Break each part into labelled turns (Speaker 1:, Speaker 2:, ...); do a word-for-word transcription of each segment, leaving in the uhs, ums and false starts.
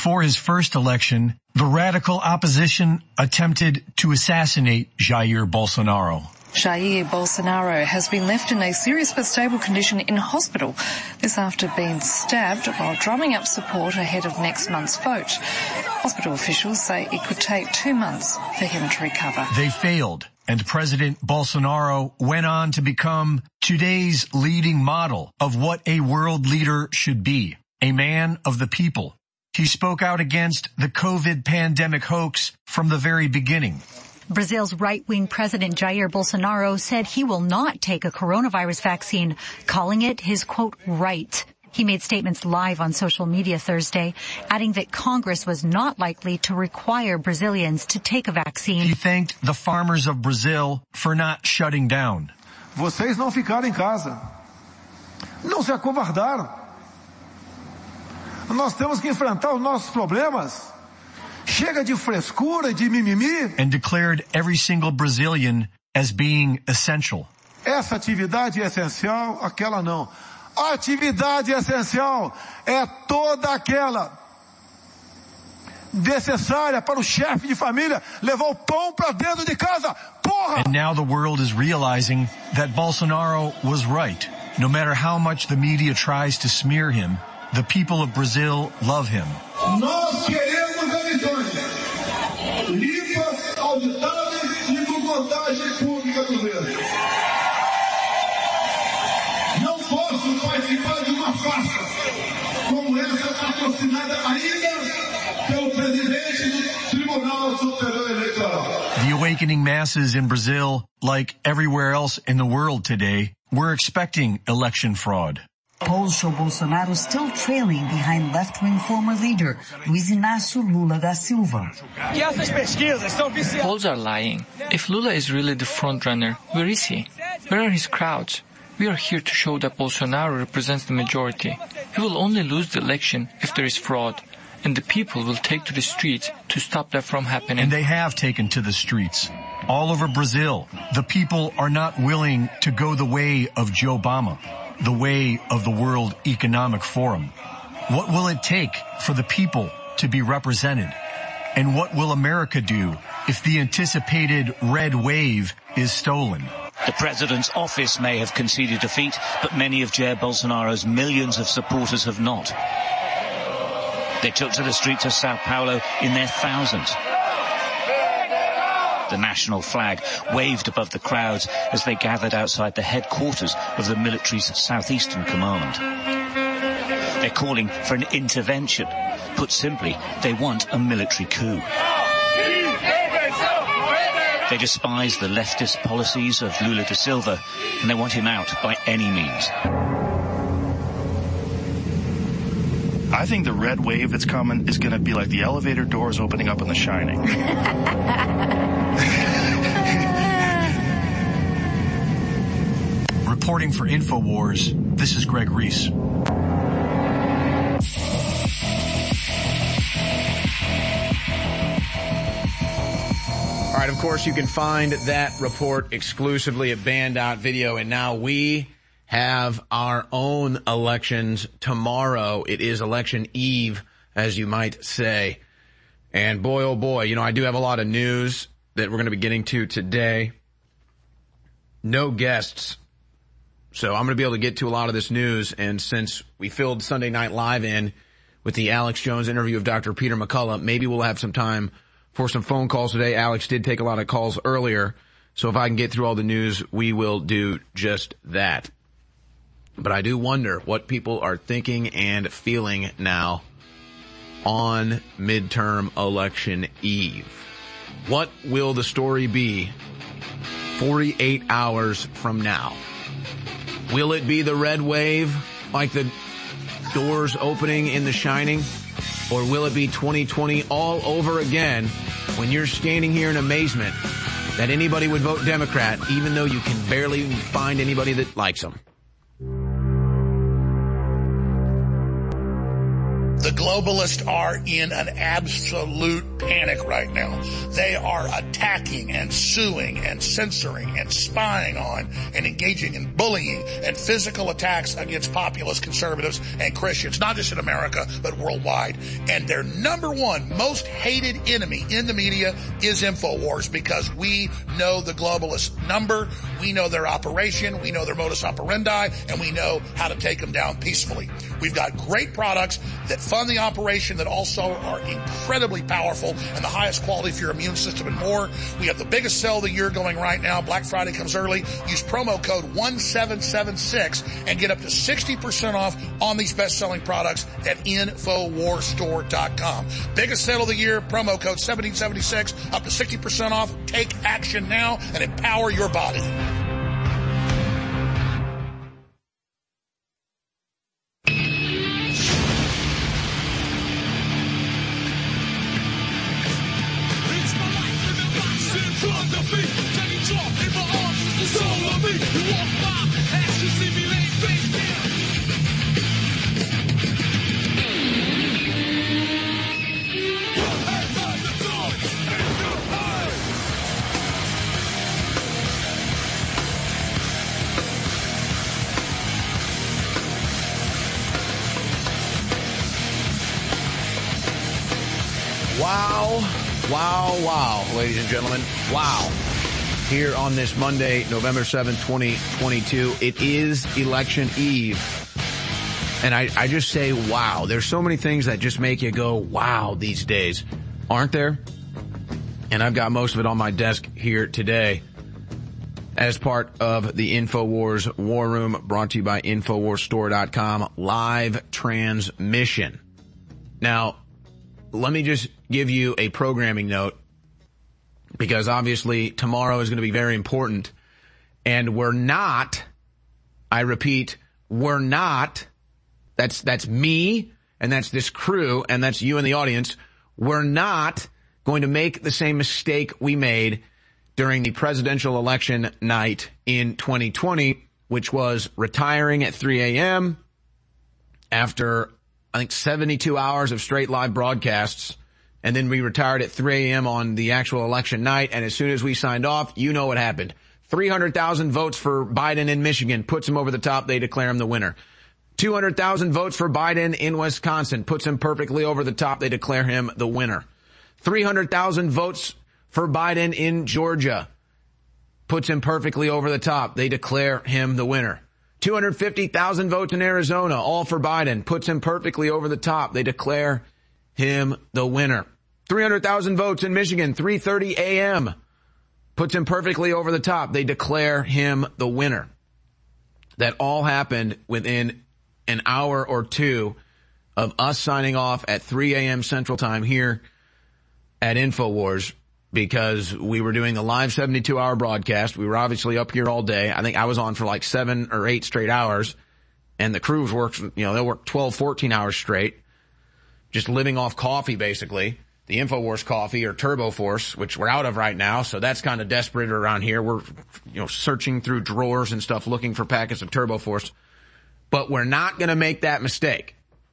Speaker 1: before his first election, the radical opposition attempted to assassinate Jair Bolsonaro.
Speaker 2: Jair Bolsonaro has been left in a serious but stable condition in hospital. This after being stabbed while drumming up support ahead of next month's vote. Hospital officials say it could take two months for him to recover.
Speaker 1: They failed, and President Bolsonaro went on to become today's leading model of what a world leader should be, a man of the people. He spoke out against the COVID pandemic hoax from the very beginning.
Speaker 3: Brazil's right-wing President Jair Bolsonaro said he will not take a coronavirus vaccine, calling it his, quote, right. He made statements live on social media Thursday, adding that Congress was not likely to require Brazilians to take a vaccine.
Speaker 1: He thanked the farmers of Brazil for not shutting down.
Speaker 4: Vocês não ficaram em casa. Não se acovardaram. Nós temos que enfrentar os nossos problemas. Chega de frescura, de mimimi.
Speaker 1: And declared every single Brazilian as being essential.
Speaker 4: Essa atividade é essencial, aquela não. A atividade essencial é toda aquela necessária para o chefe de família levar o pão para dentro de casa. Porra!
Speaker 1: And now the world is realizing that Bolsonaro was right. No matter how much the media tries to smear him, the people of Brazil love him.
Speaker 4: Nós queremos eleições limpas, auditáveis e com vantagem pública do governo. Não posso participar de uma farsa como essa patrocinada ainda pelo presidente do Tribunal Superior Eleitoral.
Speaker 1: The awakening masses in Brazil, like everywhere else in the world today, were expecting election fraud.
Speaker 5: Polls show Bolsonaro still trailing behind left-wing former leader Luiz Inácio Lula da Silva.
Speaker 6: Polls are lying. If Lula is really the front-runner, where is he? Where are his crowds? We are here to show that Bolsonaro represents the majority. He will only lose the election if there is fraud, and the people will take to the streets to stop that from happening.
Speaker 1: And they have taken to the streets. All over Brazil, the people are not willing to go the way of Joe Obama, the way of the World Economic Forum. What will it take for the people to be represented? And what will America do if the anticipated red wave is stolen?
Speaker 7: The president's office may have conceded defeat, but many of Jair Bolsonaro's millions of supporters have not. They took to the streets of Sao Paulo in their thousands. The national flag waved above the crowds as they gathered outside the headquarters of the military's Southeastern Command. They're calling for an intervention. Put simply, they want a military coup. They despise the leftist policies of Lula da Silva, and they want him out by any means.
Speaker 8: I think the red wave that's coming is going to be like the elevator doors opening up in The Shining.
Speaker 1: Reporting for InfoWars, this is Greg Reese.
Speaker 9: All right, of course, you can find that report exclusively at Band dot video, and now we have our own elections tomorrow. It is election eve, as you might say. And boy, oh boy, you know, I do have a lot of news that we're going to be getting to today. No guests. So I'm going to be able to get to a lot of this news. And since we filled Sunday Night Live in with the Alex Jones interview of Doctor Peter McCullough, maybe we'll have some time for some phone calls today. Alex did take a lot of calls earlier. So if I can get through all the news, we will do just that. But I do wonder what people are thinking and feeling now on midterm election eve. What will the story be forty-eight hours from now? Will it be the red wave, like the doors opening in The Shining? Or will it be twenty twenty all over again when you're standing here in amazement that anybody would vote Democrat, even though you can barely find anybody that likes them?
Speaker 10: The globalists are in an absolute panic right now. They are attacking and suing and censoring and spying on and engaging in bullying and physical attacks against populist conservatives and Christians, not just in America, but worldwide. And their number one most hated enemy in the media is InfoWars, because we know the globalist number, we know their operation, we know their modus operandi, and we know how to take them down peacefully. We've got great products that fund the operation that also are incredibly powerful and the highest quality for your immune system and more. We have the biggest sale of the year going right now. Black Friday comes early. Use promo code one seven seven six and get up to sixty percent off on these best-selling products at infowars store dot com. Biggest sale of the year, promo code seventeen seventy-six, up to sixty percent off. Take action now and empower your body.
Speaker 9: Wow, wow, wow, ladies and gentlemen, wow. Here on this Monday, November seventh, twenty twenty-two, it is election eve. And I, I just say, wow. There's so many things that just make you go, wow, these days, aren't there? And I've got most of it on my desk here today as part of the InfoWars War Room, brought to you by infowars store dot com live transmission. Now, let me just give you a programming note, because obviously tomorrow is going to be very important. And we're not, I repeat, we're not, that's, that's me, and that's this crew, and that's you in the audience. We're not going to make the same mistake we made during the presidential election night in twenty twenty, which was retiring at three a.m. after, I think, seventy-two hours of straight live broadcasts. And then we retired at three a.m. on the actual election night. And as soon as we signed off, you know what happened. three hundred thousand votes for Biden in Michigan, puts him over the top. They declare him the winner. two hundred thousand votes for Biden in Wisconsin, puts him perfectly over the top. They declare him the winner. three hundred thousand votes for Biden in Georgia, puts him perfectly over the top. They declare him the winner. two hundred fifty thousand votes in Arizona, all for Biden, puts him perfectly over the top. They declare him the winner. three hundred thousand votes in Michigan, three thirty a.m., puts him perfectly over the top. They declare him the winner. That all happened within an hour or two of us signing off at three a.m. Central Time here at InfoWars, because we were doing a live seventy-two hour broadcast. We were obviously up here all day. I think I was on for like seven or eight straight hours, and the crews worked, you know, they worked twelve, fourteen hours straight, just living off coffee, basically. The InfoWars coffee, or Turbo Force, which we're out of right now. So that's kind of desperate around here. We're, you know, searching through drawers and stuff, looking for packets of Turbo Force. But we're not going to make that mistake.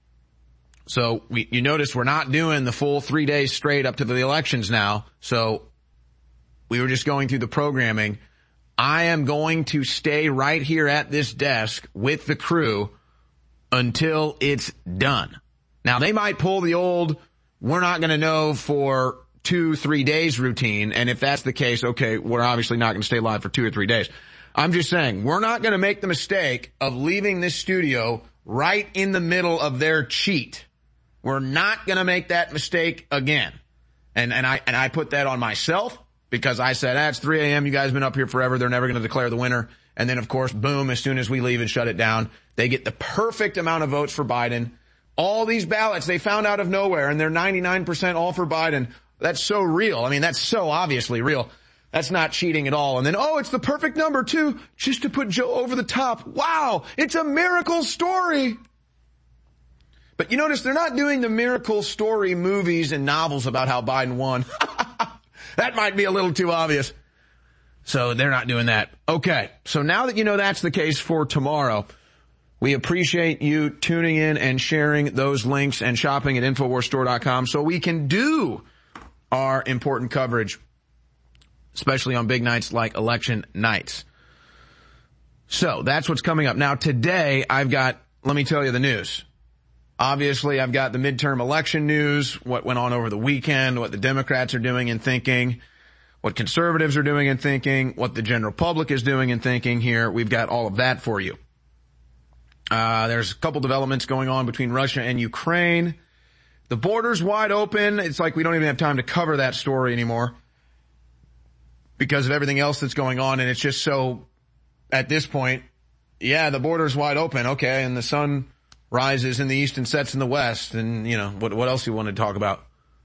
Speaker 9: So we, you notice we're not doing the full three days straight up to the elections now. So we were just going through the programming. I am going to stay right here at this desk with the crew until it's done. Now, they might pull the old, we're not going to know for two, three days routine. And if that's the case, okay, we're obviously not going to stay live for two or three days. I'm just saying, we're not going to make the mistake of leaving this studio right in the middle of their cheat. We're not going to make that mistake again. And, and I, and I put that on myself, because I said, ah, it's three a.m. You guys have been up here forever. They're never going to declare the winner. And then, of course, boom, as soon as we leave and shut it down, they get the perfect amount of votes for Biden. All these ballots they found out of nowhere, and they're ninety-nine percent all for Biden. That's so real. I mean, that's so obviously real. That's not cheating at all. And then, oh, it's the perfect number, too, just to put Joe over the top. Wow, it's a miracle story. But you notice they're not doing the miracle story movies and novels about how Biden won. That might be a little too obvious. So they're not doing that. Okay, so now that you know that's the case for tomorrow, We appreciate you tuning in and sharing those links and shopping at Infowars Store dot com so we can do our important coverage, especially on big nights like election nights. So that's what's coming up. Now today I've got, let me tell you the news. Obviously I've got the midterm election news, what went on over the weekend, what the Democrats are doing and thinking, what conservatives are doing and thinking, what the general public is doing and thinking here. We've got all of that for you. Uh, there's a couple developments going on between Russia and Ukraine. The border's wide open. It's like we don't even have time to cover that story anymore because of everything else that's going on. And it's just so, at this point, yeah, the border's wide open. Okay. And the sun rises in the east and sets in the west. And, you know, what, what else do you want to talk about?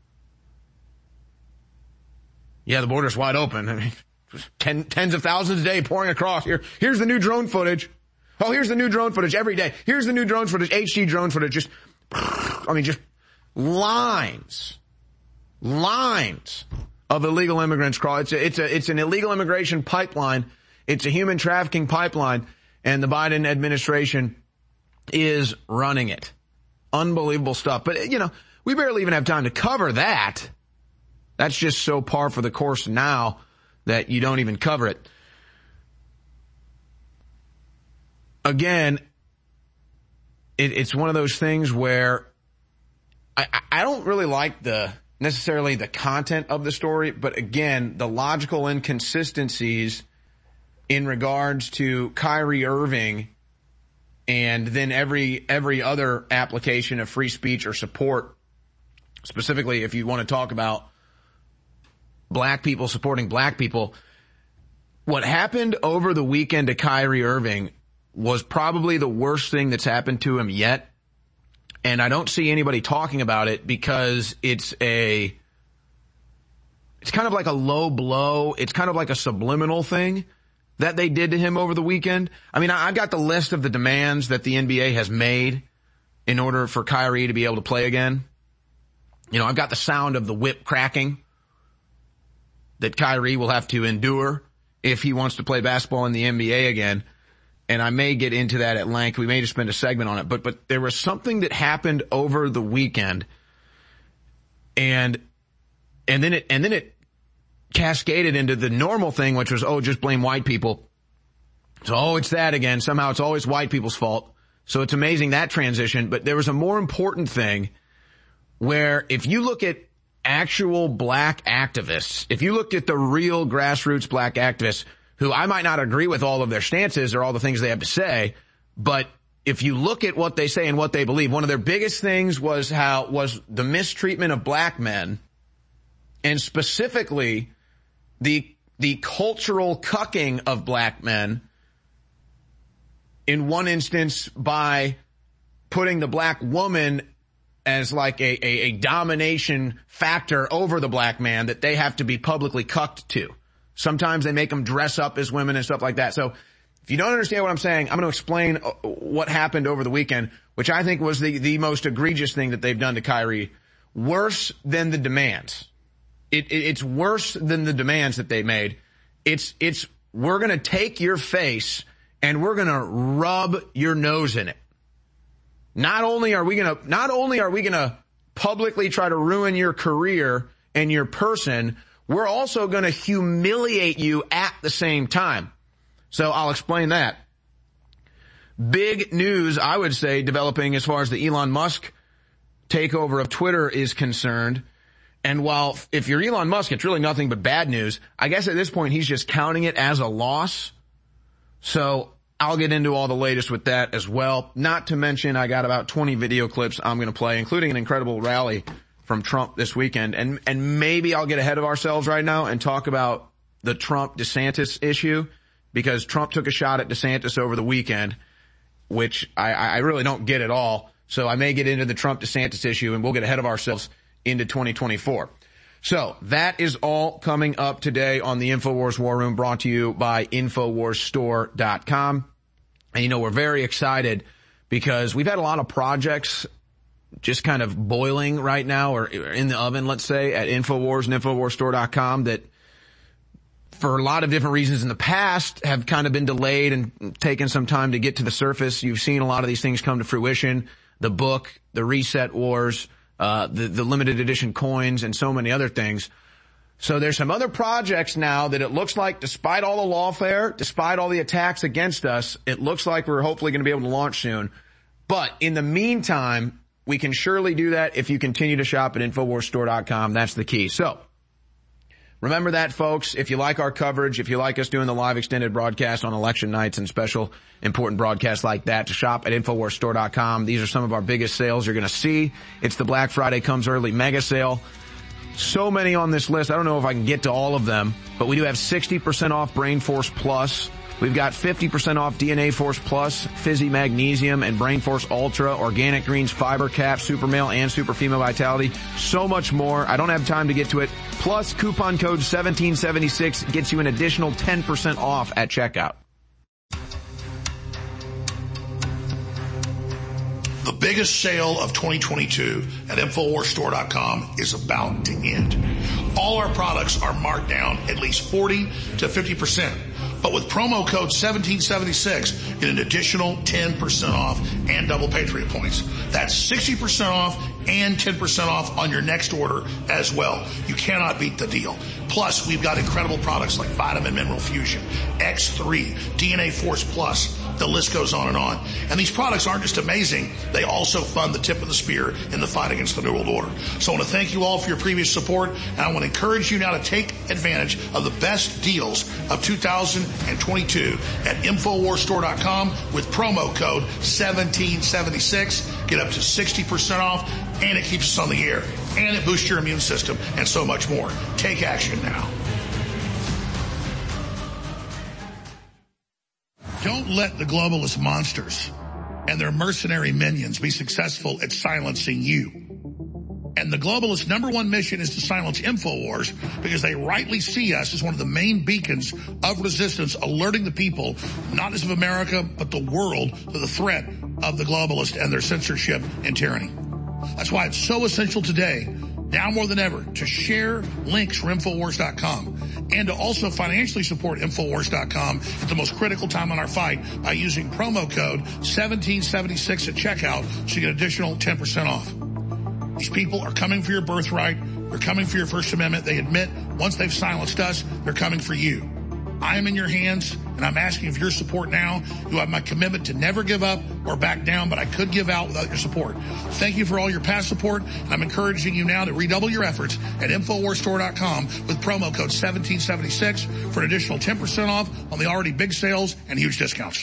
Speaker 9: Yeah, the border's wide open. I mean, ten, tens of thousands a day pouring across here. Here's the new drone footage. Oh, here's the new drone footage every day. Here's the new drone footage, H D drone footage. Just, I mean, just lines, lines of illegal immigrants crawl. It's a, it's a, it's an illegal immigration pipeline. It's a human trafficking pipeline, and the Biden administration is running it. Unbelievable stuff. But, you know, we barely even have time to cover that. That's just so par for the course now that you don't even cover it. Again, it, it's one of those things where I, I don't really like the necessarily the content of the story, but again, the logical inconsistencies in regards to Kyrie Irving and then every every other application of free speech or support, specifically if you want to talk about black people supporting black people. What happened over the weekend to Kyrie Irving was probably the worst thing that's happened to him yet. And I don't see anybody talking about it because it's a, it's kind of like a low blow. It's kind of like a subliminal thing that they did to him over the weekend. I mean, I've got the list of the demands that the N B A has made in order for Kyrie to be able to play again. You know, I've got the sound of the whip cracking that Kyrie will have to endure if he wants to play basketball in the N B A again. And I may get into that at length. We may just spend a segment on it. But but there was something that happened over the weekend, and and then it and then it cascaded into the normal thing, which was, oh, just blame white people. So, oh, it's that again. Somehow it's always white people's fault. So it's amazing that transition. But there was a more important thing where if you look at actual black activists, if you looked at the real grassroots black activists, who I might not agree with all of their stances or all the things they have to say, but if you look at what they say and what they believe, one of their biggest things was how was the mistreatment of black men, and specifically the the cultural cucking of black men, in one instance by putting the black woman as like a, a, a domination factor over the black man that they have to be publicly cucked to. Sometimes they make them dress up as women and stuff like that. So if you don't understand what I'm saying, I'm going to explain what happened over the weekend, which I think was the, the most egregious thing that they've done to Kyrie. Worse than the demands. It, it, it's worse than the demands that they made. It's, it's, we're going to take your face and we're going to rub your nose in it. Not only are we going to, not only are we going to publicly try to ruin your career and your person, we're also going to humiliate you at the same time. So I'll explain that. Big news, I would say, developing as far as the Elon Musk takeover of Twitter is concerned. And while if you're Elon Musk, it's really nothing but bad news, I guess at this point he's just counting it as a loss. So I'll get into all the latest with that as well. Not to mention I got about twenty video clips I'm going to play, including an incredible rally from Trump this weekend. And, and maybe I'll get ahead of ourselves right now and talk about the Trump-DeSantis issue, because Trump took a shot at DeSantis over the weekend, which I, I really don't get at all. So I may get into the Trump-DeSantis issue and we'll get ahead of ourselves into twenty twenty-four. So that is all coming up today on the InfoWars War Room, brought to you by Infowars Store dot com. And, you know, we're very excited because we've had a lot of projects just kind of boiling right now, or in the oven, let's say, at Infowars and Infowars Store dot com that for a lot of different reasons in the past, have kind of been delayed and taken some time to get to the surface. You've seen a lot of these things come to fruition. The book, the Reset Wars, uh, the, the limited edition coins, and so many other things. So there's some other projects now that it looks like, despite all the lawfare, despite all the attacks against us, it looks like we're hopefully going to be able to launch soon. But in the meantime, we can surely do that if you continue to shop at Infowars Store dot com. That's the key. So remember that, folks. If you like our coverage, if you like us doing the live extended broadcast on election nights and special important broadcasts like that, to shop at Infowars Store dot com. These are some of our biggest sales you're going to see. It's the Black Friday Comes Early mega sale. So many on this list. I don't know if I can get to all of them, but we do have sixty percent off Brain Force Plus. We've got fifty percent off D N A Force Plus, Fizzy Magnesium, and Brain Force Ultra, Organic Greens Fiber Cap, Super Male and Super Female Vitality. So much more. I don't have time to get to it. Plus, coupon code seventeen seventy-six gets you an additional ten percent off at checkout.
Speaker 10: The biggest sale of twenty twenty-two at Infowars Store dot com is about to end. All our products are marked down at least forty to fifty percent. But with promo code seventeen seventy-six, get an additional ten percent off and double Patriot points. That's sixty percent off and ten percent off on your next order as well. You cannot beat the deal. Plus, we've got incredible products like Vitamin Mineral Fusion, X three, D N A Force Plus. The list goes on and on. And these products aren't just amazing, they also fund the tip of the spear in the fight against the New World Order. So I want to thank you all for your previous support, and I want to encourage you now to take advantage of the best deals of two thousand twenty-two at Infowars Store dot com with promo code seventeen seventy-six. Get up to sixty percent off, and it keeps us on the air, and it boosts your immune system, and so much more. Take action now. Don't let the globalist monsters and their mercenary minions be successful at silencing you. And the globalists' number one mission is to silence InfoWars because they rightly see us as one of the main beacons of resistance, alerting the people, not just of America, but the world, to the threat of the globalists and their censorship and tyranny. That's why it's so essential today, now more than ever, to share links for Infowars dot com and to also financially support Infowars dot com at the most critical time in our fight by using promo code seventeen seventy-six at checkout so you get additional ten percent off. These people are coming for your birthright. They're coming for your First Amendment. They admit once they've silenced us, they're coming for you. I am in your hands, and I'm asking for your support now. You have my commitment to never give up or back down, but I could give out without your support. Thank you for all your past support, and I'm encouraging you now to redouble your efforts at Infowars Store dot com with promo code seventeen seventy-six for an additional ten percent off on the already big sales and huge discounts.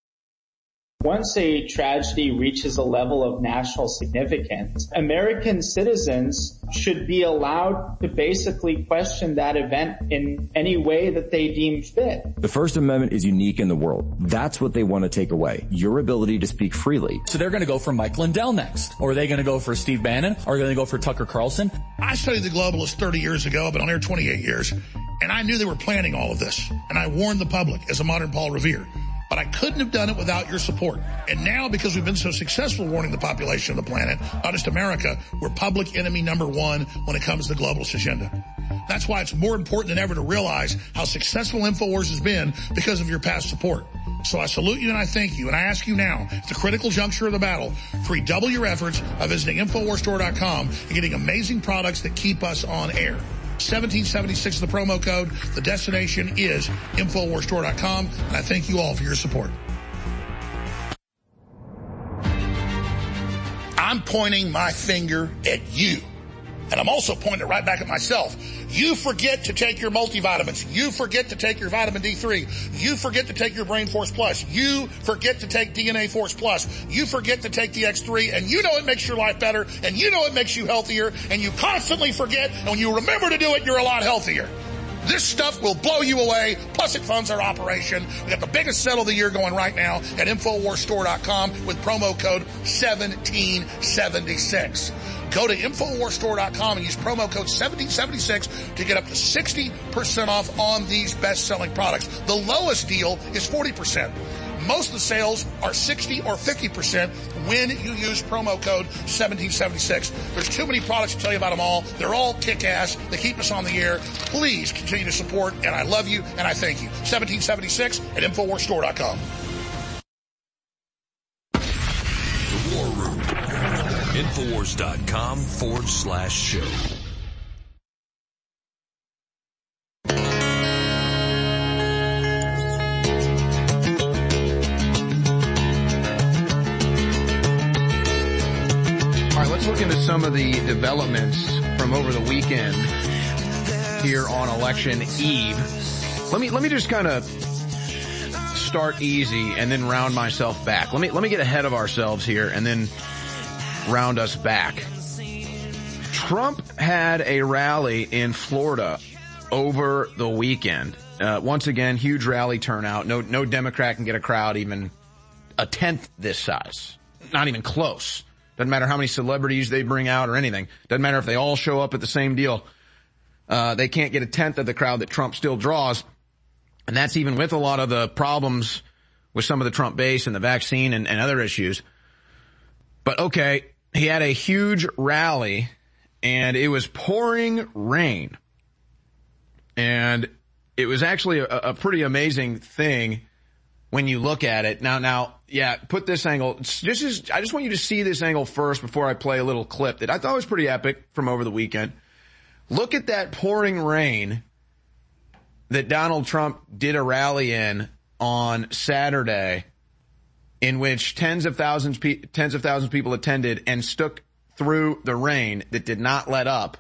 Speaker 11: Once a tragedy reaches a level of national significance, American citizens should be allowed to basically question that event in any way that they deem fit.
Speaker 12: The First Amendment is unique in the world. That's what they want to take away, your ability to speak freely.
Speaker 13: So they're going to go for Mike Lindell next. Or are they going to go for Steve Bannon? Or are they going to go for Tucker Carlson?
Speaker 10: I studied the globalists thirty years ago. I've been on air twenty-eight years. And I knew they were planning all of this. And I warned the public as a modern Paul Revere. But I couldn't have done it without your support. And now, because we've been so successful warning the population of the planet, not just America, we're public enemy number one when it comes to the globalist agenda. That's why it's more important than ever to realize how successful InfoWars has been because of your past support. So I salute you and I thank you. And I ask you now, at the critical juncture of the battle, to redouble your efforts by visiting Infowars Store dot com and getting amazing products that keep us on air. seventeen seventy-six is the promo code. The destination is Infowars Store dot com, and I thank you all for your support. I'm pointing my finger at you. And I'm also pointing it right back at myself. You forget to take your multivitamins. You forget to take your vitamin D three. You forget to take your Brain Force Plus. You forget to take D N A Force Plus. You forget to take the X three, and you know it makes your life better, and you know it makes you healthier, and you constantly forget, and when you remember to do it, you're a lot healthier. This stuff will blow you away, plus it funds our operation. We got the biggest sale of the year going right now at Infowars Store dot com with promo code seventeen seventy-six. Go to Infowars Store dot com and use promo code seventeen seventy-six to get up to sixty percent off on these best-selling products. The lowest deal is forty percent. Most of the sales are sixty or fifty percent when you use promo code seventeen seventy-six. There's too many products to tell you about them all. They're all kick-ass. They keep us on the air. Please continue to support, and I love you, and I thank you. seventeen seventy-six at Infowars Store dot com.
Speaker 14: The War Room. Infowars.com forward slash show.
Speaker 9: Let's look into some of the developments from over the weekend here on election eve. Let me let me just kind of start easy and then round myself back. Let me let me get ahead of ourselves here and then round us back. Trump had a rally in Florida over the weekend. Uh, once again, huge rally turnout. No no Democrat can get a crowd even a tenth this size. Not even close. Doesn't matter how many celebrities they bring out or anything. Doesn't matter if they all show up at the same deal. Uh, they can't get a tenth of the crowd that Trump still draws. And that's even with a lot of the problems with some of the Trump base and the vaccine and, and other issues. But okay, he had a huge rally and it was pouring rain. And it was actually a, a pretty amazing thing when you look at it. Now, now, yeah, put this angle. This is, I just want you to see this angle first before I play a little clip that I thought was pretty epic from over the weekend. Look at that pouring rain that Donald Trump did a rally in on Saturday, in which tens of thousands, tens of thousands of people attended and stuck through the rain that did not let up.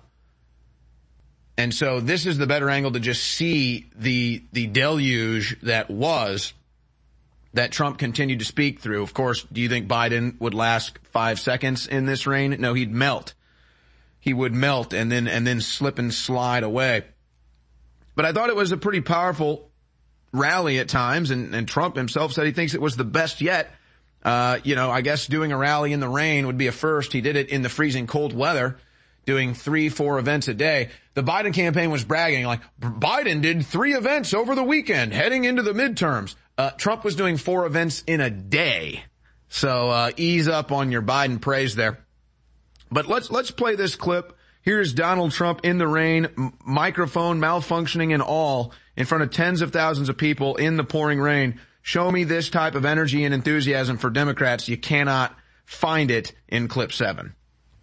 Speaker 9: And so this is the better angle to just see the, the deluge that was, that Trump continued to speak through. Of course, do you think Biden would last five seconds in this rain? No, he'd melt. He would melt and then, and then slip and slide away. But I thought it was a pretty powerful rally at times, and, and Trump himself said he thinks it was the best yet. Uh, you know, I guess doing a rally in the rain would be a first. He did it in the freezing cold weather, doing three, four events a day. The Biden campaign was bragging like, Biden did three events over the weekend heading into the midterms. Uh, Trump was doing four events in a day. So, uh, ease up on your Biden praise there. But let's, let's play this clip. Here's Donald Trump in the rain, m- microphone malfunctioning and all, in front of tens of thousands of people in the pouring rain. Show me this type of energy and enthusiasm for Democrats. You cannot find it in clip seven.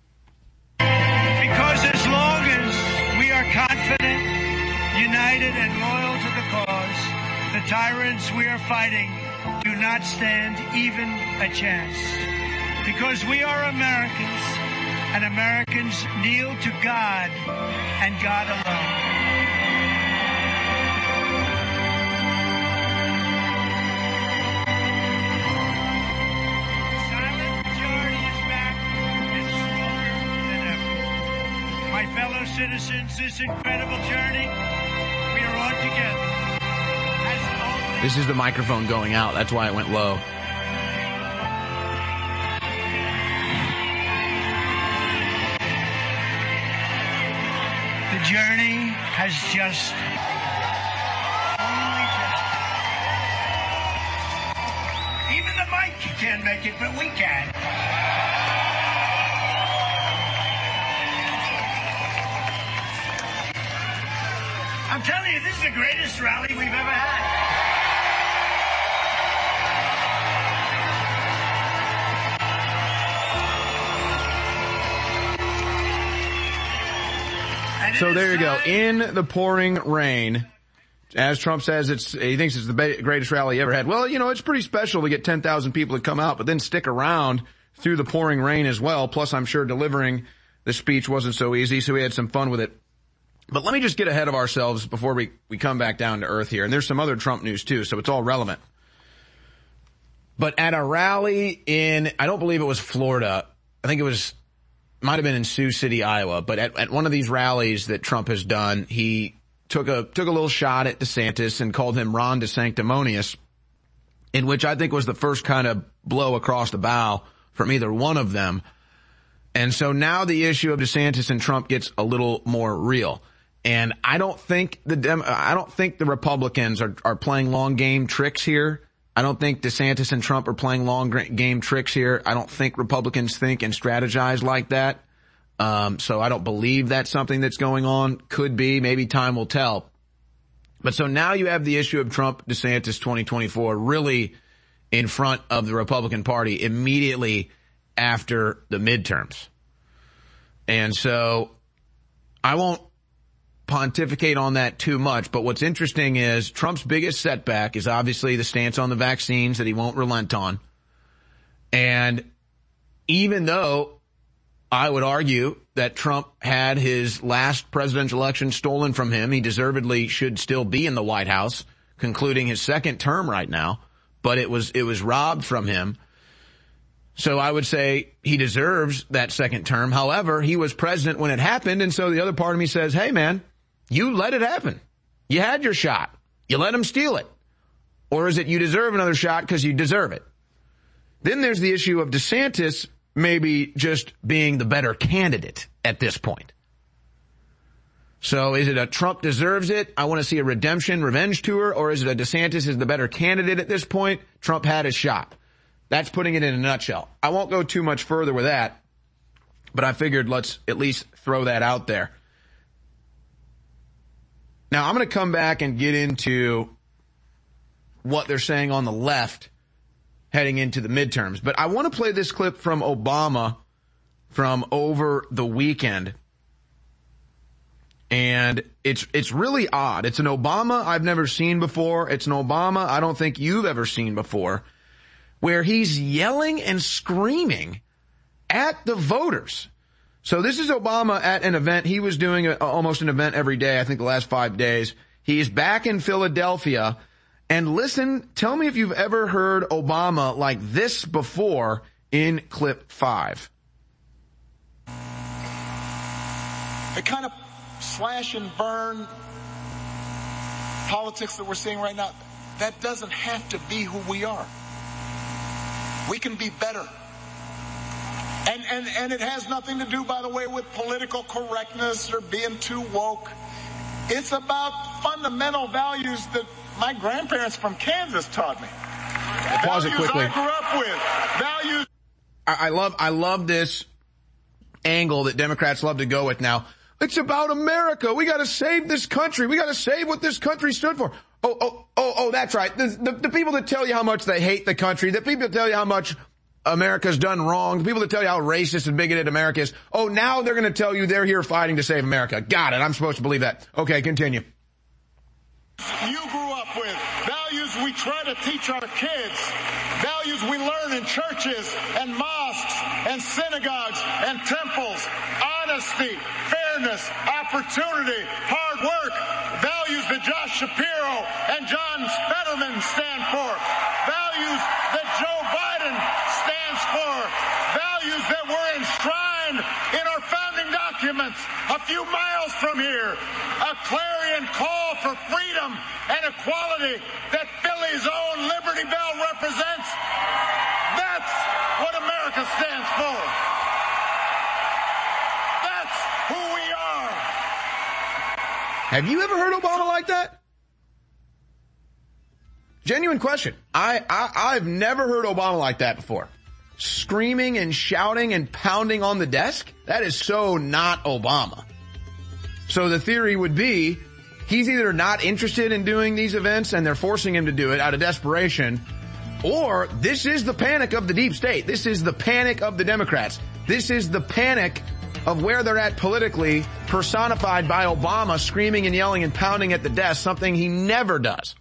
Speaker 15: Because as long as we are confident, united, and loyal to the cause, the tyrants we are fighting do not stand even a chance. Because we are Americans, and Americans kneel to God and God alone. The silent majority is back and stronger than ever. My fellow citizens, this incredible journey we are on together.
Speaker 9: This is the microphone going out. That's why it went low.
Speaker 15: The journey has just only just. Even the mic can't make it, but we can. I'm telling you, this is the greatest rally we've ever had.
Speaker 9: So there you go. In the pouring rain, as Trump says, it's he thinks it's the greatest rally he ever had. Well, you know, it's pretty special to get ten thousand people to come out, but then stick around through the pouring rain as well. Plus, I'm sure delivering the speech wasn't so easy, so we had some fun with it. But let me just get ahead of ourselves before we, we come back down to earth here. And there's some other Trump news too, so it's all relevant. But at a rally in, I don't believe it was Florida. I think it was, might have been in Sioux City, Iowa. But at, at one of these rallies that Trump has done, he took a, took a little shot at DeSantis and called him Ron DeSanctimonious, in which I think was the first kind of blow across the bow from either one of them. And so now the issue of DeSantis and Trump gets a little more real. And I don't think the Dem- I don't think the Republicans are, are playing long game tricks here. I don't think DeSantis and Trump are playing long game tricks here. I don't think Republicans think and strategize like that. Um, so I don't believe that's something that's going on. Could be. Maybe time will tell. But so now you have the issue of Trump, DeSantis twenty twenty-four really in front of the Republican Party immediately after the midterms. And so I won't pontificate on that too much, but what's interesting is Trump's biggest setback is obviously the stance on the vaccines that he won't relent on. And even though I would argue that Trump had his last presidential election stolen from him, he deservedly should still be in the White House, concluding his second term right now, but it was, it was robbed from him. So I would say he deserves that second term. However, he was president when it happened. And so the other part of me says, hey man, you let it happen. You had your shot. You let him steal it. Or is it you deserve another shot because you deserve it? Then there's the issue of DeSantis maybe just being the better candidate at this point. So is it a Trump deserves it, I want to see a redemption, revenge tour, or is it a DeSantis is the better candidate at this point, Trump had his shot? That's putting it in a nutshell. I won't go too much further with that, but I figured let's at least throw that out there. Now, I'm going to come back and get into what they're saying on the left heading into the midterms. But I want to play this clip from Obama from over the weekend. And it's it's really odd. It's an Obama I've never seen before. It's an Obama I don't think you've ever seen before, where he's yelling and screaming at the voters. So this is Obama at an event. He was doing a, almost an event every day, I think the last five days. He's back in Philadelphia. And listen, tell me if you've ever heard Obama like this before in clip five.
Speaker 16: The kind of slash and burn politics that we're seeing right now, that doesn't have to be who we are. We can be better. And, and, and it has nothing to do, by the way, with political correctness or being too woke. It's about fundamental values that my grandparents from Kansas taught me.
Speaker 9: Pause it quickly.
Speaker 16: Values I grew up with. Values.
Speaker 9: I, I love, I love this angle that Democrats love to go with now. It's about America. We got to save this country. We got to save what this country stood for. Oh, oh, oh, oh, that's right. The, the, the people that tell you how much they hate the country, the people that tell you how much America's done wrong, the people that tell you how racist and bigoted America is, oh, now they're going to tell you they're here fighting to save America. Got it. I'm supposed to believe that. Okay, continue.
Speaker 16: You grew up with values we try to teach our kids, values we learn in churches and mosques and synagogues and temples, honesty, fairness, opportunity, hard work, values that Josh Shapiro and John Fetterman stand for, values that Joe Biden stands for, values that were enshrined in our founding documents a few miles from here, a clarion call for freedom and equality that Philly's own Liberty Bell represents. That's what America stands for. That's who we are.
Speaker 9: Have you ever heard Obama like that? Genuine question. I, I, I've never heard Obama like that before. Screaming and shouting and pounding on the desk? That is so not Obama. So the theory would be he's either not interested in doing these events and they're forcing him to do it out of desperation, or this is the panic of the deep state. This is the panic of the Democrats. This is the panic of where they're at politically, personified by Obama screaming and yelling and pounding at the desk, something he never does.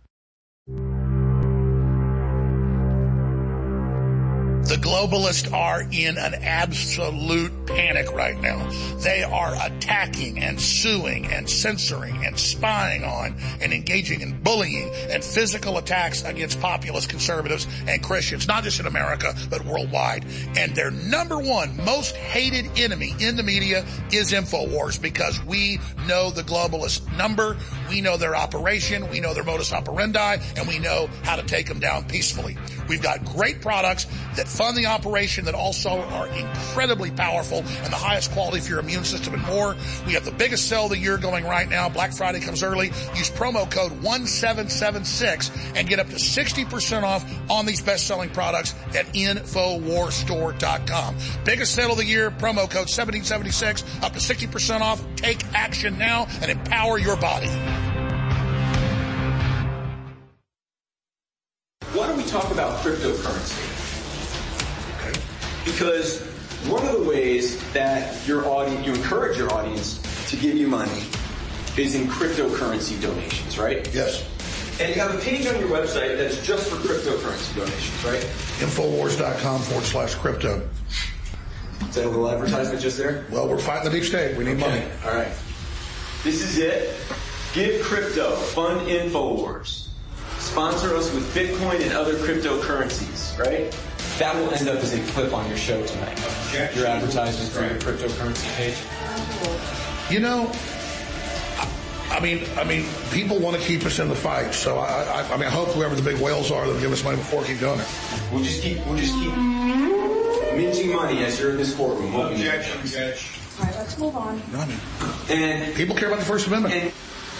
Speaker 10: The globalists are in an absolute panic right now. They are attacking and suing and censoring and spying on and engaging in bullying and physical attacks against populist conservatives and Christians, not just in America, but worldwide. And their number one most hated enemy in the media is InfoWars, because we know the globalist number, we know their operation, we know their modus operandi, and we know how to take them down peacefully. We've got great products that fund the operation that also are incredibly powerful and the highest quality for your immune system and more. We have the biggest sale of the year going right now. Black Friday comes early. Use promo code one seven seven six and get up to sixty percent off on these best-selling products at infowars store dot com. Biggest sale of the year, promo code seventeen seventy-six, up to sixty percent off. Take action now and empower your body.
Speaker 17: Why don't we talk about cryptocurrency? Okay. Because one of the ways that your audience, you encourage your audience to give you money is in cryptocurrency donations, right?
Speaker 10: Yes.
Speaker 17: And you have a page on your website that's just for cryptocurrency donations, right?
Speaker 10: Infowars.com forward slash crypto.
Speaker 17: Is that a little advertisement just there?
Speaker 10: Well, we're fighting the deep state. We need
Speaker 17: okay.
Speaker 10: money.
Speaker 17: All right. This is it. Give crypto. Fund Infowars. Sponsor us with Bitcoin and other cryptocurrencies, right? That will end up as a clip on your show tonight. Your advertisements for your cryptocurrency page.
Speaker 10: You know, I mean, I mean, people want to keep us in the fight. So I, I, I mean, I hope whoever the big whales are, they'll give us money before we keep doing it.
Speaker 17: We'll just keep, we'll just keep minting money as you're in this courtroom.
Speaker 10: Objection, Judge.
Speaker 18: All right, let's move on.
Speaker 10: No, I mean,
Speaker 17: and
Speaker 10: people care about the First Amendment.
Speaker 17: And,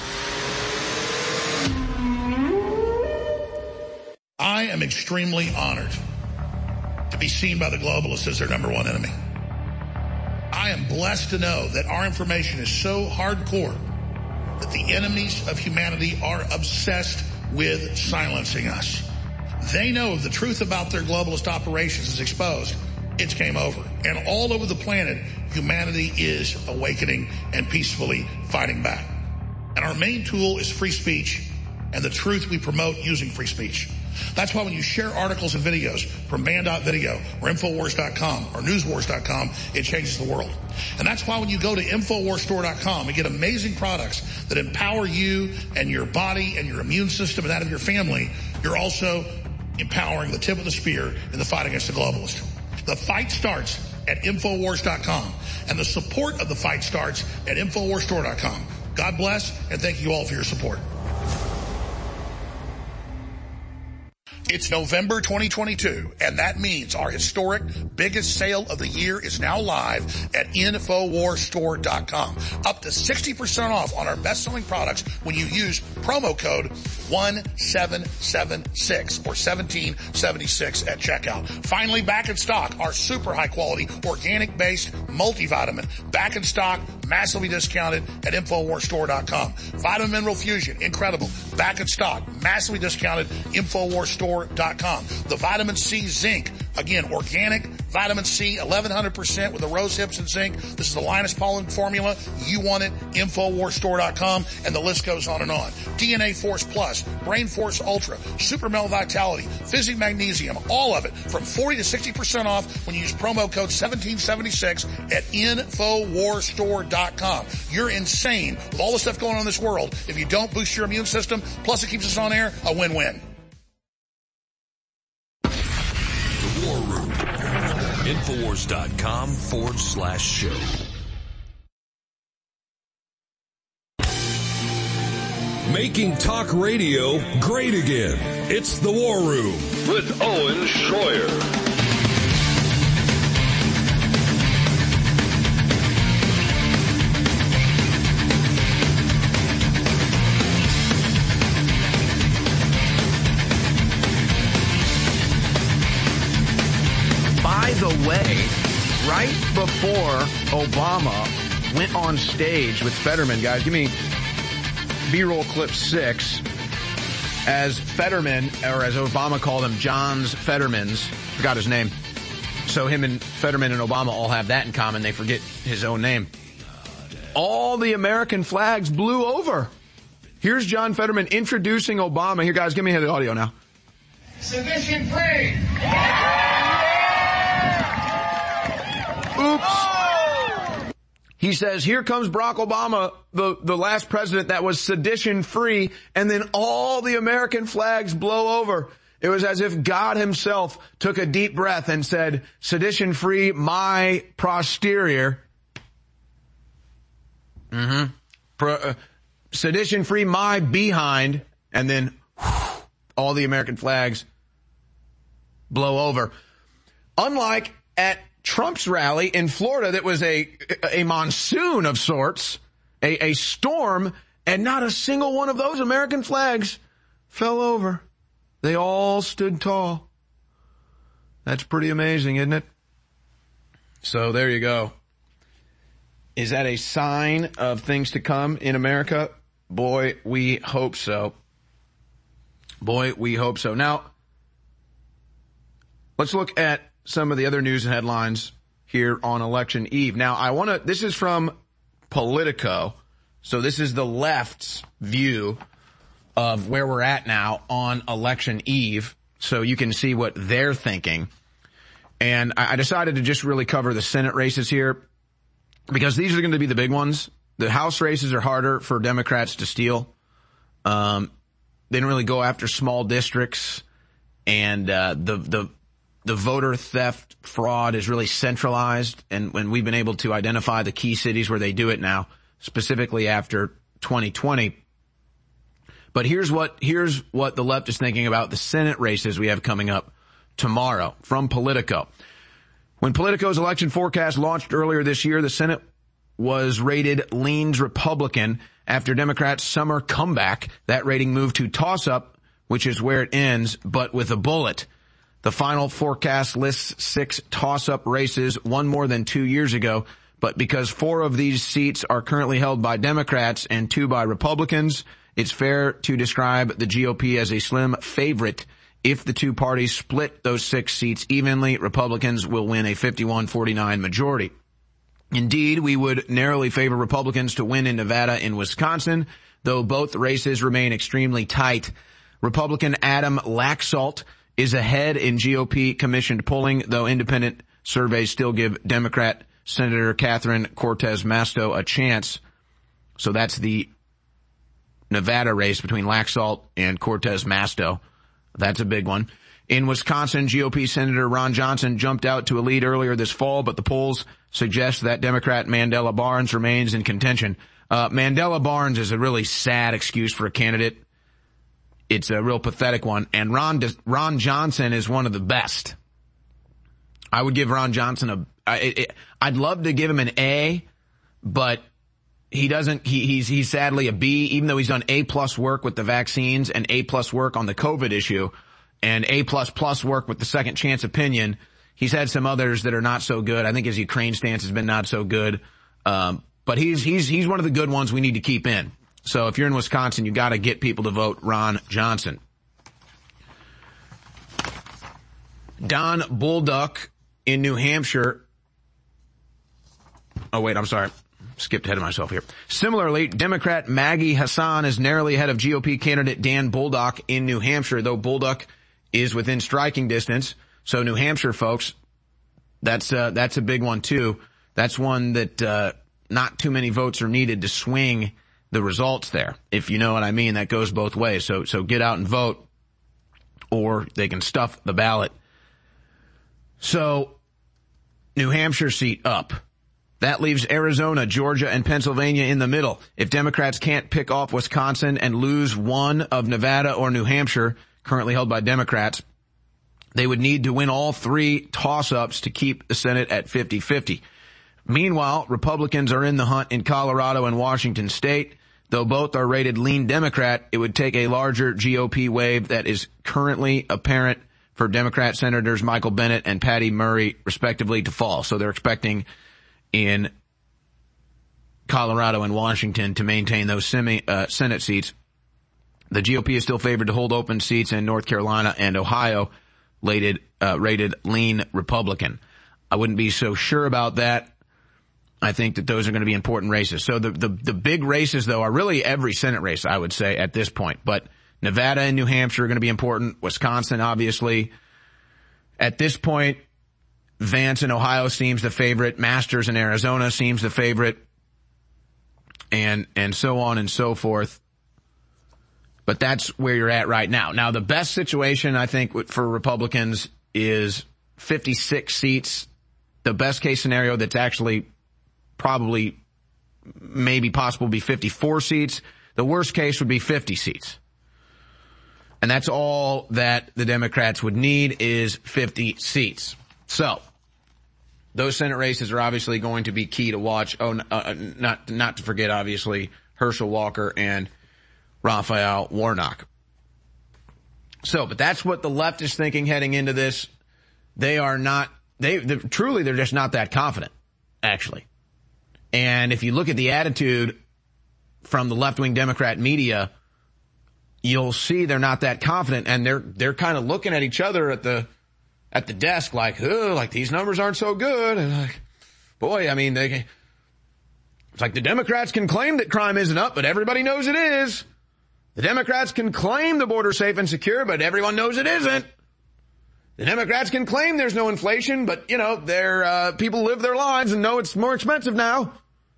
Speaker 10: I am extremely honored to be seen by the globalists as their number one enemy. I am blessed to know that our information is so hardcore that the enemies of humanity are obsessed with silencing us. They know if the truth about their globalist operations is exposed, it's game over. And all over the planet, humanity is awakening and peacefully fighting back. And our main tool is free speech and the truth we promote using free speech. That's why when you share articles and videos from band dot video or infowars dot com or newswars dot com, it changes the world. And that's why when you go to infowars store dot com and get amazing products that empower you and your body and your immune system and that of your family, you're also empowering the tip of the spear in the fight against the globalist. The fight starts at infowars dot com, and the support of the fight starts at infowars store dot com. God bless, and thank you all for your support. It's November twenty twenty-two, and that means our historic biggest sale of the year is now live at infowars store dot com. Up to sixty percent off on our best-selling products when you use promo code one seven seven six or seventeen seventy-six at checkout. Finally, back in stock, our super high-quality, organic-based multivitamin. Back in stock, massively discounted at infowars store dot com. Vitamin Mineral Fusion, incredible. Back in stock, massively discounted, infowars store dot com. The Vitamin C Zinc, again, organic vitamin C, eleven hundred percent with the rose hips and zinc. This is the Linus Pauling formula. You want it, infowars store dot com, and the list goes on and on. D N A Force Plus, Brain Force Ultra, Super Mel Vitality, Physic Magnesium, all of it from forty to sixty percent off when you use promo code seventeen seventy-six at infowars store dot com. You're insane with all the stuff going on in this world. If you don't boost your immune system, plus it keeps us on air, a win-win.
Speaker 14: War Room. Infowars.com forward slash show. Making talk radio great again. It's the War Room with Owen Schroyer.
Speaker 9: By the way, right before Obama went on stage with Fetterman, guys, give me B-roll clip six, as Fetterman, or as Obama called him, John's Fetterman's, forgot his name. So him and Fetterman and Obama all have that in common. They forget his own name. All the American flags blew over. Here's John Fetterman introducing Obama. Here, guys, give me the audio now.
Speaker 19: Sedition free.
Speaker 9: Oops. He says, here comes Barack Obama, the, the last president that was sedition free, and then all the American flags blow over. It was as if God himself took a deep breath and said, sedition free, my posterior. Mm-hmm. Pro, uh, sedition free, my behind, and then whew, all the American flags blow over. Unlike at Trump's rally in Florida, that was a a monsoon of sorts, a, a storm, and not a single one of those American flags fell over. They all stood tall. That's pretty amazing, isn't it? So there you go. Is that a sign of things to come in America? Boy, we hope so. Boy, we hope so. Now, let's look at some of the other news and headlines here on election eve. Now, I want to, this is from Politico. So this is the left's view of where we're at now on election eve. So you can see what they're thinking. And I decided to just really cover the Senate races here because these are going to be the big ones. The House races are harder for Democrats to steal. Um, they don't really go after small districts, and uh, the the the voter theft fraud is really centralized, and when we've been able to identify the key cities where they do it now, specifically after twenty twenty. But here's what here's what the left is thinking about the Senate races we have coming up tomorrow from Politico. When Politico's election forecast launched earlier this year, the Senate was rated leans Republican. After Democrats' summer comeback, that rating moved to toss-up, which is where it ends, but with a bullet. The final forecast lists six toss-up races, one more than two years ago, but because four of these seats are currently held by Democrats and two by Republicans, it's fair to describe the G O P as a slim favorite. If the two parties split those six seats evenly, Republicans will win a fifty-one forty-nine majority. Indeed, we would narrowly favor Republicans to win in Nevada and Wisconsin, though both races remain extremely tight. Republican Adam Laxalt is ahead in G O P commissioned polling, though independent surveys still give Democrat Senator Catherine Cortez Masto a chance. So that's the Nevada race between Laxalt and Cortez Masto. That's a big one. In Wisconsin, G O P Senator Ron Johnson jumped out to a lead earlier this fall, but the polls suggest that Democrat Mandela Barnes remains in contention. Uh, Mandela Barnes is a really sad excuse for a candidate. It's a real pathetic one. And Ron, Ron Johnson is one of the best. I would give Ron Johnson a, I, it, I'd love to give him an A, but he doesn't, he, he's, he's sadly a B, even though he's done A plus work with the vaccines and A plus work on the COVID issue and A plus plus work with the second chance opinion. He's had some others that are not so good. I think his Ukraine stance has been not so good. Um, but he's, he's, he's one of the good ones we need to keep in. So if you're in Wisconsin, you got to get people to vote Ron Johnson. Don Bolduc in New Hampshire. Oh, wait, I'm sorry. Skipped ahead of myself here. Similarly, Democrat Maggie Hassan is narrowly ahead of G O P candidate Dan Bolduc in New Hampshire, though Bolduc is within striking distance. So New Hampshire folks, that's, uh, that's a big one too. That's one that, uh, not too many votes are needed to swing the results there. If you know what I mean, that goes both ways. So, so get out and vote, or they can stuff the ballot. So, New Hampshire seat up. That leaves Arizona, Georgia, and Pennsylvania in the middle. If Democrats can't pick off Wisconsin and lose one of Nevada or New Hampshire, currently held by Democrats, they would need to win all three toss-ups to keep the Senate at fifty-fifty. Meanwhile, Republicans are in the hunt in Colorado and Washington state. Though both are rated lean Democrat, it would take a larger G O P wave that is currently apparent for Democrat Senators Michael Bennet and Patty Murray, respectively, to fall. So they're expecting in Colorado and Washington to maintain those semi, uh, Senate seats. The G O P is still favored to hold open seats in North Carolina and Ohio, rated, uh, rated lean Republican. I wouldn't be so sure about that. I think that those are going to be important races. So the, the, the big races, though, are really every Senate race, I would say, at this point. But Nevada and New Hampshire are going to be important. Wisconsin, obviously. At this point, Vance in Ohio seems the favorite. Masters in Arizona seems the favorite. And, and so on and so forth. But that's where you're at right now. Now, the best situation, I think, for Republicans is fifty-six seats. The best case scenario that's actually probably maybe possible would be fifty-four seats. The worst case would be fifty seats. And that's all that the Democrats would need is fifty seats. So, those Senate races are obviously going to be key to watch. Oh, uh, not, not to forget, obviously, Herschel Walker and Raphael Warnock. So, but that's what the left is thinking heading into this. They are not, they, they truly, they're just not that confident, actually. And if you look at the attitude from the left-wing Democrat media, you'll see they're not that confident, and they're, they're kind of looking at each other at the, at the desk like, oh, like these numbers aren't so good. And like, boy, I mean, they, it's like the Democrats can claim that crime isn't up, but everybody knows it is. The Democrats can claim the border's safe and secure, but everyone knows it isn't. The Democrats can claim there's no inflation, but, you know, their uh, people live their lives and know it's more expensive now.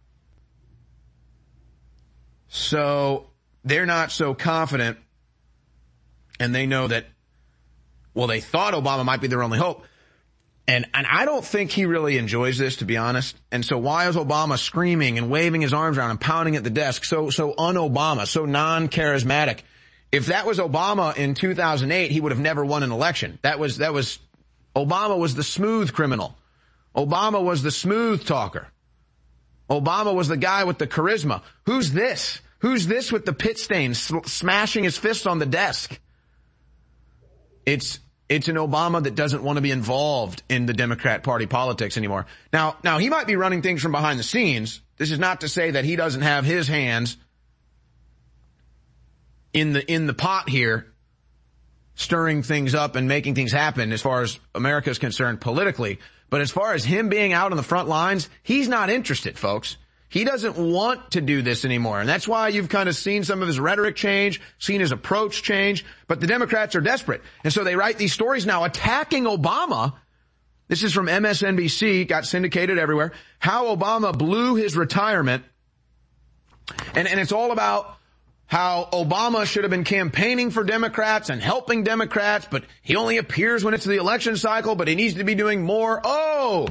Speaker 9: So they're not so confident, and they know that, well, they thought Obama might be their only hope. And, and I don't think he really enjoys this, to be honest. And so why is Obama screaming and waving his arms around and pounding at the desk so, so un-Obama, so non-charismatic? If that was Obama in two thousand eight, he would have never won an election. That was, that was, Obama was the smooth criminal. Obama was the smooth talker. Obama was the guy with the charisma. Who's this? Who's this with the pit stains sl- smashing his fist on the desk? It's, It's an Obama that doesn't want to be involved in the Democrat Party politics anymore. Now, now he might be running things from behind the scenes. This is not to say that he doesn't have his hands in the, in the pot here, stirring things up and making things happen as far as America is concerned politically. But as far as him being out on the front lines, he's not interested, folks. He doesn't want to do this anymore. And that's why you've kind of seen some of his rhetoric change, seen his approach change. But the Democrats are desperate. And so they write these stories now attacking Obama. This is from M S N B C, got syndicated everywhere. How Obama blew his retirement. And, and it's all about how Obama should have been campaigning for Democrats and helping Democrats, but he only appears when it's the election cycle, but he needs to be doing more. Oh!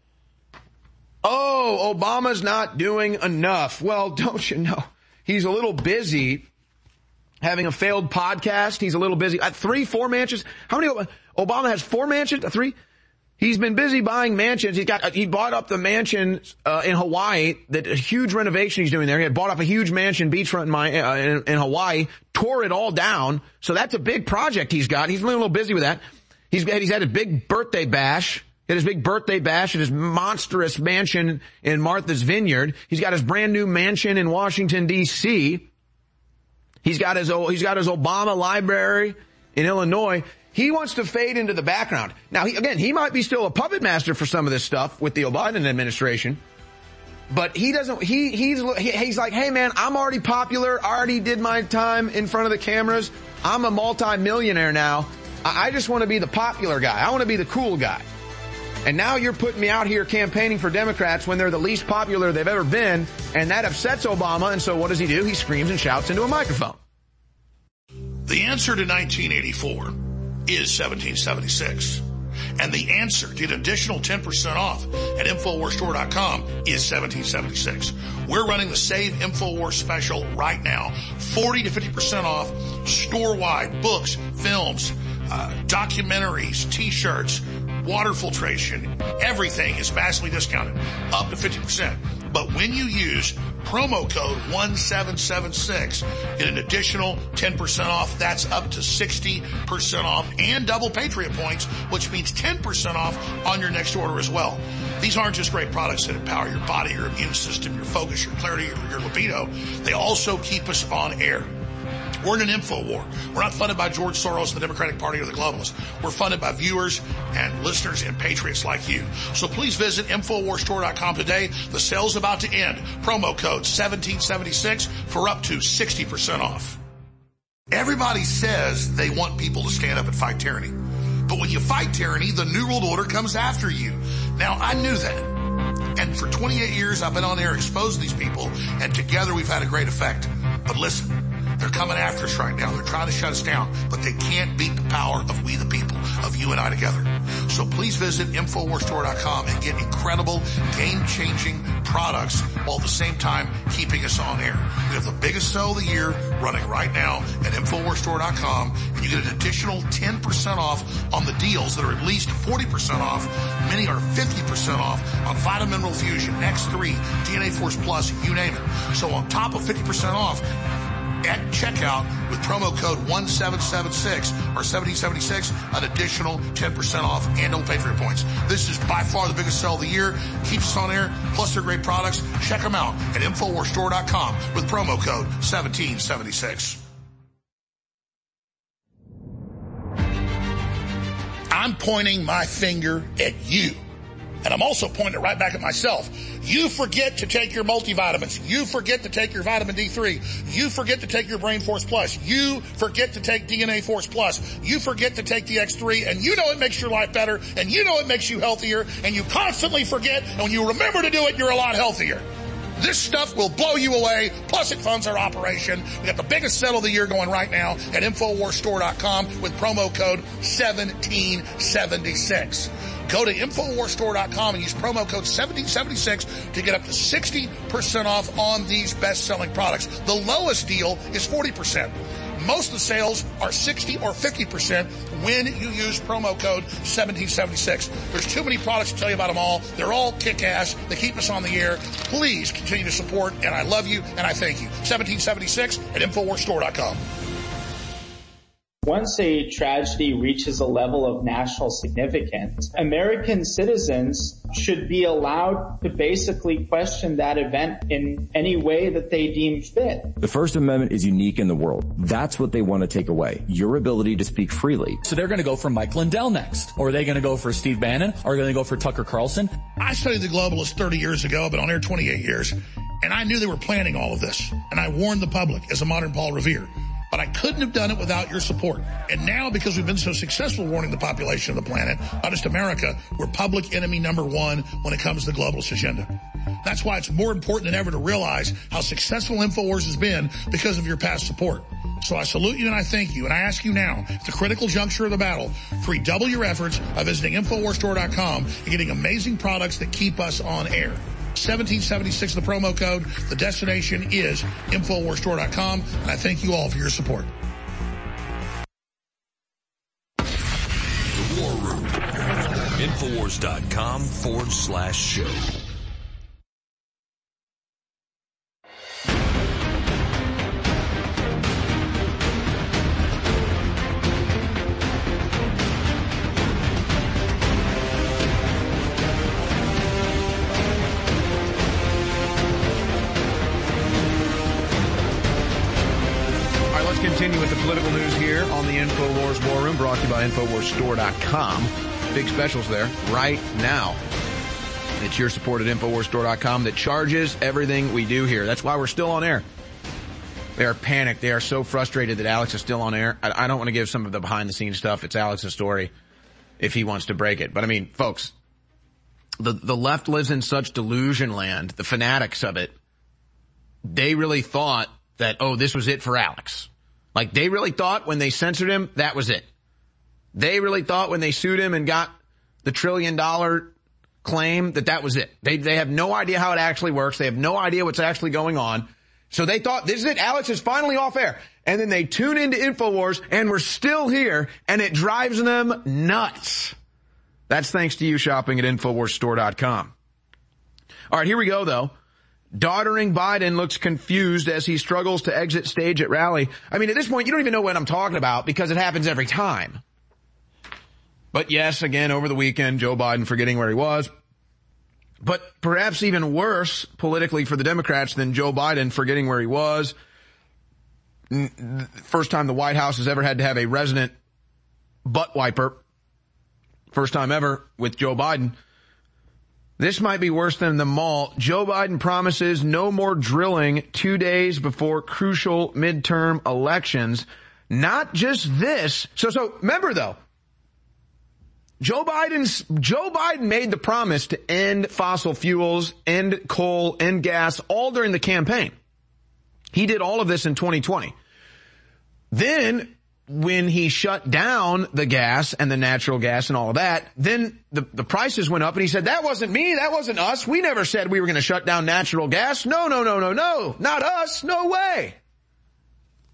Speaker 9: Oh, Obama's not doing enough. Well, don't you know? He's a little busy having a failed podcast. He's a little busy. At three, four mansions. How many? Obama has four mansions? Three? He's been busy buying mansions. He's got, he bought up the mansion, uh, in Hawaii, that a huge renovation he's doing there. He had bought up a huge mansion beachfront in, my, uh, in, in Hawaii, tore it all down. So that's a big project he's got. He's been a little busy with that. He's, he's had a big birthday bash. He had his big birthday bash at his monstrous mansion in Martha's Vineyard. He's got his brand new mansion in Washington, D C. He's got his, he's got his Obama library in Illinois. He wants to fade into the background. Now, he, again, he might be still a puppet master for some of this stuff with the Biden administration, but he doesn't, he, he's, he, he's like, hey man, I'm already popular. I already did my time in front of the cameras. I'm a multi-millionaire now. I, I just want to be the popular guy. I want to be the cool guy. And now you're putting me out here campaigning for Democrats when they're the least popular they've ever been, and that upsets Obama, and so what does he do? He screams and shouts into a microphone.
Speaker 10: The answer to nineteen eighty-four is seventeen seventy-six. And the answer to get an additional ten percent off at Infowars Store dot com is seventeen seventy-six. We're running the Save Infowars special right now. forty to fifty percent off store-wide books, films, uh, documentaries, t-shirts, water filtration. Everything is vastly discounted, up to fifty percent. But when you use promo code one seven seven six, get an additional ten percent off. That's up to sixty percent off and double Patriot points, which means ten percent off on your next order as well. These aren't just great products that empower your body, your immune system, your focus, your clarity, your, your libido. They also keep us on air. We're in an info war. We're not funded by George Soros, the Democratic Party, or the globalists. We're funded by viewers and listeners and patriots like you. So please visit Infowars Store dot com today. The sale's about to end. Promo code seventeen seventy-six for up to sixty percent off. Everybody says they want people to stand up and fight tyranny. But when you fight tyranny, the New World Order comes after you. Now, I knew that. And for twenty-eight years, I've been on air exposing these people, and together we've had a great effect. But listen. They're coming after us right now. They're trying to shut us down, but they can't beat the power of we the people, of you and I together. So please visit Infowars Store dot com and get incredible, game-changing products while at the same time keeping us on air. We have the biggest sale of the year running right now at Infowars Store dot com, and you get an additional ten percent off on the deals that are at least forty percent off. Many are fifty percent off on Vitamin Mineral Fusion, X three, D N A Force Plus, you name it. So on top of fifty percent off at checkout with promo code one seven seven six or seventeen seventy-six, an additional ten percent off, and don't pay for your points. This is by far the biggest sale of the year. Keeps us on air, plus they're great products. Check them out at Infowars Store dot com with promo code seventeen seventy-six. I'm pointing my finger at you. And I'm also pointing it right back at myself. You forget to take your multivitamins. You forget to take your vitamin D three. You forget to take your Brain Force Plus. You forget to take D N A Force Plus. You forget to take the X three, and you know it makes your life better, and you know it makes you healthier, and you constantly forget, and when you remember to do it, you're a lot healthier. This stuff will blow you away, plus it funds our operation. We got the biggest sale of the year going right now at Infowars Store dot com with promo code seventeen seventy-six. Go to Infowars Store dot com and use promo code seventeen seventy-six to get up to sixty percent off on these best-selling products. The lowest deal is forty percent. Most of the sales are sixty or fifty percent when you use promo code seventeen seventy-six. There's too many products to tell you about them all. They're all kick-ass. They keep us on the air. Please continue to support, and I love you, and I thank you. seventeen seventy-six at Infowars Store dot com.
Speaker 11: Once a tragedy reaches a level of national significance, American citizens should be allowed to basically question that event in any way that they deem fit.
Speaker 12: The First Amendment is unique in the world. That's what they want to take away, your ability to speak freely.
Speaker 13: So they're going to go for Mike Lindell next. Or are they going to go for Steve Bannon? Or are they going to go for Tucker Carlson?
Speaker 10: I studied the globalists thirty years ago. I've been on air twenty-eight years. And I knew they were planning all of this. And I warned the public as a modern Paul Revere. But I couldn't have done it without your support. And now, because we've been so successful warning the population of the planet, not just America, we're public enemy number one when it comes to the globalist agenda. That's why it's more important than ever to realize how successful InfoWars has been because of your past support. So I salute you and I thank you. And I ask you now, at the critical juncture of the battle, to redouble your efforts by visiting Infowars Store dot com and getting amazing products that keep us on air. seventeen seventy-six the promo code. The destination is Infowars Store dot com, and I thank you all for your support.
Speaker 14: The War Room. Infowars dot com forward slash show.
Speaker 9: Continue with the political news here on the InfoWars War Room, brought to you by Infowars Store dot com. Big specials there right now. It's your support at Infowars Store dot com that charges everything we do here. That's why we're still on air. They are panicked. They are so frustrated that Alex is still on air. I, I don't want to give some of the behind-the-scenes stuff. It's Alex's story if he wants to break it. But, I mean, folks, the, the left lives in such delusion land, the fanatics of it. They really thought that, oh, this was it for Alex. Like, they really thought when they censored him, that was it. They really thought when they sued him and got the trillion dollar claim that that was it. They they have no idea how it actually works. They have no idea what's actually going on. So they thought, this is it. Alex is finally off air. And then they tune into InfoWars, and we're still here, and it drives them nuts. That's thanks to you shopping at Infowars Store dot com. All right, here we go, though. Doddering Biden looks confused as he struggles to exit stage at rally. I mean, at this point, you don't even know what I'm talking about because it happens every time. But yes, again, over the weekend, Joe Biden forgetting where he was. But perhaps even worse politically for the Democrats than Joe Biden forgetting where he was. First time the White House has ever had to have a resident butt wiper. First time ever with Joe Biden. This might be worse than the mall. Joe Biden promises no more drilling two days before crucial midterm elections. Not just this. So, so remember though, Joe Biden's, Joe Biden made the promise to end fossil fuels, end coal, end gas, all during the campaign. He did all of this in twenty twenty. Then, when he shut down the gas and the natural gas and all of that, then the, the prices went up and he said, that wasn't me, that wasn't us. We never said we were going to shut down natural gas. No, no, no, no, no, not us, no way.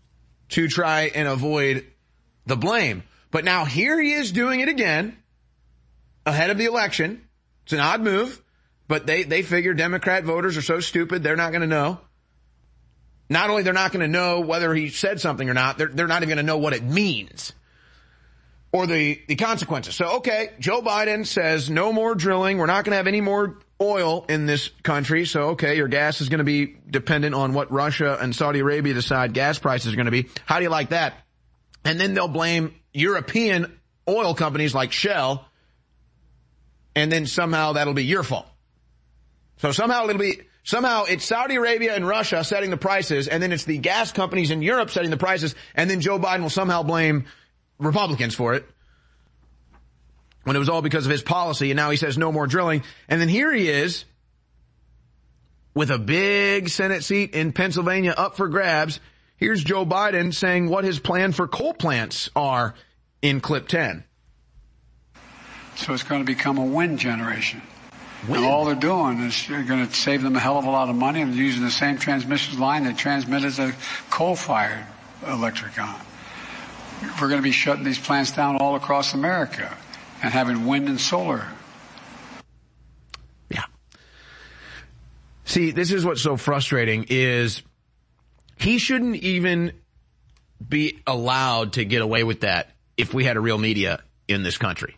Speaker 9: to try and avoid the blame. But now here he is doing it again ahead of the election. It's an odd move, but they, they figure Democrat voters are so stupid they're not going to know. Not only they're not going to know whether he said something or not, they're, they're not even going to know what it means or the, the consequences. So, okay, Joe Biden says no more drilling. We're not going to have any more oil in this country. So, okay, your gas is going to be dependent on what Russia and Saudi Arabia decide gas prices are going to be. How do you like that? And then they'll blame European oil companies like Shell, and then somehow that'll be your fault. So somehow it'll be, somehow it's Saudi Arabia and Russia setting the prices, and then it's the gas companies in Europe setting the prices, and then Joe Biden will somehow blame Republicans for it, when it was all because of his policy, and now he says no more drilling. And then here he is with a big Senate seat in Pennsylvania up for grabs. Here's Joe Biden saying what his plan for coal plants are in clip ten.
Speaker 18: So it's going to become a wind generation.
Speaker 9: Wind?
Speaker 18: And all they're doing is they're going to save them a hell of a lot of money, and they're using the same transmission line they transmit as a coal-fired electric on. We're going to be shutting these plants down all across America and having wind and solar.
Speaker 9: Yeah. See, this is what's so frustrating is he shouldn't even be allowed to get away with that if we had a real media in this country.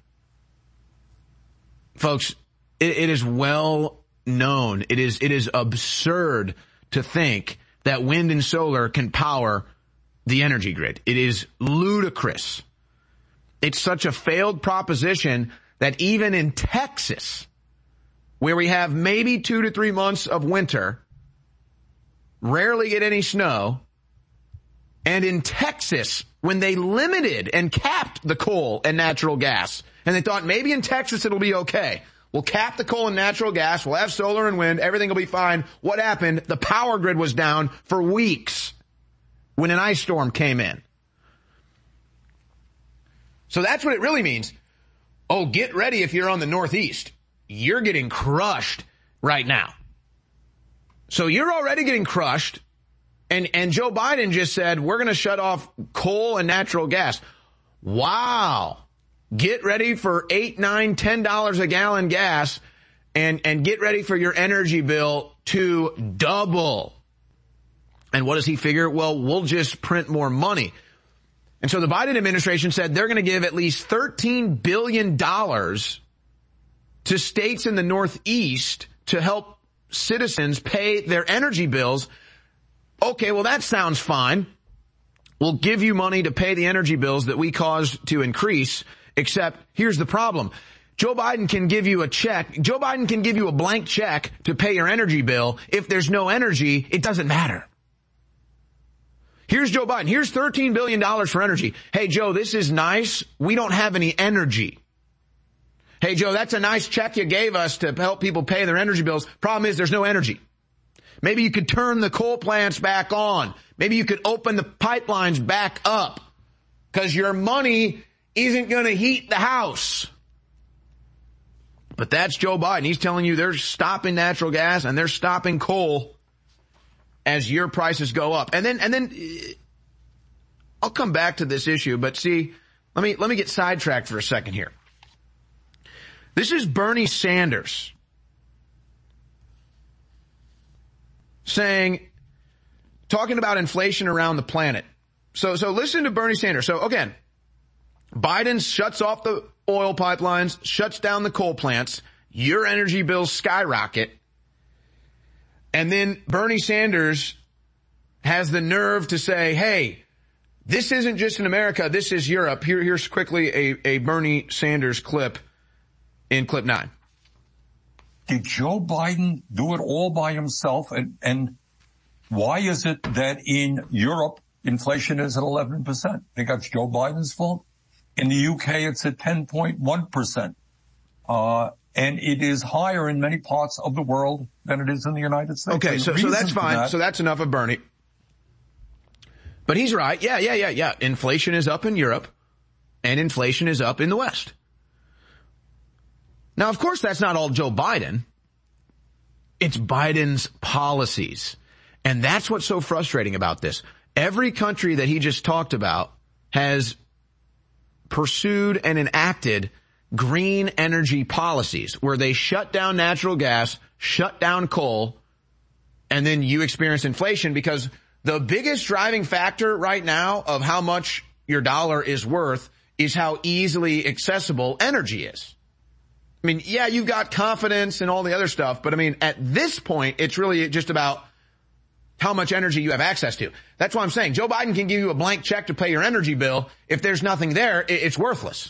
Speaker 9: Folks, it, it is well known. It is, it is absurd to think that wind and solar can power the energy grid. It is ludicrous. It's such a failed proposition that even in Texas, where we have maybe two to three months of winter, rarely get any snow, and in Texas, when they limited and capped the coal and natural gas, and they thought maybe in Texas it'll be okay. We'll cap the coal and natural gas, we'll have solar and wind, everything will be fine. What happened? The power grid was down for weeks when an ice storm came in. So that's what it really means. Oh, get ready if you're on the Northeast. You're getting crushed right now. So you're already getting crushed, and, and Joe Biden just said, we're going to shut off coal and natural gas. Wow. Get ready for eight, nine, ten dollars a gallon gas, and, and get ready for your energy bill to double. And what does he figure? Well, we'll just print more money. And so the Biden administration said they're going to give at least thirteen billion dollars to states in the Northeast to help citizens pay their energy bills. Okay, well, that sounds fine. We'll give you money to pay the energy bills that we caused to increase, except here's the problem. Joe Biden can give you a check. Joe Biden can give you a blank check to pay your energy bill. If there's no energy, it doesn't matter. Here's Joe Biden. Here's thirteen billion dollars for energy. Hey, Joe, this is nice. We don't have any energy. Hey, Joe, that's a nice check you gave us to help people pay their energy bills. Problem is there's no energy. Maybe you could turn the coal plants back on. Maybe you could open the pipelines back up because your money isn't going to heat the house. But that's Joe Biden. He's telling you they're stopping natural gas and they're stopping coal as your prices go up. And then, and then I'll come back to this issue, but see, let me, let me get sidetracked for a second here. This is Bernie Sanders saying, talking about inflation around the planet. So, so listen to Bernie Sanders. So again, Biden shuts off the oil pipelines, shuts down the coal plants, your energy bills skyrocket. And then Bernie Sanders has the nerve to say, hey, this isn't just in America, this is Europe. Here, here's quickly a, a Bernie Sanders clip in clip nine.
Speaker 20: Did Joe Biden do it all by himself? And, and why is it that in Europe, inflation is at eleven percent? Think that's Joe Biden's fault? In the U K, it's at ten point one percent. Uh, and it is higher in many parts of the world than it is in the United States.
Speaker 9: Okay, so, so that's fine. That, so that's enough of Bernie. But he's right. Yeah, yeah, yeah, yeah. Inflation is up in Europe and inflation is up in the West. Now, of course, that's not all Joe Biden. It's Biden's policies. And that's what's so frustrating about this. Every country that he just talked about has pursued and enacted green energy policies where they shut down natural gas, shut down coal, and then you experience inflation because the biggest driving factor right now of how much your dollar is worth is how easily accessible energy is. I mean, yeah, you've got confidence and all the other stuff, but I mean, at this point, it's really just about how much energy you have access to. That's why I'm saying Joe Biden can give you a blank check to pay your energy bill. If there's nothing there, it's worthless.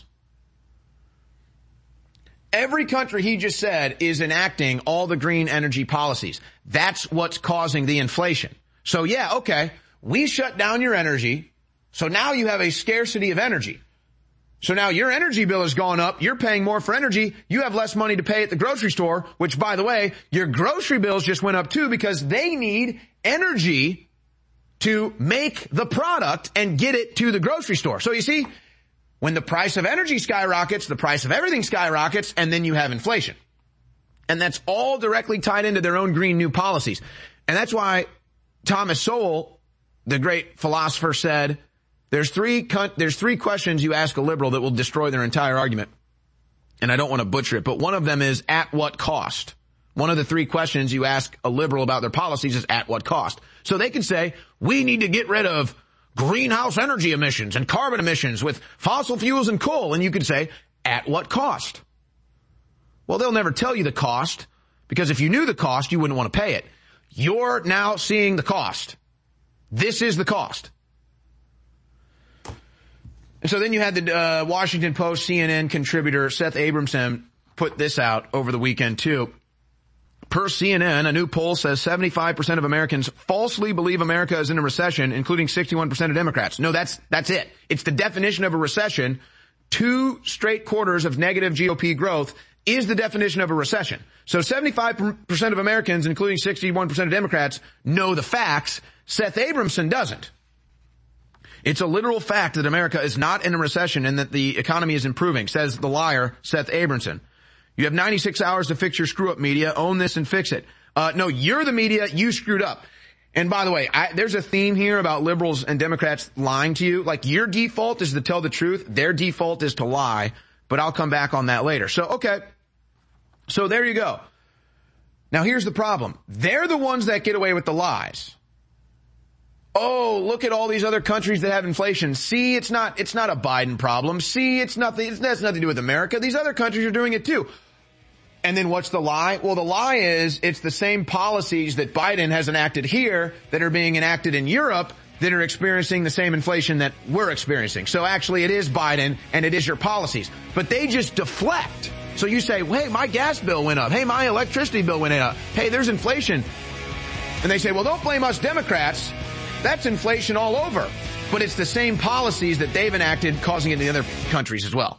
Speaker 9: Every country he just said is enacting all the green energy policies. That's what's causing the inflation. So yeah, okay, we shut down your energy, so now you have a scarcity of energy. So now your energy bill has gone up, you're paying more for energy, you have less money to pay at the grocery store, which by the way, your grocery bills just went up too because they need energy to make the product and get it to the grocery store. So you see, when the price of energy skyrockets, the price of everything skyrockets, and then you have inflation. And that's all directly tied into their own green new policies. And that's why Thomas Sowell, the great philosopher, said, There's three, there's three questions you ask a liberal that will destroy their entire argument. And I don't want to butcher it, but one of them is at what cost? One of the three questions you ask a liberal about their policies is at what cost? So they can say, we need to get rid of greenhouse energy emissions and carbon emissions with fossil fuels and coal. And you could say, at what cost? Well, they'll never tell you the cost because if you knew the cost, you wouldn't want to pay it. You're now seeing the cost. This is the cost. And so then you had the uh, Washington Post C N N contributor Seth Abramson put this out over the weekend too. Per C N N, a new poll says seventy-five percent of Americans falsely believe America is in a recession, including sixty-one percent of Democrats. No, that's that's it. It's the definition of a recession. Two straight quarters of negative G O P growth is the definition of a recession. So seventy-five percent of Americans, including sixty-one percent of Democrats, know the facts. Seth Abramson doesn't. It's a literal fact that America is not in a recession and that the economy is improving, says the liar, Seth Abramson. You have ninety-six hours to fix your screw-up, media. Own this and fix it. Uh, no, you're the media. You screwed up. And by the way, I, there's a theme here about liberals and Democrats lying to you. Like, your default is to tell the truth. Their default is to lie. But I'll come back on that later. So, okay. So there you go. Now here's the problem. They're the ones that get away with the lies. Oh, look at all these other countries that have inflation. See, it's not, it's not a Biden problem. See, it's nothing, it has nothing to do with America. These other countries are doing it too. And then what's the lie? Well, the lie is it's the same policies that Biden has enacted here that are being enacted in Europe that are experiencing the same inflation that we're experiencing. So actually it is Biden and it is your policies. But they just deflect. So you say, hey, my gas bill went up. Hey, my electricity bill went up. Hey, there's inflation. And they say, well, don't blame us Democrats. That's inflation all over. But it's the same policies that they've enacted causing it in the other countries as well.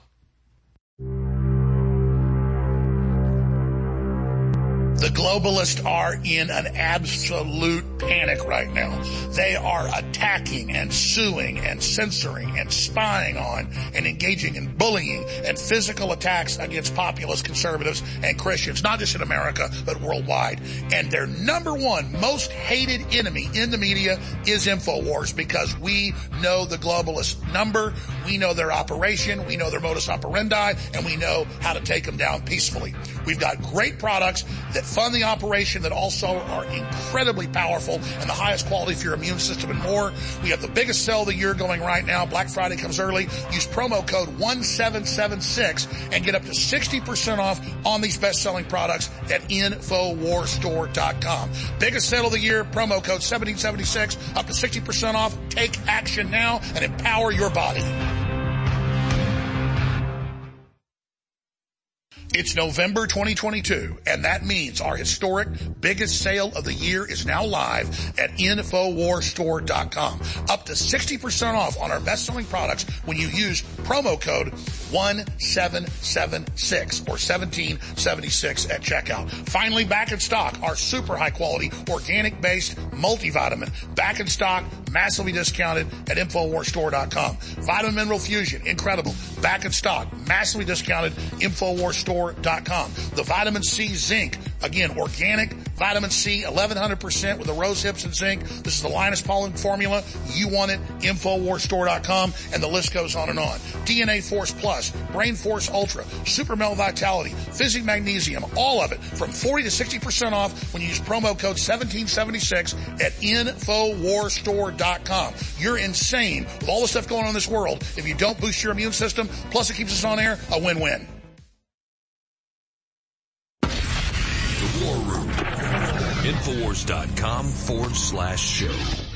Speaker 10: The globalists are in an absolute panic right now. They are attacking and suing and censoring and spying on and engaging in bullying and physical attacks against populist conservatives and Christians, not just in America, but worldwide. And their number one most hated enemy in the media is InfoWars, because we know the globalist number, we know their operation, we know their modus operandi, and we know how to take them down peacefully. We've got great products that fund the operation, that also are incredibly powerful and the highest quality for your immune system and more. We have the biggest sale of the year going right now. Black Friday comes early. Use promo code one seven seven six and get up to sixty percent off on these best-selling products at Infowars Store dot com. Biggest sale of the year, promo code seventeen seventy-six, up to sixty percent off. Take action now and empower your body. It's November twenty twenty-two, and that means our historic biggest sale of the year is now live at Infowars Store dot com. Up to sixty percent off on our best-selling products when you use promo code one seven seven six or seventeen seventy-six at checkout. Finally, back in stock, our super high-quality, organic-based multivitamin. Back in stock, massively discounted at Infowars Store dot com. Vitamin Mineral Fusion, incredible. Back in stock, massively discounted, Infowars Store dot com. The Vitamin C Zinc, Again, organic, vitamin C, eleven hundred percent with the rose hips and zinc. This is the Linus Pauling formula. You want it, Infowars Store dot com, and the list goes on and on. D N A Force Plus, Brain Force Ultra, Super Mel Vitality, Physic Magnesium, all of it from forty to sixty percent off when you use promo code seventeen seventy-six at Infowars Store dot com. You're insane with all the stuff going on in this world. If you don't boost your immune system, plus it keeps us on air, a win-win.
Speaker 14: The War Room. Infowars.com forward slash show.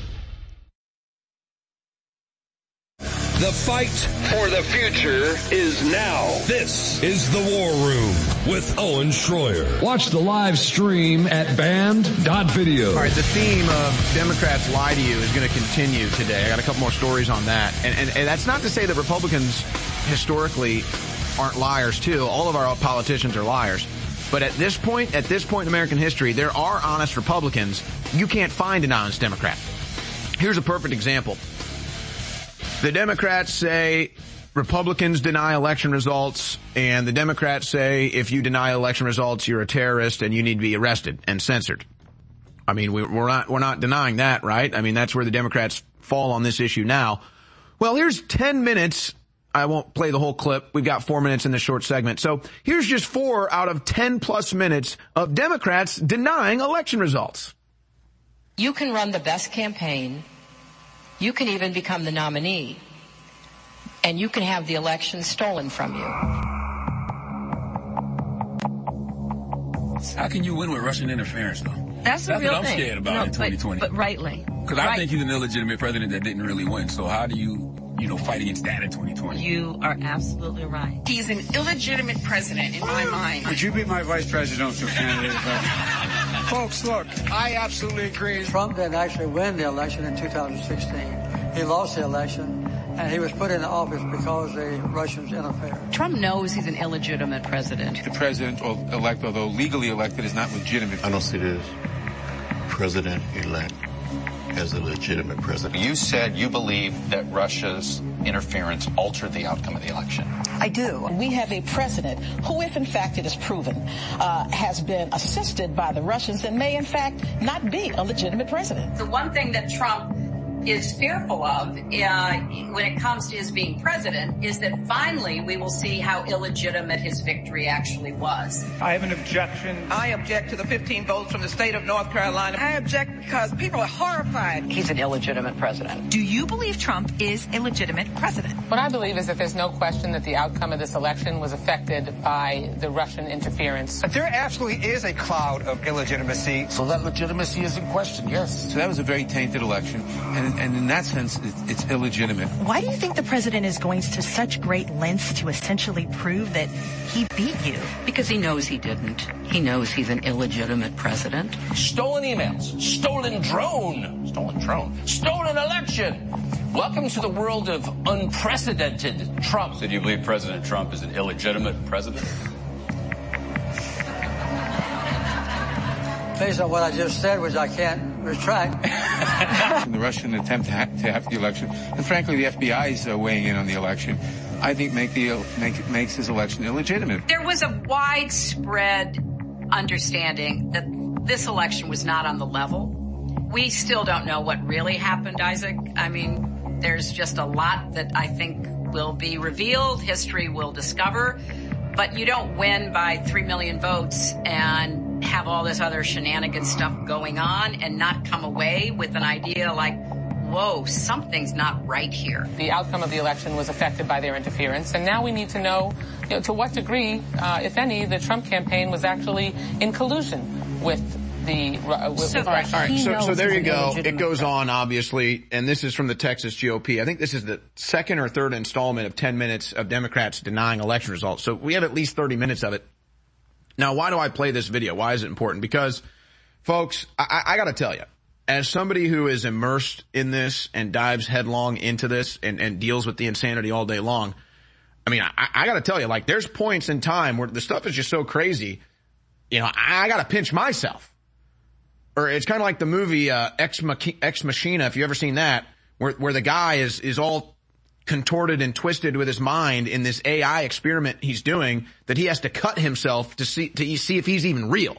Speaker 14: The fight for the future is now. This is The War Room with Owen Schroyer.
Speaker 21: Watch the live stream at band dot video.
Speaker 9: All right, the theme of Democrats lie to you is going to continue today. I got a couple more stories on that. And, and, and that's not to say that Republicans historically aren't liars too. All of our politicians are liars. But at this point, at this point in American history, there are honest Republicans. You can't find an honest Democrat. Here's a perfect example. The Democrats say Republicans deny election results, and the Democrats say if you deny election results, you're a terrorist and you need to be arrested and censored. I mean, we, we're not we're not denying that, right? I mean, that's where the Democrats fall on this issue now. Well, here's ten minutes. I won't play the whole clip. We've got four minutes in this short segment. So here's just four out of ten plus minutes of Democrats denying election results.
Speaker 22: You can run the best campaign. You can even become the nominee, and you can have the election stolen from you.
Speaker 23: How can you win with Russian interference, though?
Speaker 22: That's the
Speaker 23: That's
Speaker 22: real
Speaker 23: what I'm
Speaker 22: thing.
Speaker 23: scared about
Speaker 22: no,
Speaker 23: in twenty twenty.
Speaker 22: But, but rightly.
Speaker 23: Because I
Speaker 22: right.
Speaker 23: think he's an illegitimate president that didn't really win. So how do you, you know, fight against that in twenty twenty?
Speaker 22: You are absolutely right.
Speaker 24: He's an illegitimate president in my mind.
Speaker 18: Would you be my vice presidential candidate? Folks, look, I absolutely agree.
Speaker 25: Trump didn't actually win the election in two thousand sixteen. He lost the election, and he was put in office because the Russians interfered.
Speaker 22: Trump knows he's an illegitimate president.
Speaker 23: The president-elect, although legally elected, is not legitimate.
Speaker 26: I don't see this president-elect as a legitimate president.
Speaker 27: You said you believe that Russia's interference altered the outcome of the election.
Speaker 24: I do. We have a president who, if in fact it is proven, uh, has been assisted by the Russians and may in fact not be a legitimate president.
Speaker 22: The one thing that Trump is fearful of uh, when it comes to his being president is that finally we will see how illegitimate his victory actually was.
Speaker 28: I have an objection.
Speaker 24: I object to the fifteen votes from the state of North Carolina. I object because people are horrified.
Speaker 22: He's an illegitimate president.
Speaker 24: Do you believe Trump is a legitimate president?
Speaker 22: What I believe is that there's no question that the outcome of this election was affected by the Russian interference.
Speaker 28: But there absolutely is a cloud of illegitimacy.
Speaker 27: So that legitimacy is in question, yes.
Speaker 23: So that was a very tainted election. And And in that sense, it's illegitimate.
Speaker 24: Why do you think the president is going to such great lengths to essentially prove that he beat you?
Speaker 22: Because he knows he didn't. He knows he's an illegitimate president.
Speaker 27: Stolen emails, stolen drone, stolen drone, stolen election. Welcome to the world of unprecedented Trump.
Speaker 29: So do you believe President Trump is an illegitimate president?
Speaker 25: Based on what I just said, which I can't retract.
Speaker 23: The Russian attempt to, ha- to have the election, and frankly, the F B I is uh, weighing in on the election, I think make the make, makes his election illegitimate.
Speaker 22: There was a widespread understanding that this election was not on the level. We still don't know what really happened, Isaac. I mean, there's just a lot that I think will be revealed, history will discover, but you don't win by three million votes and have all this other shenanigan stuff going on and not come away with an idea like, whoa, something's not right here. The outcome of the election was affected by their interference, and now we need to know, you know, to what degree, uh, if any, the Trump campaign was actually in collusion with the uh, with,
Speaker 9: so,
Speaker 22: with
Speaker 9: all right, all right. So, so there you go. It goes
Speaker 22: president.
Speaker 9: on, obviously, and this is from the Texas G O P. I think this is the second or third installment of ten minutes of Democrats denying election results. So we have at least thirty minutes of it. Now, why do I play this video? Why is it important? Because, folks, I, I got to tell you, as somebody who is immersed in this and dives headlong into this and, and deals with the insanity all day long, I mean, I, I got to tell you, like, there's points in time where the stuff is just so crazy, you know, I, I got to pinch myself. Or it's kind of like the movie uh, Ex, Mach- Ex Machina, if you've ever seen that, where where the guy is is all contorted and twisted with his mind in this A I experiment he's doing that he has to cut himself to see to see if he's even real.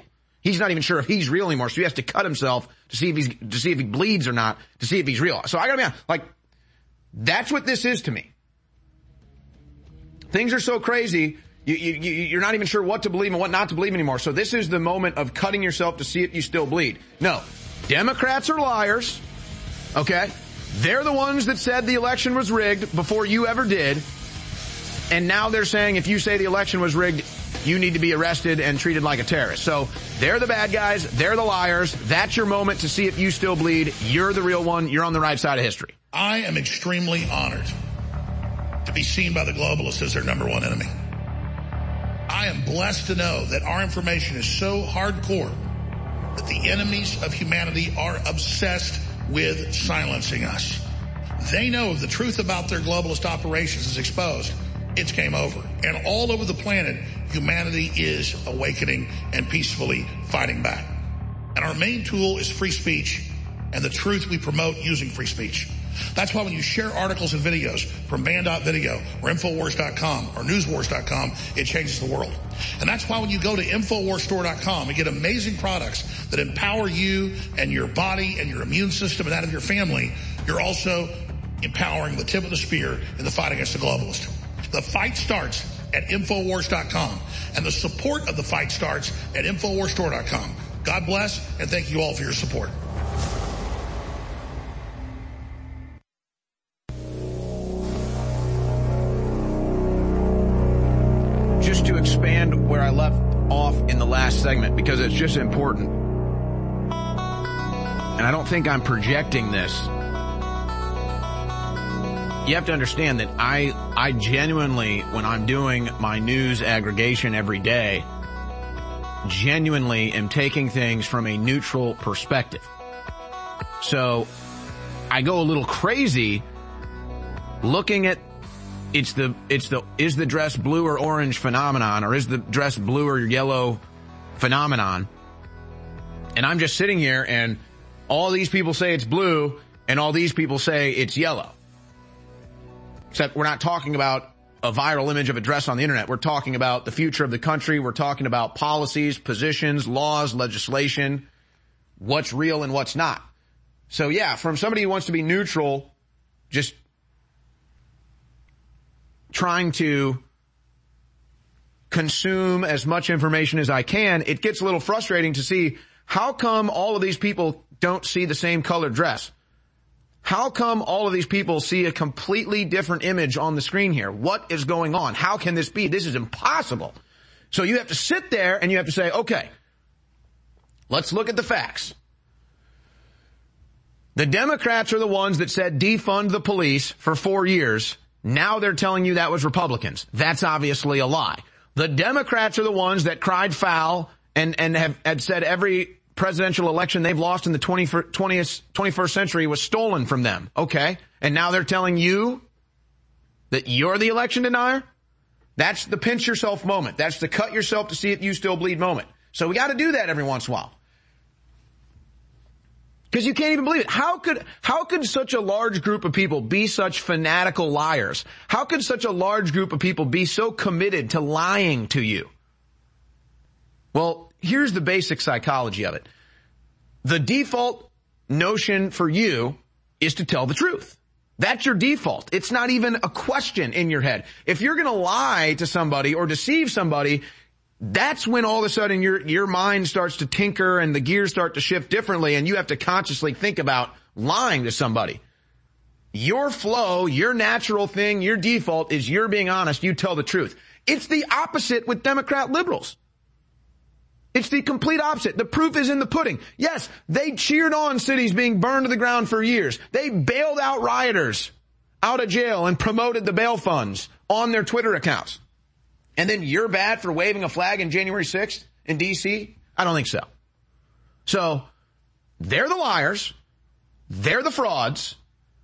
Speaker 9: He's not even sure if he's real anymore, so he has to cut himself to see if he's, to see if he bleeds or not, to see if he's real. So I gotta be honest, like, that's what this is to me. Things are so crazy, you, you, you're not even sure what to believe and what not to believe anymore. So this is the moment of cutting yourself to see if you still bleed. No, Democrats are liars, okay? They're the ones that said the election was rigged before you ever did. And now they're saying if you say the election was rigged, you need to be arrested and treated like a terrorist. So they're the bad guys. They're the liars. That's your moment to see if you still bleed. You're the real one. You're on the right side of history.
Speaker 10: I am extremely honored to be seen by the globalists as their number one enemy. I am blessed to know that our information is so hardcore that the enemies of humanity are obsessed with silencing us. They know if the truth about their globalist operations is exposed, it's game over. And all over the planet, humanity is awakening and peacefully fighting back. And our main tool is free speech and the truth we promote using free speech. That's why when you share articles and videos from band dot video or infowars dot com or newswars dot com, it changes the world. And that's why when you go to infowars store dot com and get amazing products that empower you and your body and your immune system and that of your family, you're also empowering the tip of the spear in the fight against the globalist. The fight starts at infowars dot com, and the support of the fight starts at infowars store dot com. God bless, and thank you all for your support.
Speaker 9: Just to expand where I left off in the last segment, because it's just important, and I don't think I'm projecting this. You have to understand that I, I genuinely, when I'm doing my news aggregation every day, genuinely am taking things from a neutral perspective. So I go a little crazy looking at it's the, it's the, is the dress blue or orange phenomenon, or is the dress blue or yellow phenomenon? And I'm just sitting here and all these people say it's blue and all these people say it's yellow. Except we're not talking about a viral image of a dress on the internet. We're talking about the future of the country. We're talking about policies, positions, laws, legislation, what's real and what's not. So yeah, from somebody who wants to be neutral, just trying to consume as much information as I can, it gets a little frustrating to see how come all of these people don't see the same colored dress. How come all of these people see a completely different image on the screen here? What is going on? How can this be? This is impossible. So you have to sit there and you have to say, okay, let's look at the facts. The Democrats are the ones that said defund the police for four years. Now they're telling you that was Republicans. That's obviously a lie. The Democrats are the ones that cried foul and, and have, have said every presidential election they've lost in the twentieth, twenty-first century was stolen from them. Okay. And now they're telling you that you're the election denier? That's the pinch yourself moment. That's the cut yourself to see if you still bleed moment. So we got to do that every once in a while. Because you can't even believe it. How could, how could such a large group of people be such fanatical liars? How could such a large group of people be so committed to lying to you? Well, here's the basic psychology of it. The default notion for you is to tell the truth. That's your default. It's not even a question in your head. If you're going to lie to somebody or deceive somebody, that's when all of a sudden your, your mind starts to tinker and the gears start to shift differently and you have to consciously think about lying to somebody. Your flow, your natural thing, your default is you're being honest. You tell the truth. It's the opposite with Democrat liberals. It's the complete opposite. The proof is in the pudding. Yes, they cheered on cities being burned to the ground for years. They bailed out rioters out of jail and promoted the bail funds on their Twitter accounts. And then you're bad for waving a flag in January sixth in D C? I don't think so. So they're the liars. They're the frauds.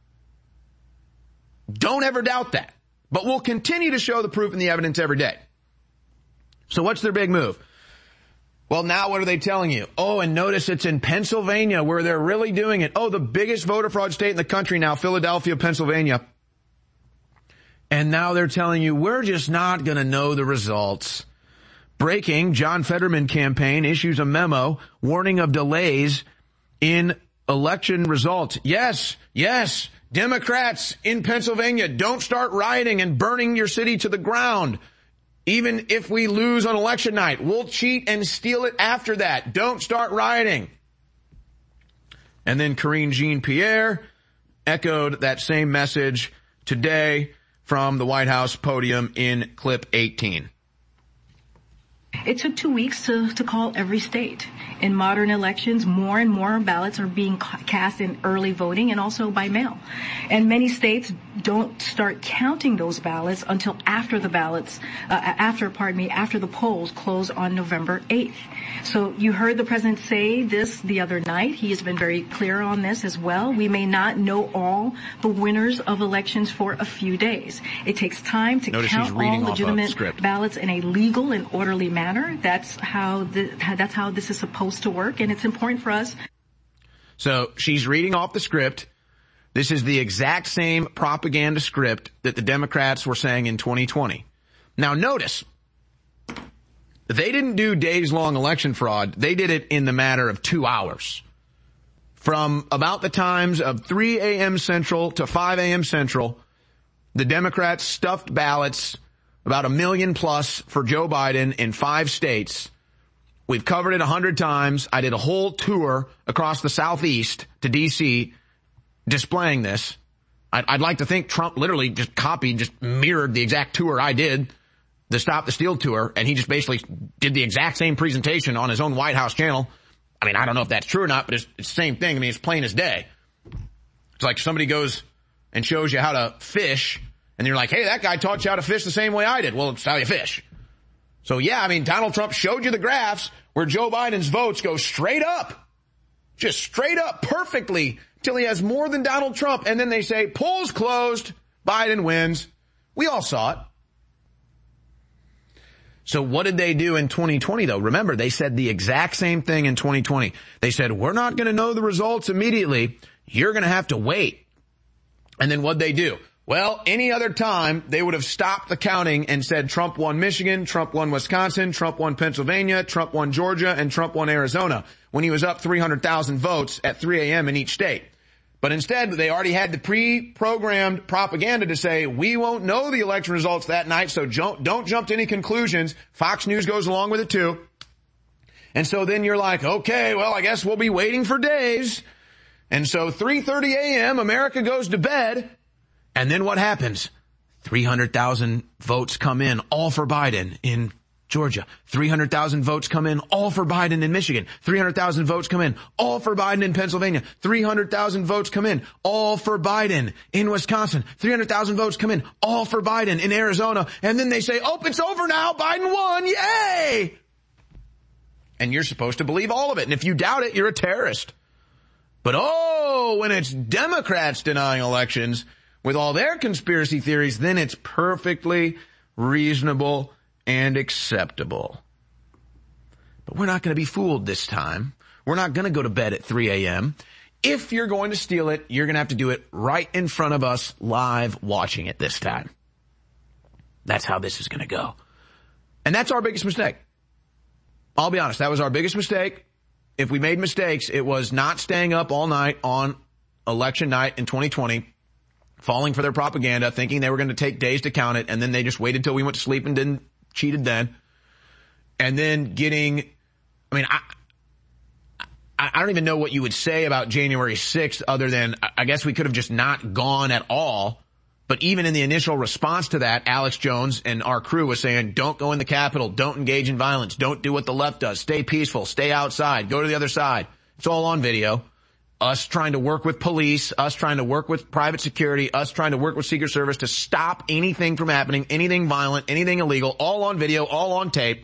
Speaker 9: Don't ever doubt that. But we'll continue to show the proof and the evidence every day. So what's their big move? Well, now what are they telling you? Oh, and notice it's in Pennsylvania where they're really doing it. Oh, the biggest voter fraud state in the country now, Philadelphia, Pennsylvania. And now they're telling you we're just not going to know the results Breaking, John Fetterman campaign issues a memo warning of delays in election results. Yes, yes, Democrats in Pennsylvania, don't start rioting and burning your city to the ground. Even if we lose on election night, we'll cheat and steal it after that. Don't start rioting. And then Karine Jean-Pierre echoed that same message today from the White House podium in clip eighteen.
Speaker 1: It took two weeks to, to call every state. In modern elections, more and more ballots are being cast in early voting and also by mail. And many states don't start counting those ballots until after the ballots, uh, after, pardon me, after the polls close on November eighth. So you heard the president say this the other night. He has been very clear on this as well. We may not know all the winners of elections for a few days. It takes time to
Speaker 9: Notice
Speaker 1: count all legitimate
Speaker 9: script.
Speaker 1: ballots in a legal and orderly manner. That's how the, that's how this is supposed to work, and it's important for us.
Speaker 9: So she's reading off the script. This is the exact same propaganda script that the Democrats were saying in twenty twenty. Now notice, they didn't do days-long election fraud. They did it in the matter of two hours. From about the times of three a.m. Central to five a.m. Central, the Democrats stuffed ballots, about a million plus for Joe Biden in five states. We've covered it a hundred times. I did a whole tour across the Southeast to D C displaying this. I'd, I'd like to think Trump literally just copied, just mirrored the exact tour I did, the Stop the Steal tour, and he just basically did the exact same presentation on his own White House channel. I mean, I don't know if that's true or not, but it's, it's the same thing. I mean, it's plain as day. It's like somebody goes and shows you how to fish, and you're like, hey, that guy taught you how to fish the same way I did. Well, it's how you fish. So yeah, I mean, Donald Trump showed you the graphs where Joe Biden's votes go straight up, just straight up perfectly till he has more than Donald Trump. And then they say, polls closed, Biden wins. We all saw it. So what did they do in twenty twenty though? Remember, they said the exact same thing in twenty twenty. They said, we're not going to know the results immediately. You're going to have to wait. And then what'd they do? Well, any other time, they would have stopped the counting and said Trump won Michigan, Trump won Wisconsin, Trump won Pennsylvania, Trump won Georgia, and Trump won Arizona when he was up three hundred thousand votes at three a.m. in each state. But instead, they already had the pre-programmed propaganda to say, we won't know the election results that night, so don't, don't jump to any conclusions. Fox News goes along with it too. And so then you're like, okay, well, I guess we'll be waiting for days. And so three thirty a.m., America goes to bed. And then what happens? three hundred thousand votes come in, all for Biden in Georgia. three hundred thousand votes come in, all for Biden in Michigan. three hundred thousand votes come in, all for Biden in Pennsylvania. three hundred thousand votes come in, all for Biden in Wisconsin. three hundred thousand votes come in, all for Biden in Arizona. And then they say, oh, it's over now. Biden won. Yay! And you're supposed to believe all of it. And if you doubt it, you're a terrorist. But oh, when it's Democrats denying elections with all their conspiracy theories, then it's perfectly reasonable and acceptable. But we're not going to be fooled this time. We're not going to go to bed at three a.m. If you're going to steal it, you're going to have to do it right in front of us live watching it this time. That's how this is going to go. And that's our biggest mistake. I'll be honest, that was our biggest mistake. If we made mistakes, it was not staying up all night on election night in twenty twenty, falling for their propaganda, thinking they were going to take days to count it, and then they just waited till we went to sleep and didn't cheated then. And then getting, I mean, I, I, I don't even know what you would say about January sixth other than, I guess we could have just not gone at all. But even in the initial response to that, Alex Jones and our crew was saying, don't go in the Capitol, don't engage in violence, don't do what the left does, stay peaceful, stay outside, go to the other side. It's all on video. Us trying to work with police, us trying to work with private security, us trying to work with Secret Service to stop anything from happening, anything violent, anything illegal, all on video, all on tape.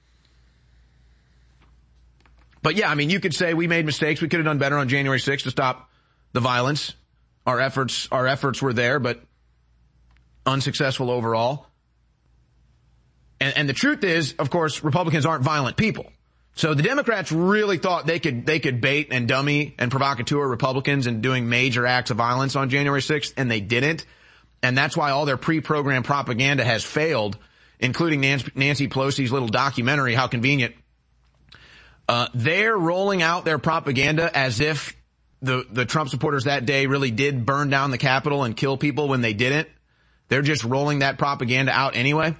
Speaker 9: But yeah, I mean, you could say we made mistakes. We could have done better on January sixth to stop the violence. Our efforts, our efforts were there, but unsuccessful overall. And, and the truth is, of course, Republicans aren't violent people. So the Democrats really thought they could, they could bait and dummy and provocateur Republicans in doing major acts of violence on January sixth, and they didn't. And that's why all their pre-programmed propaganda has failed. including Nancy Pelosi's little documentary, How Convenient. Uh, they're rolling out their propaganda as if the, the Trump supporters that day really did burn down the Capitol and kill people when they didn't. They're just rolling that propaganda out anyway.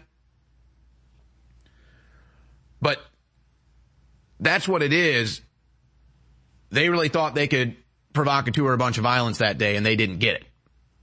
Speaker 9: But that's what it is. They really thought they could provocateur a bunch of violence that day, and they didn't get it.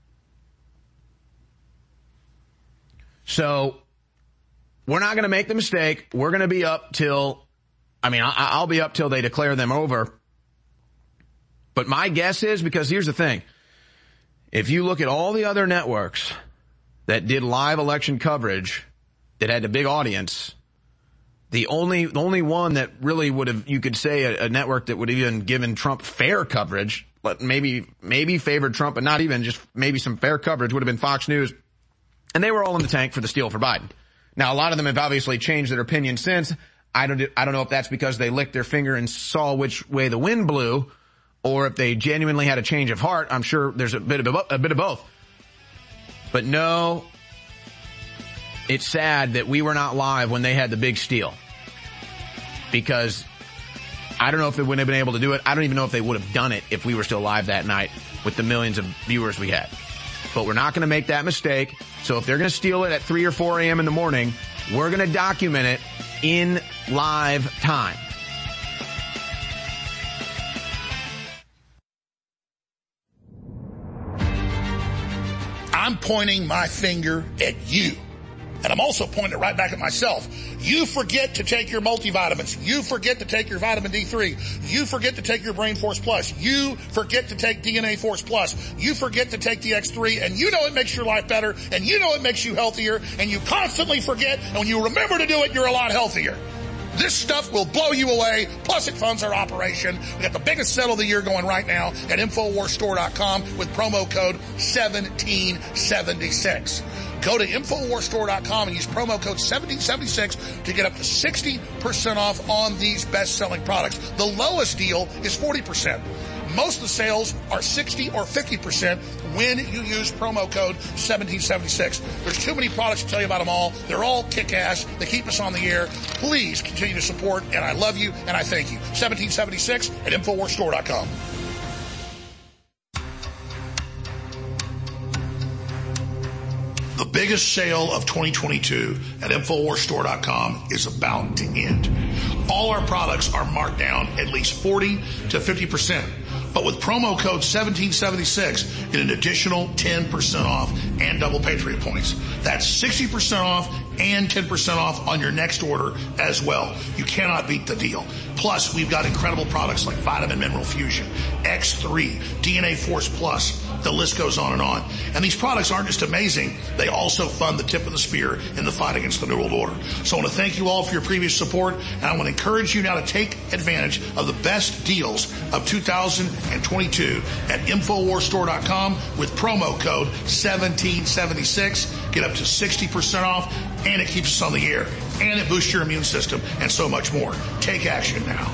Speaker 9: So we're not going to make the mistake. We're going to be up till, I mean, I'll be up till they declare them over. But my guess is, because here's the thing, if you look at all the other networks that did live election coverage that had a big audience, the only, the only one that really would have, you could say a, a network that would have even given Trump fair coverage, but maybe, maybe favored Trump, but not even just maybe some fair coverage, would have been Fox News. And they were all in the tank for the steal for Biden. Now, a lot of them have obviously changed their opinion since. I don't, I don't know if that's because they licked their finger and saw which way the wind blew, or if they genuinely had a change of heart. I'm sure there's a bit of, a bit of both. But no, it's sad that we were not live when they had the big steal. Because I don't know if they wouldn't have been able to do it. I don't even know if they would have done it if we were still live that night with the millions of viewers we had. But we're not going to make that mistake. So if they're going to steal it at three or four a.m. in the morning, we're going to document it in live time.
Speaker 10: I'm pointing my finger at you. And I'm also pointing it right back at myself. You forget to take your multivitamins. You forget to take your vitamin D three. You forget to take your Brain Force Plus. You forget to take D N A Force Plus. You forget to take the X three, and you know it makes your life better, and you know it makes you healthier, and you constantly forget, and when you remember to do it, you're a lot healthier. This stuff will blow you away, plus it funds our operation. We got the biggest sale of the year going right now at Infowars Store dot com with promo code seventeen seventy-six. Go to Infowars Store dot com and use promo code seventeen seventy-six to get up to sixty percent off on these best-selling products. The lowest deal is forty percent. Most of the sales are sixty or fifty percent when you use promo code seventeen seventy-six. There's too many products to tell you about them all. They're all kick-ass. They keep us on the air. Please continue to support, and I love you, and I thank you. seventeen seventy-six at Infowars Store dot com. The biggest sale of twenty twenty-two at Infowars Store dot com is about to end. All our products are marked down at least forty to fifty percent. But with promo code seventeen seventy-six, get an additional ten percent off and double Patriot points. That's sixty percent off and ten percent off on your next order as well. You cannot beat the deal. Plus, we've got incredible products like Vitamin Mineral Fusion, X three, D N A Force Plus. The list goes on and on. And these products aren't just amazing, they also fund the tip of the spear in the fight against the New World Order. So I want to thank you all for your previous support, and I want to encourage you now to take advantage of the best deals of two thousand twenty-two at Infowars Store dot com with promo code seventeen seventy-six. Get up to sixty percent off, and it keeps us on the air, and it boosts your immune system, and so much more. Take action now.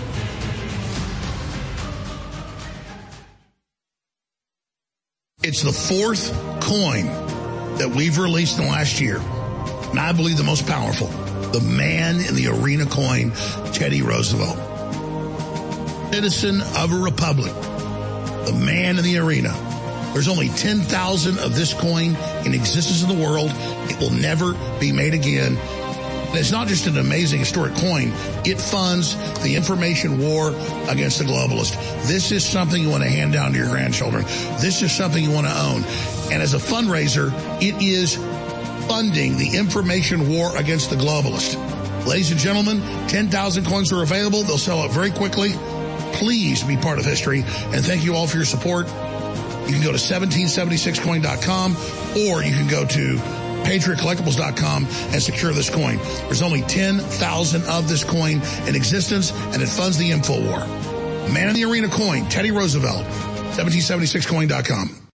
Speaker 10: It's the fourth coin that we've released in the last year, and I believe the most powerful, the man in the arena coin, Teddy Roosevelt. Citizen of a republic, the man in the arena. There's only ten thousand of this coin in existence in the world. It will never be made again. And it's not just an amazing historic coin. It funds the information war against the globalists. This is something you want to hand down to your grandchildren. This is something you want to own. And as a fundraiser, it is funding the information war against the globalists. Ladies and gentlemen, ten thousand coins are available. They'll sell out very quickly. Please be part of history. And thank you all for your support. You can go to seventeen seventy-six coin dot com, or you can go to Patriot Collectibles dot com and secure this coin. There's only ten thousand of this coin in existence, and it funds the info war. Man in the arena coin, Teddy Roosevelt, seventeen seventy-six coin dot com.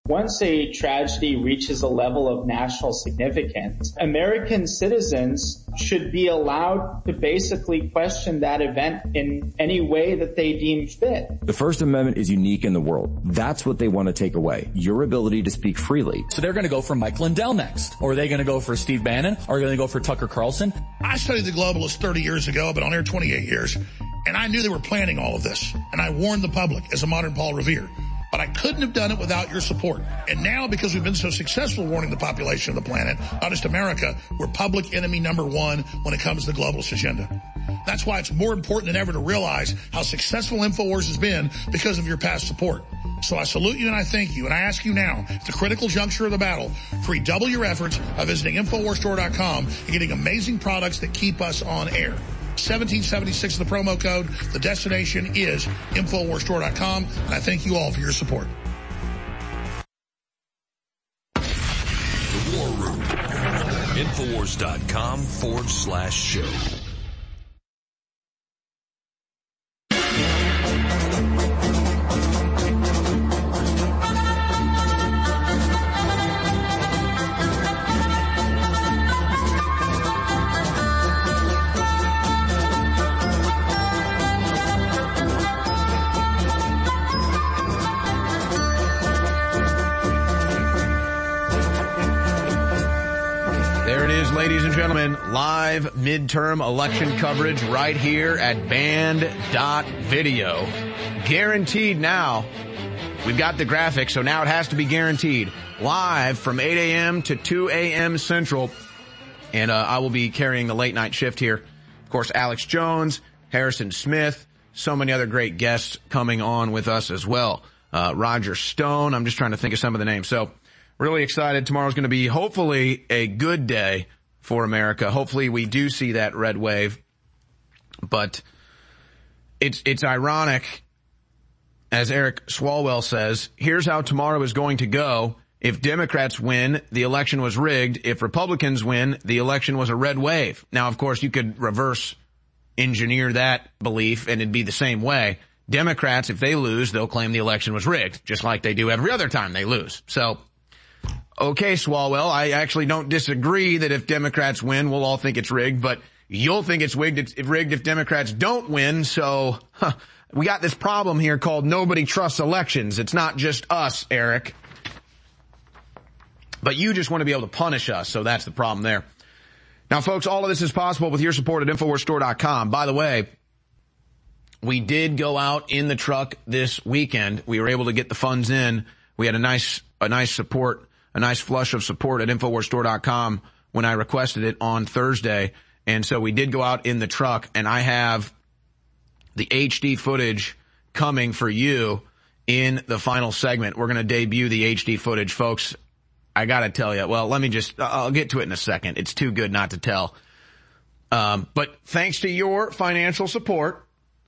Speaker 11: Once a tragedy reaches a level of national significance, American citizens should be allowed to basically question that event in any way that they deem fit.
Speaker 12: The First Amendment is unique in the world. That's what they want to take away. Your ability to speak freely.
Speaker 13: So they're going to go for Mike Lindell next. Or are they going to go for Steve Bannon? Or are they going to go for Tucker Carlson?
Speaker 10: I studied the globalists thirty years ago. I've been on air twenty-eight years. And I knew they were planning all of this. And I warned the public as a modern Paul Revere. But I couldn't have done it without your support. And now, because we've been so successful warning the population of the planet, not just America, we're public enemy number one when it comes to the globalist agenda. That's why it's more important than ever to realize how successful InfoWars has been because of your past support. So I salute you and I thank you. And I ask you now, at the critical juncture of the battle, to redouble your efforts by visiting Infowars Store dot com and getting amazing products that keep us on air. seventeen seventy-six is the promo code. The destination is Infowars Store dot com. And I thank you all for your support.
Speaker 14: The War Room. Infowars dot com forward slash show.
Speaker 9: Ladies and gentlemen, live midterm election coverage right here at band dot video. Guaranteed now. We've got the graphic, so now it has to be guaranteed. Live from eight a.m. to two a.m. Central. And uh, I will be carrying the late night shift here. Of course, Alex Jones, Harrison Smith, so many other great guests coming on with us as well. Uh, Roger Stone. I'm just trying to think of some of the names. So really excited. Tomorrow's going to be hopefully a good day for America. Hopefully we do see that red wave. But it's it's ironic, as Eric Swalwell says, here's how tomorrow is going to go. If Democrats win, the election was rigged. If Republicans win, the election was a red wave. Now, of course, you could reverse engineer that belief and it'd be the same way. Democrats, if they lose, they'll claim the election was rigged, just like they do every other time they lose. So, okay, Swalwell, I actually don't disagree that if Democrats win, we'll all think it's rigged, but you'll think it's rigged, it's rigged if Democrats don't win. So huh, we got this problem here called nobody trusts elections. It's not just us, Eric. But you just want to be able to punish us, so that's the problem there. Now, folks, all of this is possible with your support at Infowars Store dot com. By the way, we did go out in the truck this weekend. We were able to get the funds in. We had a nice, a nice support a nice flush of support at Infowars Store dot com when I requested it on Thursday. And so we did go out in the truck, and I have the H D footage coming for you in the final segment. We're going to debut the H D footage, folks. I got to tell you, well, let me just, I'll get to it in a second. It's too good not to tell. Um, but thanks to your financial support,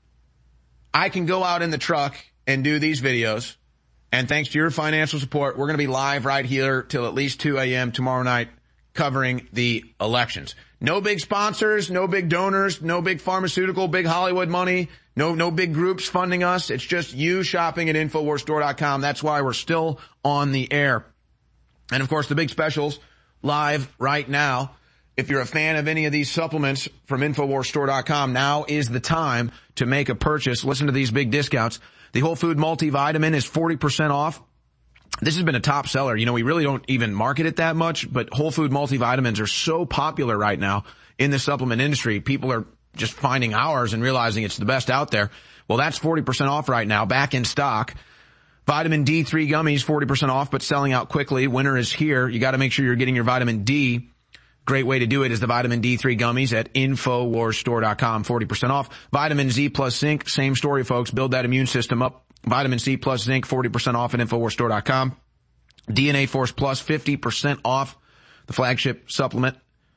Speaker 9: I can go out in the truck and do these videos. And thanks to your financial support, we're going to be live right here till at least two a.m. tomorrow night covering the elections. No big sponsors, no big donors, no big pharmaceutical, big Hollywood money, no no big groups funding us. It's just you shopping at Infowars Store dot com. That's why we're still on the air. And, of course, the big specials live right now. If you're a fan of any of these supplements from Infowars Store dot com, now is the time to make a purchase. Listen to these big discounts. The Whole Food Multivitamin is forty percent off. This has been a top seller. You know, we really don't even market it that much, but Whole Food Multivitamins are so popular right now in the supplement industry. People are just finding ours and realizing it's the best out there. Well, that's forty percent off right now, back in stock. Vitamin D three gummies, forty percent off, but selling out quickly. Winter is here. You got to make sure you're getting your vitamin D. Great way to do it is the Vitamin D three gummies at Infowars Store dot com, forty percent off. Vitamin Z plus zinc, same story, folks. Build that immune system up. Vitamin C plus zinc, forty percent off at Infowars Store dot com. D N A Force Plus, fifty percent off, the flagship supplement.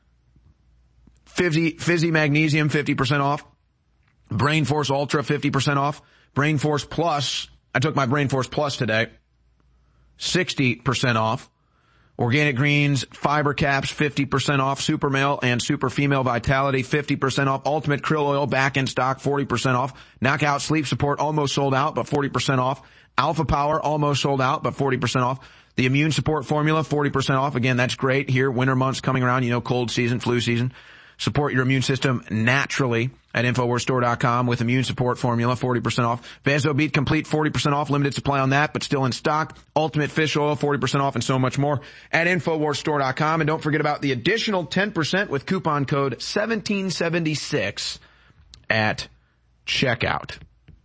Speaker 9: Fizzy, Fizzy Magnesium, fifty percent off. Brain Force Ultra, fifty percent off. Brain Force Plus, I took my Brain Force Plus today, sixty percent off. Organic Greens, Fiber Caps, fifty percent off. Super Male and Super Female Vitality, fifty percent off. Ultimate Krill Oil, back in stock, forty percent off. Knockout Sleep Support, almost sold out, but forty percent off. Alpha Power, almost sold out, but forty percent off. The Immune Support Formula, forty percent off. Again, that's great here. Winter months coming around, you know, cold season, flu season. Support your immune system naturally at Infowars Store dot com with Immune Support Formula, forty percent off. VasoBeat Complete, forty percent off. Limited supply on that, but still in stock. Ultimate Fish Oil, forty percent off, and so much more at Infowars Store dot com. And don't forget about the additional ten percent with coupon code seventeen seventy-six at checkout.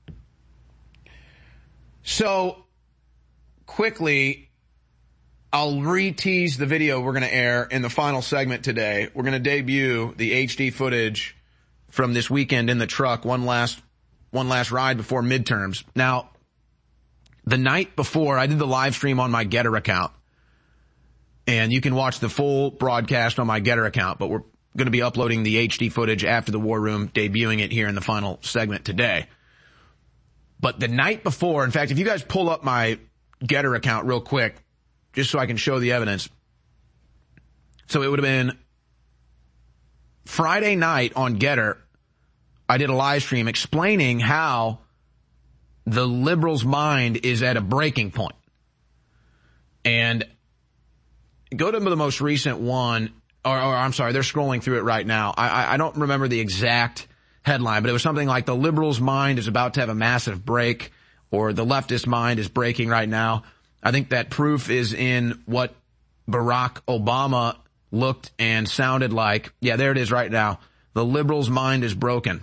Speaker 9: So, quickly, I'll re-tease the video we're going to air in the final segment today. We're going to debut the H D footage from this weekend in the truck, one last, one last ride before midterms. Now, the night before, I did the live stream on my Getter account, and you can watch the full broadcast on my Getter account, but we're going to be uploading the H D footage after the War Room, debuting it here in the final segment today. But the night before, in fact, if you guys pull up my Getter account real quick, just so I can show the evidence. So it would have been Friday night on Getter. I did a live stream explaining how the liberals' mind is at a breaking point. And go to the most recent one, or, or I'm sorry, they're scrolling through it right now. I, I, I don't remember the exact headline, but it was something like the liberals' mind is about to have a massive break, or the leftist mind is breaking right now. I think that proof is in what Barack Obama looked and sounded like. Yeah, there it is right now. The liberals' mind is broken.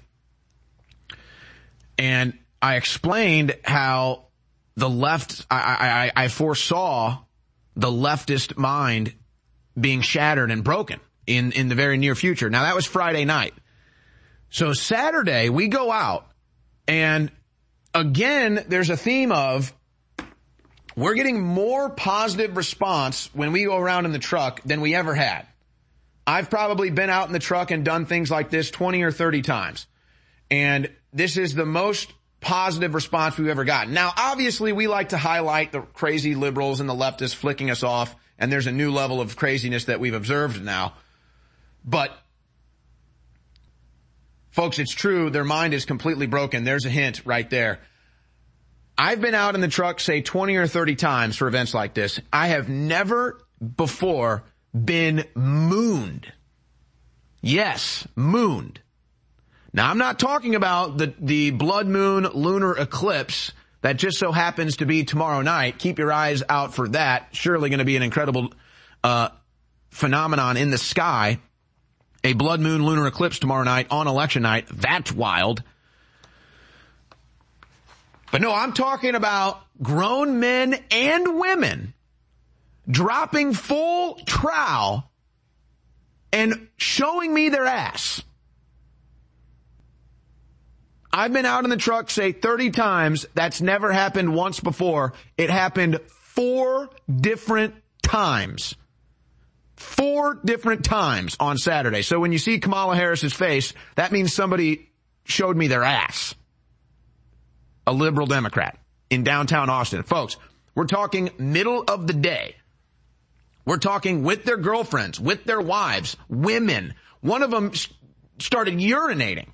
Speaker 9: And I explained how the left, I, I, I foresaw the leftist mind being shattered and broken in, in the very near future. Now, that was Friday night. So Saturday, we go out, and again, there's a theme of we're getting more positive response when we go around in the truck than we ever had. I've probably been out in the truck and done things like this twenty or thirty times. And this is the most positive response we've ever gotten. Now, obviously, we like to highlight the crazy liberals and the leftists flicking us off, and there's a new level of craziness that we've observed now. But, folks, it's true. Their mind is completely broken. There's a hint right there. I've been out in the truck, say, twenty or thirty times for events like this. I have never before been mooned. Yes, mooned. Now, I'm not talking about the, the blood moon lunar eclipse that just so happens to be tomorrow night. Keep your eyes out for that. Surely going to be an incredible uh phenomenon in the sky. A blood moon lunar eclipse tomorrow night on election night. That's wild. But no, I'm talking about grown men and women dropping full trowel and showing me their ass. I've been out in the truck, say, thirty times. That's never happened once before. It happened four different times. Four different times on Saturday. So when you see Kamala Harris's face, that means somebody showed me their ass. A liberal Democrat in downtown Austin. Folks, we're talking middle of the day. We're talking with their girlfriends, with their wives, women. One of them started urinating.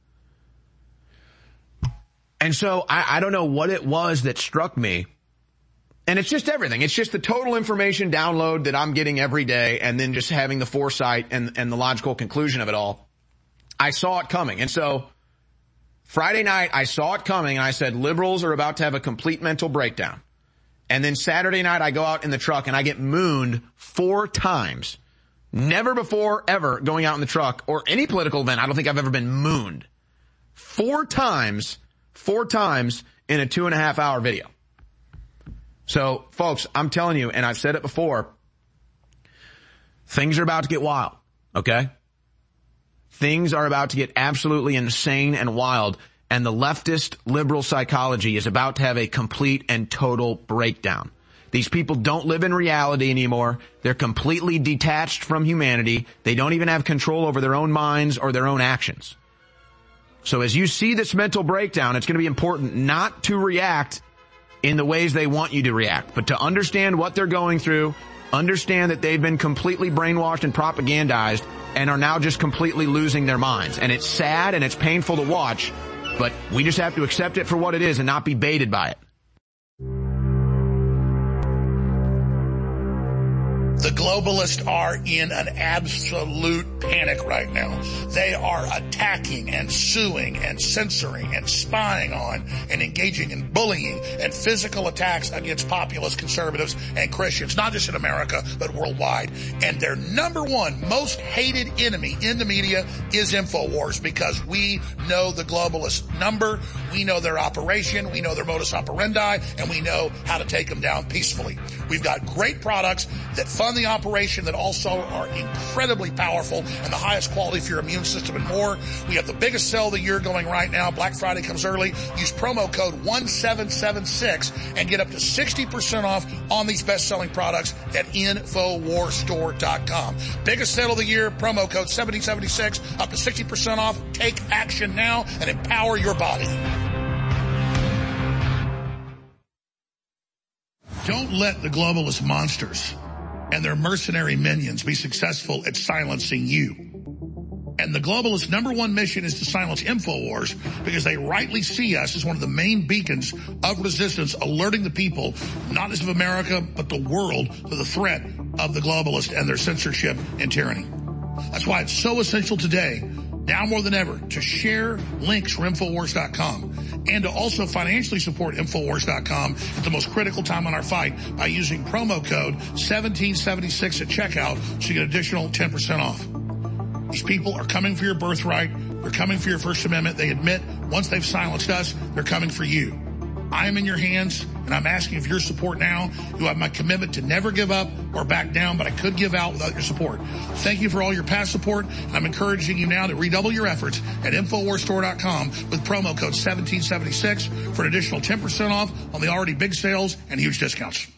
Speaker 9: And so I, I don't know what it was that struck me. And it's just everything. It's just the total information download that I'm getting every day, and then just having the foresight and, and the logical conclusion of it all. I saw it coming. And so Friday night, I saw it coming, and I said, liberals are about to have a complete mental breakdown. And then Saturday night, I go out in the truck, and I get mooned four times. Never before, ever, going out in the truck, or any political event, I don't think I've ever been mooned. Four times, four times in a two and a half hour video. So, folks, I'm telling you, and I've said it before, things are about to get wild, okay? Things are about to get absolutely insane and wild, and the leftist liberal psychology is about to have a complete and total breakdown. These people don't live in reality anymore. They're completely detached from humanity. They don't even have control over their own minds or their own actions. So as you see this mental breakdown, it's going to be important not to react in the ways they want you to react, but to understand what they're going through understand that they've been completely brainwashed and propagandized and are now just completely losing their minds. And it's sad and it's painful to watch, but we just have to accept it for what it is and not be baited by it.
Speaker 10: The globalists are in an absolute panic right now. They are attacking and suing and censoring and spying on and engaging in bullying and physical attacks against populist conservatives and Christians, not just in America, but worldwide. And their number one most hated enemy in the media is InfoWars, because we know the globalist number, we know their operation, we know their modus operandi, and we know how to take them down peacefully. We've got great products that fund the operation, that also are incredibly powerful and the highest quality for your immune system and more. We have the biggest sale of the year going right now. Black Friday comes early. Use promo code one seven seven six and get up to sixty percent off on these best-selling products at Infowars Store dot com. Biggest sale of the year, promo code seventeen seventy-six, up to sixty percent off. Take action now and empower your body. Don't let the globalist monsters and their mercenary minions be successful at silencing you. And the globalists' number one mission is to silence InfoWars, because they rightly see us as one of the main beacons of resistance, alerting the people, not just of America, but the world, to the threat of the globalists and their censorship and tyranny. That's why it's so essential today, now more than ever, to share links for Infowars dot com and to also financially support Infowars dot com at the most critical time in our fight by using promo code seventeen seventy-six at checkout, so you get an additional ten percent off. These people are coming for your birthright. They're coming for your First Amendment. They admit once they've silenced us, they're coming for you. I am in your hands, and I'm asking for your support now. You have my commitment to never give up or back down, but I could give out without your support. Thank you for all your past support, and I'm encouraging you now to redouble your efforts at Infowars Store dot com with promo code seventeen seventy-six for an additional ten percent off on the already big sales and huge discounts.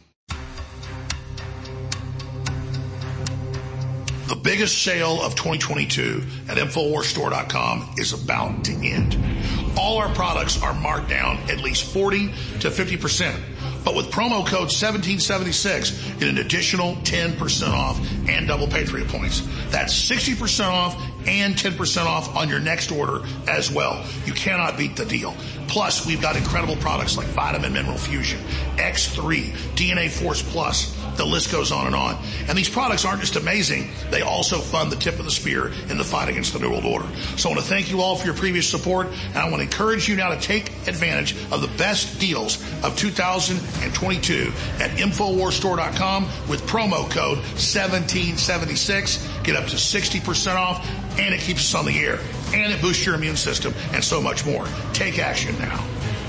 Speaker 10: The biggest sale of twenty twenty-two at Infowars Store dot com is about to end. All our products are marked down at least forty to fifty percent. But with promo code seventeen seventy-six, get an additional ten percent off and double Patriot points. That's sixty percent off and ten percent off on your next order as well. You cannot beat the deal. Plus, we've got incredible products like Vitamin Mineral Fusion, X three, D N A Force Plus. The list goes on and on. And these products aren't just amazing, they also fund the tip of the spear in the fight against the New World Order. So I want to thank you all for your previous support, and I want to encourage you now to take advantage of the best deals of two thousand twenty-two at Infowars Store dot com with promo code seventeen seventy-six. Get up to sixty percent off, and it keeps us on the air, and it boosts your immune system, and so much more. Take action now.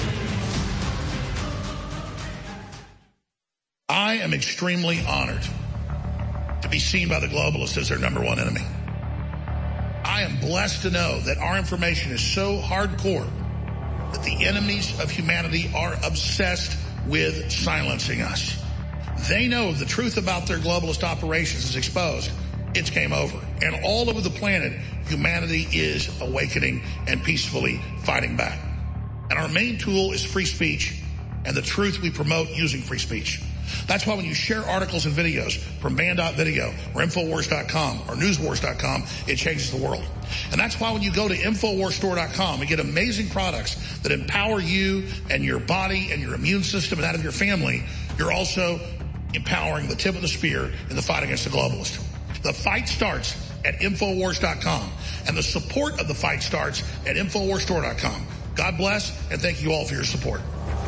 Speaker 10: I am extremely honored to be seen by the globalists as their number one enemy. I am blessed to know that our information is so hardcore that the enemies of humanity are obsessed with silencing us. They know if the truth about their globalist operations is exposed, it's game over. And all over the planet, humanity is awakening and peacefully fighting back. And our main tool is free speech and the truth we promote using free speech. That's why when you share articles and videos from band dot video or Infowars dot com or News Wars dot com, it changes the world. And that's why when you go to Infowars Store dot com and get amazing products that empower you and your body and your immune system and that of your family, you're also empowering the tip of the spear in the fight against the globalists. The fight starts at Infowars dot com, and the support of the fight starts at Infowars Store dot com. God bless, and thank you all for your support.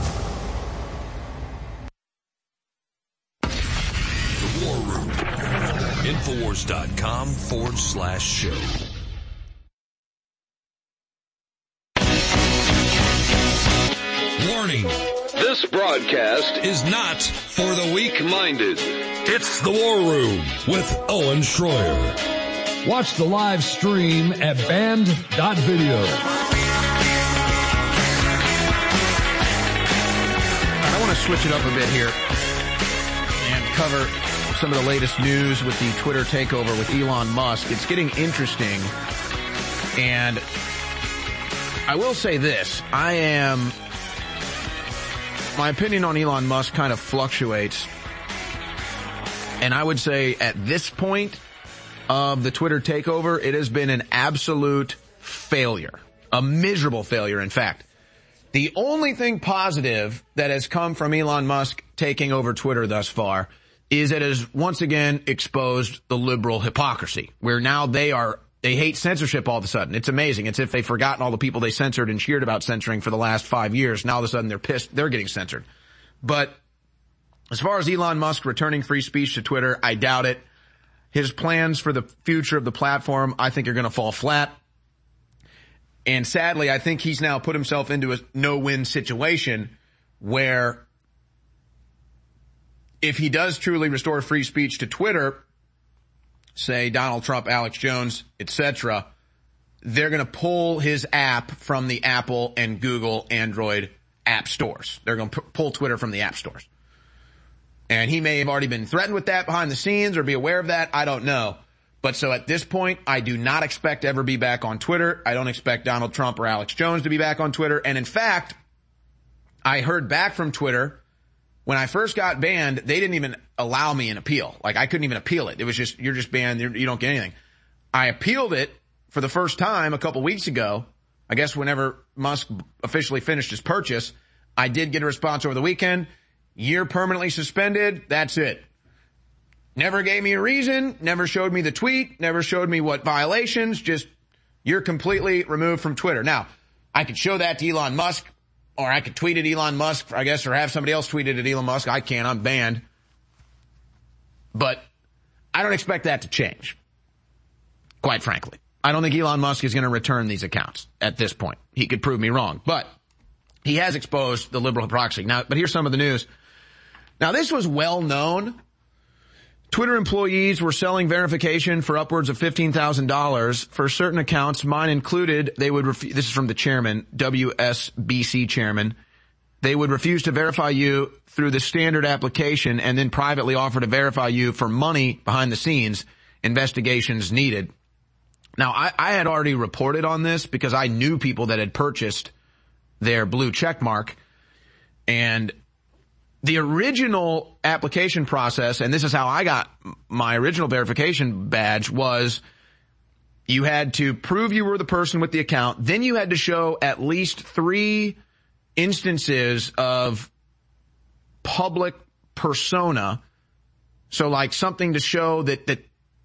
Speaker 14: War Room. Infowars dot com forward slash show. Warning.
Speaker 2: This broadcast
Speaker 14: is not
Speaker 2: for the weak-minded.
Speaker 14: It's the War Room with Owen Schroyer.
Speaker 21: Watch the live stream at band dot video.
Speaker 9: I want to switch it up a bit here and cover some of the latest news with the Twitter takeover with Elon Musk. It's getting interesting, and I will say this. I am... My opinion on Elon Musk kind of fluctuates. And I would say at this point of the Twitter takeover, it has been an absolute failure. A miserable failure, in fact. The only thing positive that has come from Elon Musk taking over Twitter thus far is it has once again exposed the liberal hypocrisy, where now they are, they hate censorship all of a sudden. It's amazing. It's if they've forgotten all the people they censored and cheered about censoring for the last five years. Now all of a sudden they're pissed. They're getting censored. But as far as Elon Musk returning free speech to Twitter, I doubt it. His plans for the future of the platform, I think, are going to fall flat. And sadly, I think he's now put himself into a no-win situation where if he does truly restore free speech to Twitter, say Donald Trump, Alex Jones, et cetera, they're going to pull his app from the Apple and Google Android app stores. They're going to p- pull Twitter from the app stores. And he may have already been threatened with that behind the scenes or be aware of that. I don't know. But so at this point, I do not expect to ever be back on Twitter. I don't expect Donald Trump or Alex Jones to be back on Twitter. And in fact, I heard back from Twitter when I first got banned, they didn't even allow me an appeal. Like I couldn't even appeal it. It was just, you're just banned. You're, you don't get anything. I appealed it for the first time a couple weeks ago. I guess whenever Musk officially finished his purchase, I did get a response over the weekend. You're permanently suspended. That's it. Never gave me a reason, never showed me the tweet, never showed me what violations, just you're completely removed from Twitter. Now, I could show that to Elon Musk, or I could tweet at Elon Musk, I guess, or have somebody else tweet it at Elon Musk. I can't, I'm banned. But I don't expect that to change, quite frankly. I don't think Elon Musk is going to return these accounts at this point. He could prove me wrong, but he has exposed the liberal hypocrisy. Now, but here's some of the news. Now, this was well known. Twitter employees were selling verification for upwards of fifteen thousand dollars for certain accounts, mine included. They would ref- this is from the chairman, W S B C chairman. They would refuse to verify you through the standard application and then privately offer to verify you for money behind the scenes. Investigations needed. Now, I, I had already reported on this because I knew people that had purchased their blue check mark, and the original application process, and this is how I got my original verification badge, was you had to prove you were the person with the account. Then you had to show at least three instances of public persona. So like something to show that, that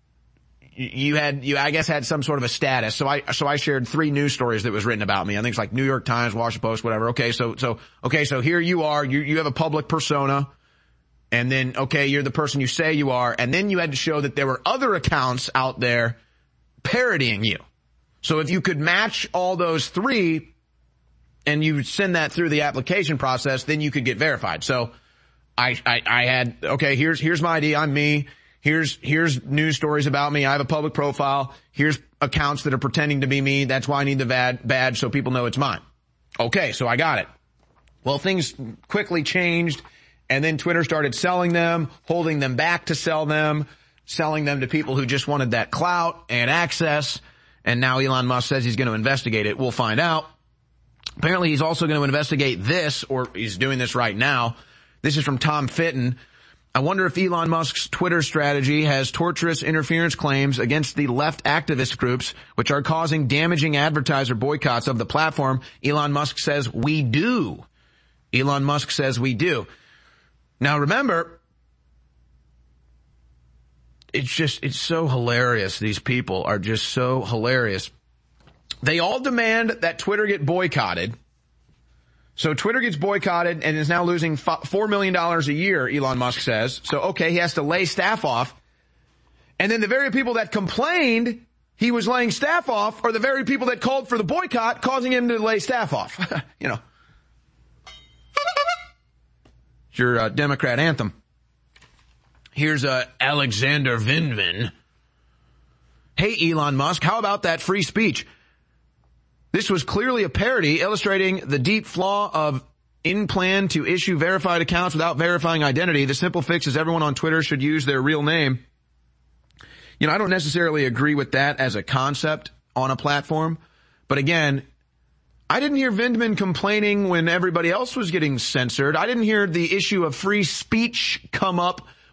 Speaker 9: you had, you, I guess, had some sort of a status. So I, so I shared three news stories that was written about me. I think it's like New York Times, Washington Post, whatever. Okay. So, so, okay. So here you are. You, you have a public persona. And then, okay, you're the person you say you are. And then you had to show that there were other accounts out there parodying you. So if you could match all those three and you send that through the application process, then you could get verified. So I, I, I had, okay, here's, here's my I D. I'm me. Here's, here's news stories about me. I have a public profile. Here's accounts that are pretending to be me. That's why I need the badge so people know it's mine. Okay, so I got it. Well, things quickly changed, and then Twitter started selling them, holding them back to sell them, selling them to people who just wanted that clout and access, and now Elon Musk says he's going to investigate it. We'll find out. Apparently, he's also going to investigate this, or he's doing this right now. This is from Tom Fitton. I wonder if Elon Musk's Twitter strategy has torturous interference claims against the left activist groups, which are causing damaging advertiser boycotts of the platform. Elon Musk says we do. Elon Musk says we do. Now remember, it's just, it's so hilarious. These people are just so hilarious. They all demand that Twitter get boycotted. So Twitter gets boycotted and is now losing four million dollars a year, Elon Musk says. So, okay, he has to lay staff off. And then the very people that complained he was laying staff off are the very people that called for the boycott, causing him to lay staff off. You know. It's your uh, Democrat anthem. Here's uh, Alexander Vindman. Hey, Elon Musk, how about that free speech? This was clearly a parody illustrating the deep flaw of in plan to issue verified accounts without verifying identity. The simple fix is everyone on Twitter should use their real name. You know, I don't necessarily agree with that as a concept on a platform. But again, I didn't hear Vindman complaining when everybody else was getting censored. I didn't hear the issue of free speech come up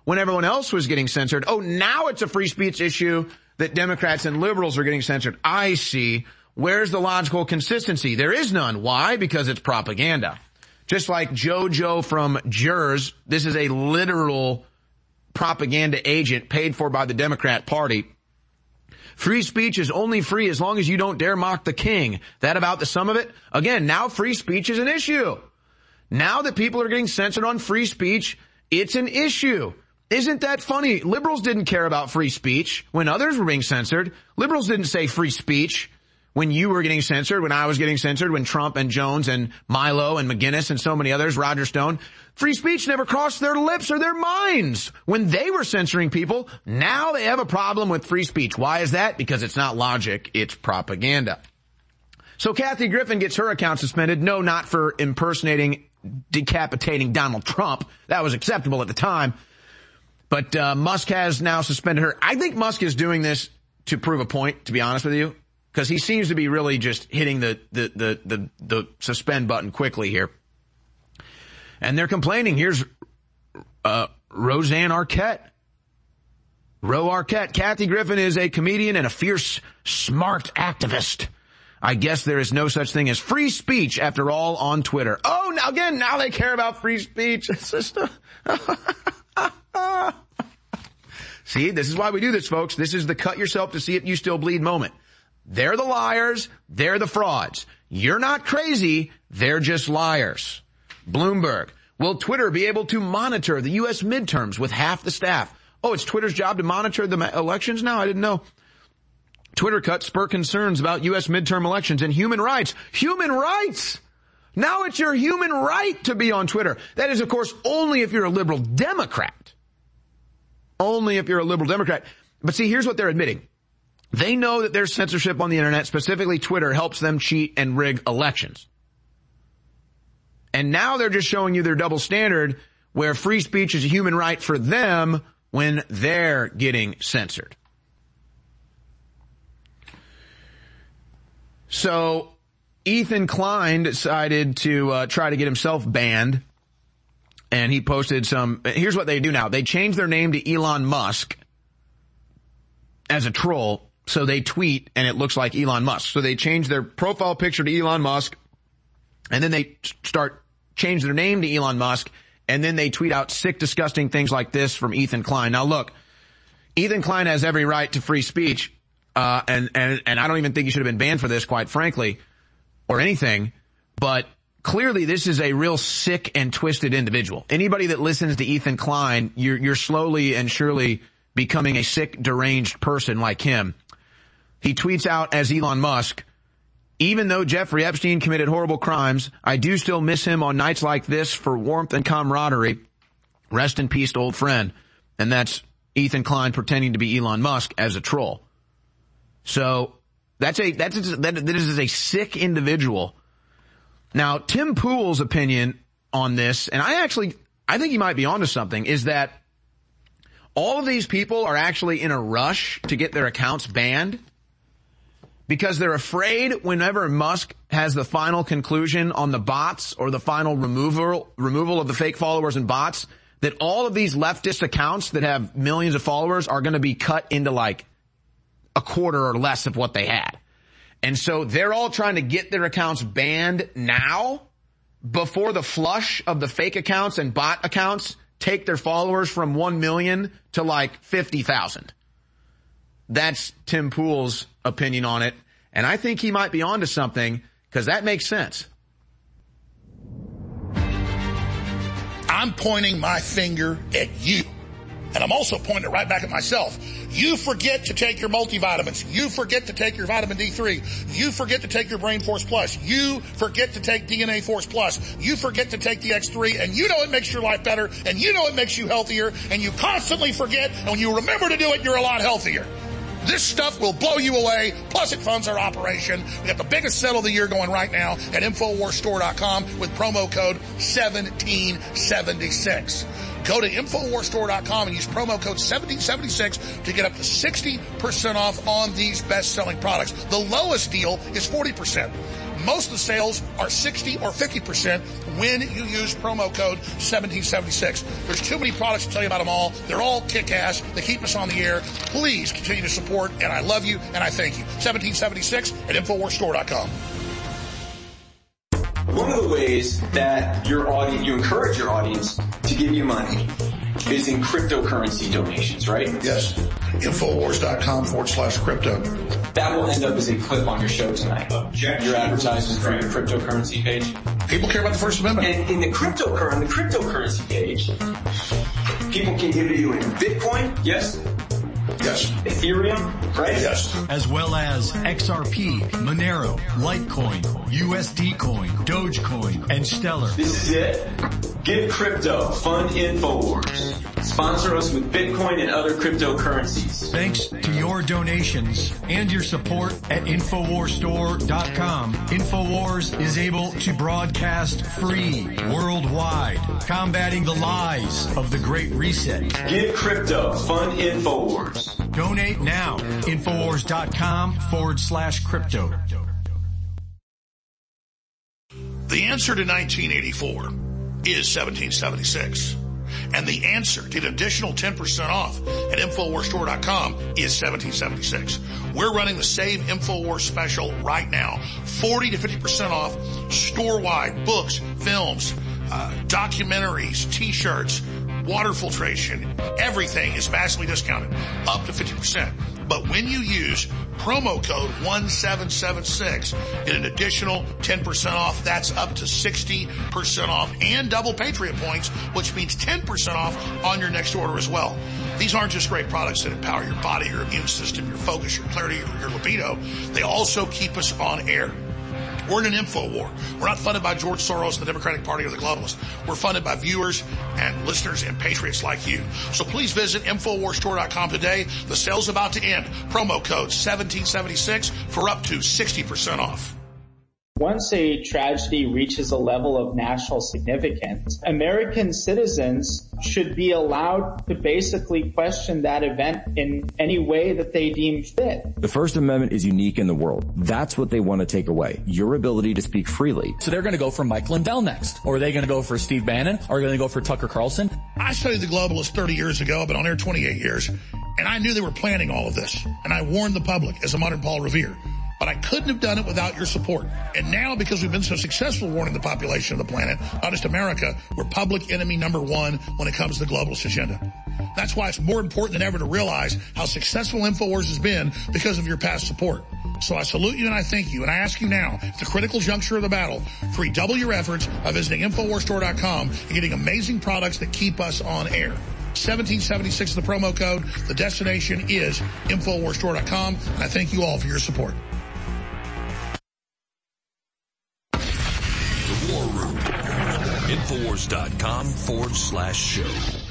Speaker 9: when everyone else was getting censored. Oh, now it's a free speech issue that Democrats and liberals are getting censored. I see. Where's the logical consistency? There is none. Why? Because it's propaganda. Just like JoJo from Jers, this is a literal propaganda agent paid for by the Democrat Party. Free speech is only free as long as you don't dare mock the king. That about the sum of it? Again, now free speech is an issue. Now that people are getting censored on free speech, it's an issue. Isn't that funny? Liberals didn't care about free speech when others were being censored. Liberals didn't say free speech when you were getting censored, when I was getting censored, when Trump and Jones and Milo and McGinnis and so many others, Roger Stone. Free speech never crossed their lips or their minds when they were censoring people. Now they have a problem with free speech. Why is that? Because it's not logic, it's propaganda. So Kathy Griffin gets her account suspended. No, not for impersonating, decapitating Donald Trump. That was acceptable at the time. But uh, Musk has now suspended her. I think Musk is doing this to prove a point, to be honest with you, because he seems to be really just hitting the, the, the, the, the suspend button quickly here. And they're complaining. Here's uh, Roseanne Arquette. Ro Arquette. Kathy Griffin is a comedian and a fierce, smart activist. I guess there is no such thing as free speech, after all, on Twitter. Oh, now again, now they care about free speech. It's just a... See, this is why we do this, folks. This is the cut yourself to see it you still bleed moment. They're the liars. They're the frauds. You're not crazy. They're just liars. Bloomberg. Will Twitter be able to monitor the U S midterms with half the staff? Oh, it's Twitter's job to monitor the elections now? I didn't know. Twitter cuts spur concerns about U S midterm elections and human rights. Human rights! Now it's your human right to be on Twitter. That is, of course, only if you're a liberal Democrat. Only if you're a liberal Democrat. But see, here's what they're admitting. They know that there's censorship on the internet, specifically Twitter, helps them cheat and rig elections. And now they're just showing you their double standard, where free speech is a human right for them when they're getting censored. So Ethan Klein decided to uh, try to get himself banned, and he posted some. Here's what they do now. They change their name to Elon Musk as a troll, so they tweet and it looks like Elon Musk. So they change their profile picture to Elon Musk, and then they start change their name to Elon Musk, and then they tweet out sick, disgusting things like this from Ethan Klein. Now look, Ethan Klein has every right to free speech, uh, and, and, and I don't even think he should have been banned for this, quite frankly, or anything, but clearly this is a real sick and twisted individual. Anybody that listens to Ethan Klein, you're, you're slowly and surely becoming a sick, deranged person like him. He tweets out as Elon Musk, even though Jeffrey Epstein committed horrible crimes, I do still miss him on nights like this for warmth and camaraderie. Rest in peace, old friend. And that's Ethan Klein pretending to be Elon Musk as a troll. So that's a, that's a, that, that is a sick individual. Now, Tim Pool's opinion on this, and I actually, I think he might be onto something, is that all of these people are actually in a rush to get their accounts banned because they're afraid whenever Musk has the final conclusion on the bots or the final removal, removal of the fake followers and bots, that all of these leftist accounts that have millions of followers are going to be cut into like a quarter or less of what they had. And so they're all trying to get their accounts banned now before the flush of the fake accounts and bot accounts take their followers from one million to like fifty thousand. That's Tim Pool's opinion on it. And I think he might be onto something because that makes sense.
Speaker 10: I'm pointing my finger at you. And I'm also pointing it right back at myself. You forget to take your multivitamins. You forget to take your vitamin D three. You forget to take your Brain Force Plus. You forget to take D N A Force Plus. You forget to take the X three, and you know it makes your life better, and you know it makes you healthier, and you constantly forget, and when you remember to do it, you're a lot healthier. This stuff will blow you away, plus it funds our operation. We got the biggest sale of the year going right now at Infowars Store dot com with promo code seventeen seventy-six. Go to Infowars Store dot com and use promo code seventeen seventy-six to get up to sixty percent off on these best-selling products. The lowest deal is forty percent. most of the sales are sixty or fifty percent when you use promo code seventeen seventy-six. There's too many products to tell you about them all. They're all kick-ass. They keep us on the air. Please continue to support, and I love you, and I thank you. seventeen seventy-six at infowars store dot com.
Speaker 3: One of the ways that your audience, you encourage your audience to give you money is in cryptocurrency donations, right?
Speaker 10: Yes. Infowars.com forward slash crypto.
Speaker 3: That will end up as a clip on your show tonight. Objection. Your advertisements for your cryptocurrency page.
Speaker 10: People care about the First Amendment.
Speaker 3: And in the cryptocurrency, the cryptocurrency page, people can give you in Bitcoin, yes?
Speaker 10: Yes.
Speaker 3: Ethereum, right?
Speaker 10: Yes.
Speaker 4: As well as X R P, Monero, Litecoin, U S D Coin, Dogecoin, and Stellar.
Speaker 3: This is it. Give crypto. Fund InfoWars. Sponsor us with Bitcoin and other cryptocurrencies.
Speaker 4: Thanks to your donations and your support at infowars store dot com, InfoWars is able to broadcast free worldwide, combating the lies of the Great Reset.
Speaker 3: Give crypto. Fund InfoWars.
Speaker 4: Donate now. Infowars.com forward slash crypto.
Speaker 10: The answer to nineteen eighty-four is seventeen seventy-six. And the answer to get an additional ten percent off at infowars store dot com is seventeen seventy-six. We're running the Save InfoWars special right now. forty to fifty percent off store-wide books, films, uh, documentaries, t-shirts, water filtration. Everything is vastly discounted, up to fifty percent. But when you use promo code one seven seven six, get an additional ten percent off. That's up to sixty percent off and double Patriot points, which means ten percent off on your next order as well. These aren't just great products that empower your body, your immune system, your focus, your clarity, your, your libido. They also keep us on air. We're in an info war. We're not funded by George Soros, the Democratic Party, or the globalists. We're funded by viewers and listeners and patriots like you. So please visit infowars store dot com today. The sale's about to end. Promo code seventeen seventy-six for up to sixty percent off.
Speaker 11: Once a tragedy reaches a level of national significance, American citizens should be allowed to basically question that event in any way that they deem fit.
Speaker 12: The First Amendment is unique in the world. That's what they want to take away. Your ability to speak freely.
Speaker 13: So they're going to go for Mike Lindell next. Or are they going to go for Steve Bannon? Or are they going to go for Tucker Carlson?
Speaker 10: I studied the globalists thirty years ago. I've been on air twenty-eight years. And I knew they were planning all of this. And I warned the public as a modern Paul Revere. But I couldn't have done it without your support. And now, because we've been so successful warning the population of the planet, not just America, we're public enemy number one when it comes to the globalist agenda. That's why it's more important than ever to realize how successful InfoWars has been because of your past support. So I salute you and I thank you. And I ask you now, at the critical juncture of the battle, to redouble your efforts by visiting infowars store dot com and getting amazing products that keep us on air. seventeen seventy-six is the promo code. The destination is infowars store dot com. And I thank you all for your support.
Speaker 14: War Room. Infowars.com forward slash show.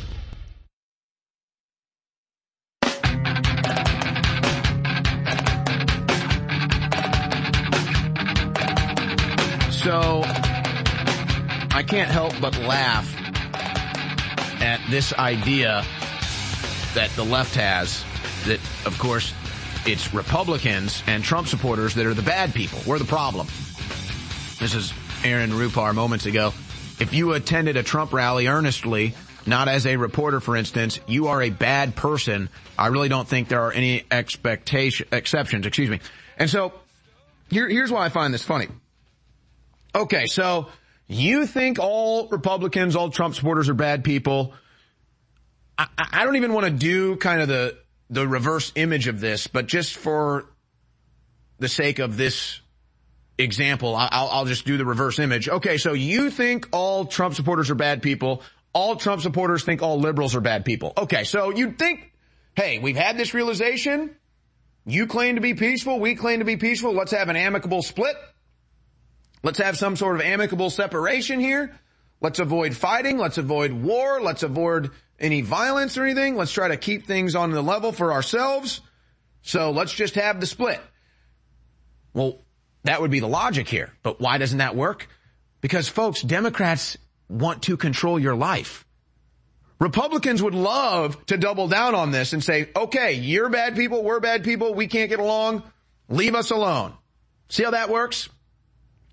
Speaker 9: So, I can't help but laugh at this idea that the left has that, of course, it's Republicans and Trump supporters that are the bad people. We're the problem. This is Aaron Rupar moments ago. If you attended a Trump rally earnestly, not as a reporter, for instance, you are a bad person. I really don't think there are any expectation, exceptions, excuse me. And so, here, here's why I find this funny. Okay, so you think all Republicans, all Trump supporters are bad people. I, I don't even want to do kind of the, the reverse image of this, but just for the sake of this example, I'll, I'll just do the reverse image. Okay, so you think all Trump supporters are bad people. All Trump supporters think all liberals are bad people. Okay, so you'd think, hey, we've had this realization. You claim to be peaceful. We claim to be peaceful. Let's have an amicable split. Let's have some sort of amicable separation here. Let's avoid fighting. Let's avoid war. Let's avoid any violence or anything. Let's try to keep things on the level for ourselves. So let's just have the split. Well, that would be the logic here. But why doesn't that work? Because, folks, Democrats want to control your life. Republicans would love to double down on this and say, okay, you're bad people, we're bad people, we can't get along, leave us alone. See how that works?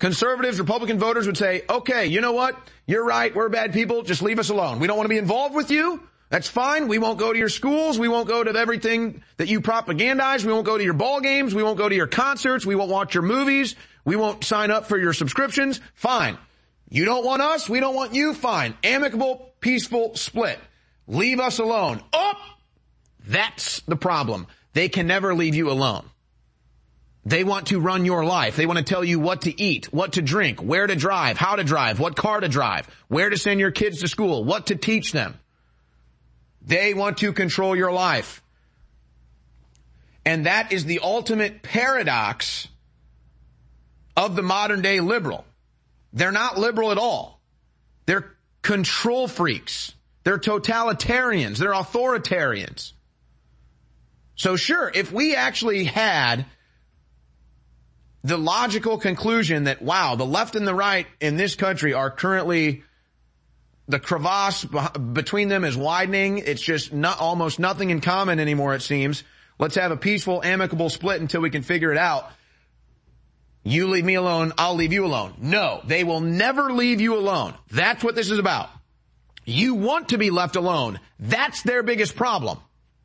Speaker 9: Conservatives, Republican voters would say, okay, you know what? You're right. We're bad people. Just leave us alone. We don't want to be involved with you. That's fine. We won't go to your schools. We won't go to everything that you propagandize. We won't go to your ball games. We won't go to your concerts. We won't watch your movies. We won't sign up for your subscriptions. Fine. You don't want us. We don't want you. Fine. Amicable, peaceful split. Leave us alone. Oh, that's the problem. They can never leave you alone. They want to run your life. They want to tell you what to eat, what to drink, where to drive, how to drive, what car to drive, where to send your kids to school, what to teach them. They want to control your life. And that is the ultimate paradox of the modern day liberal. They're not liberal at all. They're control freaks. They're totalitarians. They're authoritarians. So sure, if we actually had the logical conclusion that, wow, the left and the right in this country are currently, the crevasse between them is widening. It's just not, almost nothing in common anymore, it seems. Let's have a peaceful, amicable split until we can figure it out. You leave me alone, I'll leave you alone. No, they will never leave you alone. That's what this is about. You want to be left alone. That's their biggest problem.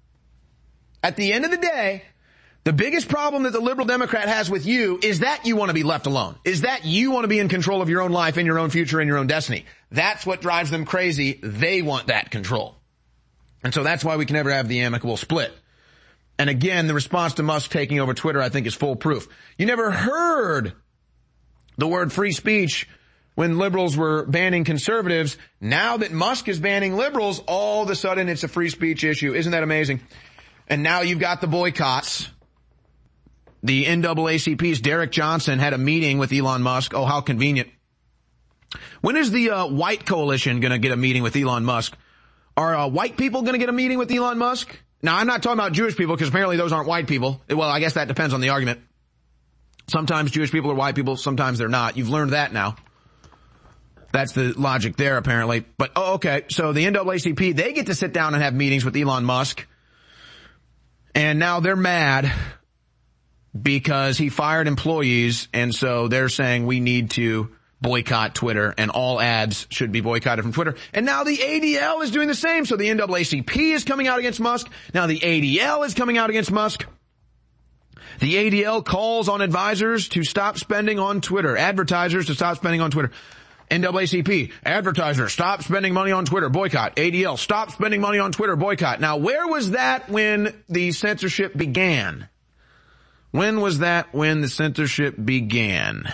Speaker 9: At the end of the day, the biggest problem that the liberal Democrat has with you is that you want to be left alone, is that you want to be in control of your own life and your own future and your own destiny. That's what drives them crazy. They want that control. And so that's why we can never have the amicable split. And again, the response to Musk taking over Twitter, I think, is foolproof. You never heard the word free speech when liberals were banning conservatives. Now that Musk is banning liberals, all of a sudden it's a free speech issue. Isn't that amazing? And now you've got the boycotts. The N double A C P's Derek Johnson had a meeting with Elon Musk. Oh, how convenient. When is the uh, white coalition going to get a meeting with Elon Musk? Are uh, white people going to get a meeting with Elon Musk? Now, I'm not talking about Jewish people because apparently those aren't white people. Well, I guess that depends on the argument. Sometimes Jewish people are white people, sometimes they're not. You've learned that now. That's the logic there, apparently. But, oh, okay, so the N double A C P, they get to sit down and have meetings with Elon Musk. And now they're mad because he fired employees, and so they're saying we need to boycott Twitter, and all ads should be boycotted from Twitter. And now the A D L is doing the same. So the N double A C P is coming out against Musk. Now the A D L is coming out against Musk. The A D L calls on advisors to stop spending on Twitter, advertisers to stop spending on Twitter. N double A C P, advertisers, stop spending money on Twitter, boycott. A D L, stop spending money on Twitter, boycott. Now, where was that when the censorship began? When was that when the censorship began?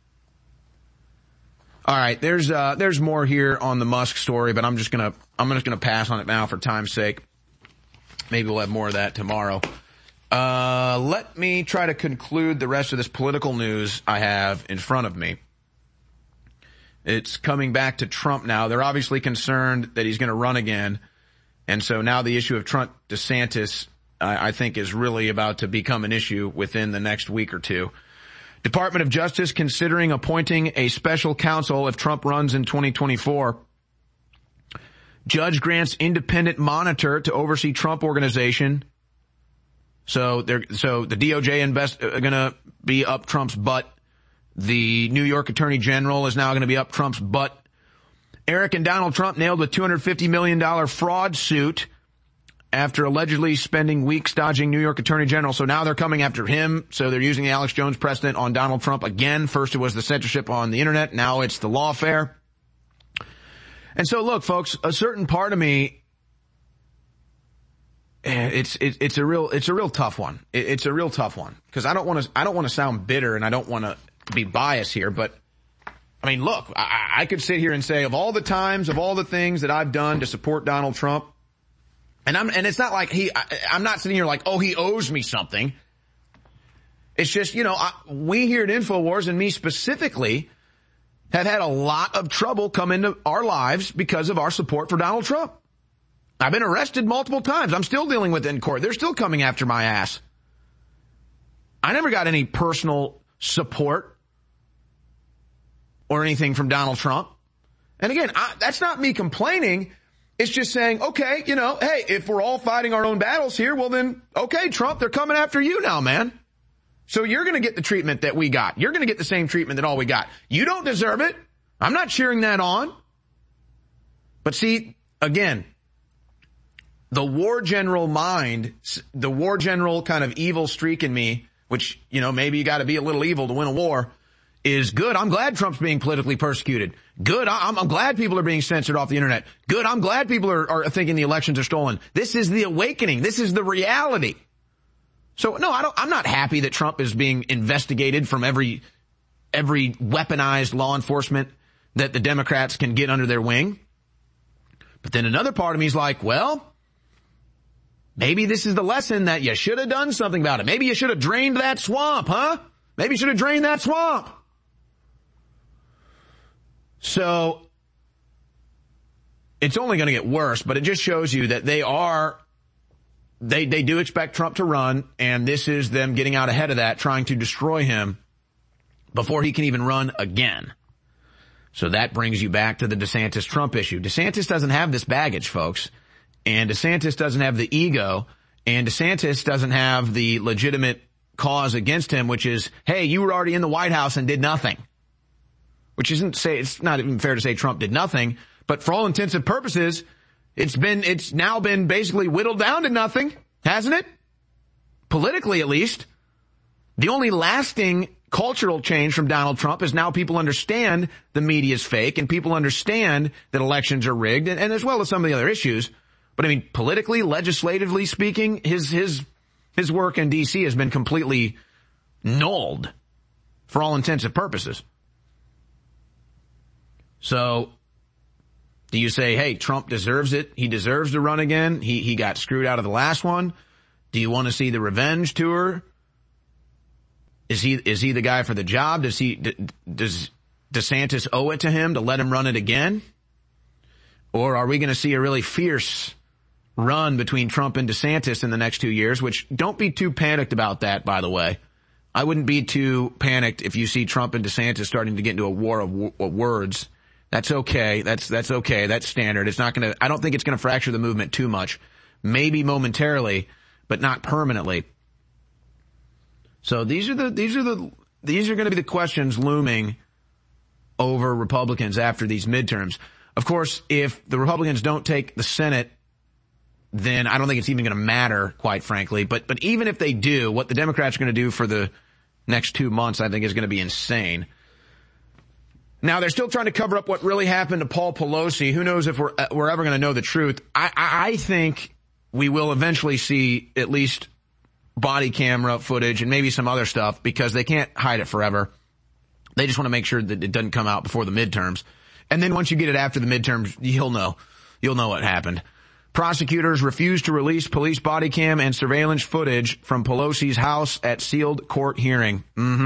Speaker 9: All right, there's uh there's more here on the Musk story, but I'm just gonna I'm just gonna pass on it now for time's sake. Maybe we'll have more of that tomorrow. Uh, let me try to conclude the rest of this political news I have in front of me. It's coming back to Trump now. They're obviously concerned that he's going to run again. And so now the issue of Trump DeSantis, I, I think, is really about to become an issue within the next week or two. Department of Justice considering appointing a special counsel if Trump runs in twenty twenty-four. Judge grants independent monitor to oversee Trump organization. So they're, so the D O J invest, uh, gonna be up Trump's butt. The New York Attorney General is now going to be up Trump's butt. Eric and Donald Trump nailed a two hundred fifty million dollars fraud suit after allegedly spending weeks dodging New York Attorney General. So now they're coming after him. So they're using the Alex Jones precedent on Donald Trump again. First it was the censorship on the internet. Now it's the lawfare. And so look, folks, a certain part of me, it's, it's, it's a real, it's a real tough one. It's a real tough one because I don't want to, I don't want to sound bitter and I don't want to be biased here, but I mean, look, I, I could sit here and say of all the times, of all the things that I've done to support Donald Trump, and I'm, and it's not like he, I, I'm not sitting here like, oh, he owes me something. It's just, you know, I, we here at InfoWars and me specifically have had a lot of trouble come into our lives because of our support for Donald Trump. I've been arrested multiple times. I'm still dealing with it in court. They're still coming after my ass. I never got any personal support or anything from Donald Trump. And again, I, that's not me complaining. It's just saying, okay, you know, hey, if we're all fighting our own battles here, well then, okay, Trump, they're coming after you now, man. So you're going to get the treatment that we got. You're going to get the same treatment that all we got. You don't deserve it. I'm not cheering that on. But see, again, the war general mind, the war general kind of evil streak in me, which, you know, maybe you got to be a little evil to win a war, is good. I'm glad Trump's being politically persecuted. Good. I'm, I'm glad people are being censored off the internet. Good. I'm glad people are, are thinking the elections are stolen. This is the awakening. This is the reality. So no, I don't, I'm not happy that Trump is being investigated from every, every weaponized law enforcement that the Democrats can get under their wing. But then another part of me is like, well, maybe this is the lesson that you should have done something about it. Maybe you should have drained that swamp, huh? Maybe you should have drained that swamp. So it's only going to get worse, but it just shows you that they are, they, they do expect Trump to run, and this is them getting out ahead of that, trying to destroy him before he can even run again. So that brings you back to the DeSantis-Trump issue. DeSantis doesn't have this baggage, folks, and DeSantis doesn't have the ego, and DeSantis doesn't have the legitimate cause against him, which is, hey, you were already in the White House and did nothing. Which isn't say, it's not even fair to say Trump did nothing, but for all intents and purposes, it's been, it's now been basically whittled down to nothing, hasn't it? Politically, at least. The only lasting cultural change from Donald Trump is now people understand the media's fake and people understand that elections are rigged, and, and as well as some of the other issues. But I mean, politically, legislatively speaking, his, his, his work in D C has been completely nulled for all intents and purposes. So, do you say, hey, Trump deserves it? He deserves to run again. He, he got screwed out of the last one. Do you want to see the revenge tour? Is he, is he the guy for the job? Does he, does DeSantis owe it to him to let him run it again? Or are we going to see a really fierce run between Trump and DeSantis in the next two years, which don't be too panicked about that, by the way. I wouldn't be too panicked if you see Trump and DeSantis starting to get into a war of, w- of words. That's okay. That's, that's okay. That's standard. It's not going to, I don't think it's going to fracture the movement too much. Maybe momentarily, but not permanently. So these are the, these are the, these are going to be the questions looming over Republicans after these midterms. Of course, if the Republicans don't take the Senate, then I don't think it's even going to matter, quite frankly. But, but even if they do, what the Democrats are going to do for the next two months, I think is going to be insane. Now, they're still trying to cover up what really happened to Paul Pelosi. Who knows if we're, we're ever going to know the truth. I, I, I think we will eventually see at least body camera footage and maybe some other stuff because they can't hide it forever. They just want to make sure that it doesn't come out before the midterms. And then once you get it after the midterms, you'll know. You'll know what happened. Prosecutors refused to release police body cam and surveillance footage from Pelosi's house at sealed court hearing. Mm-hmm.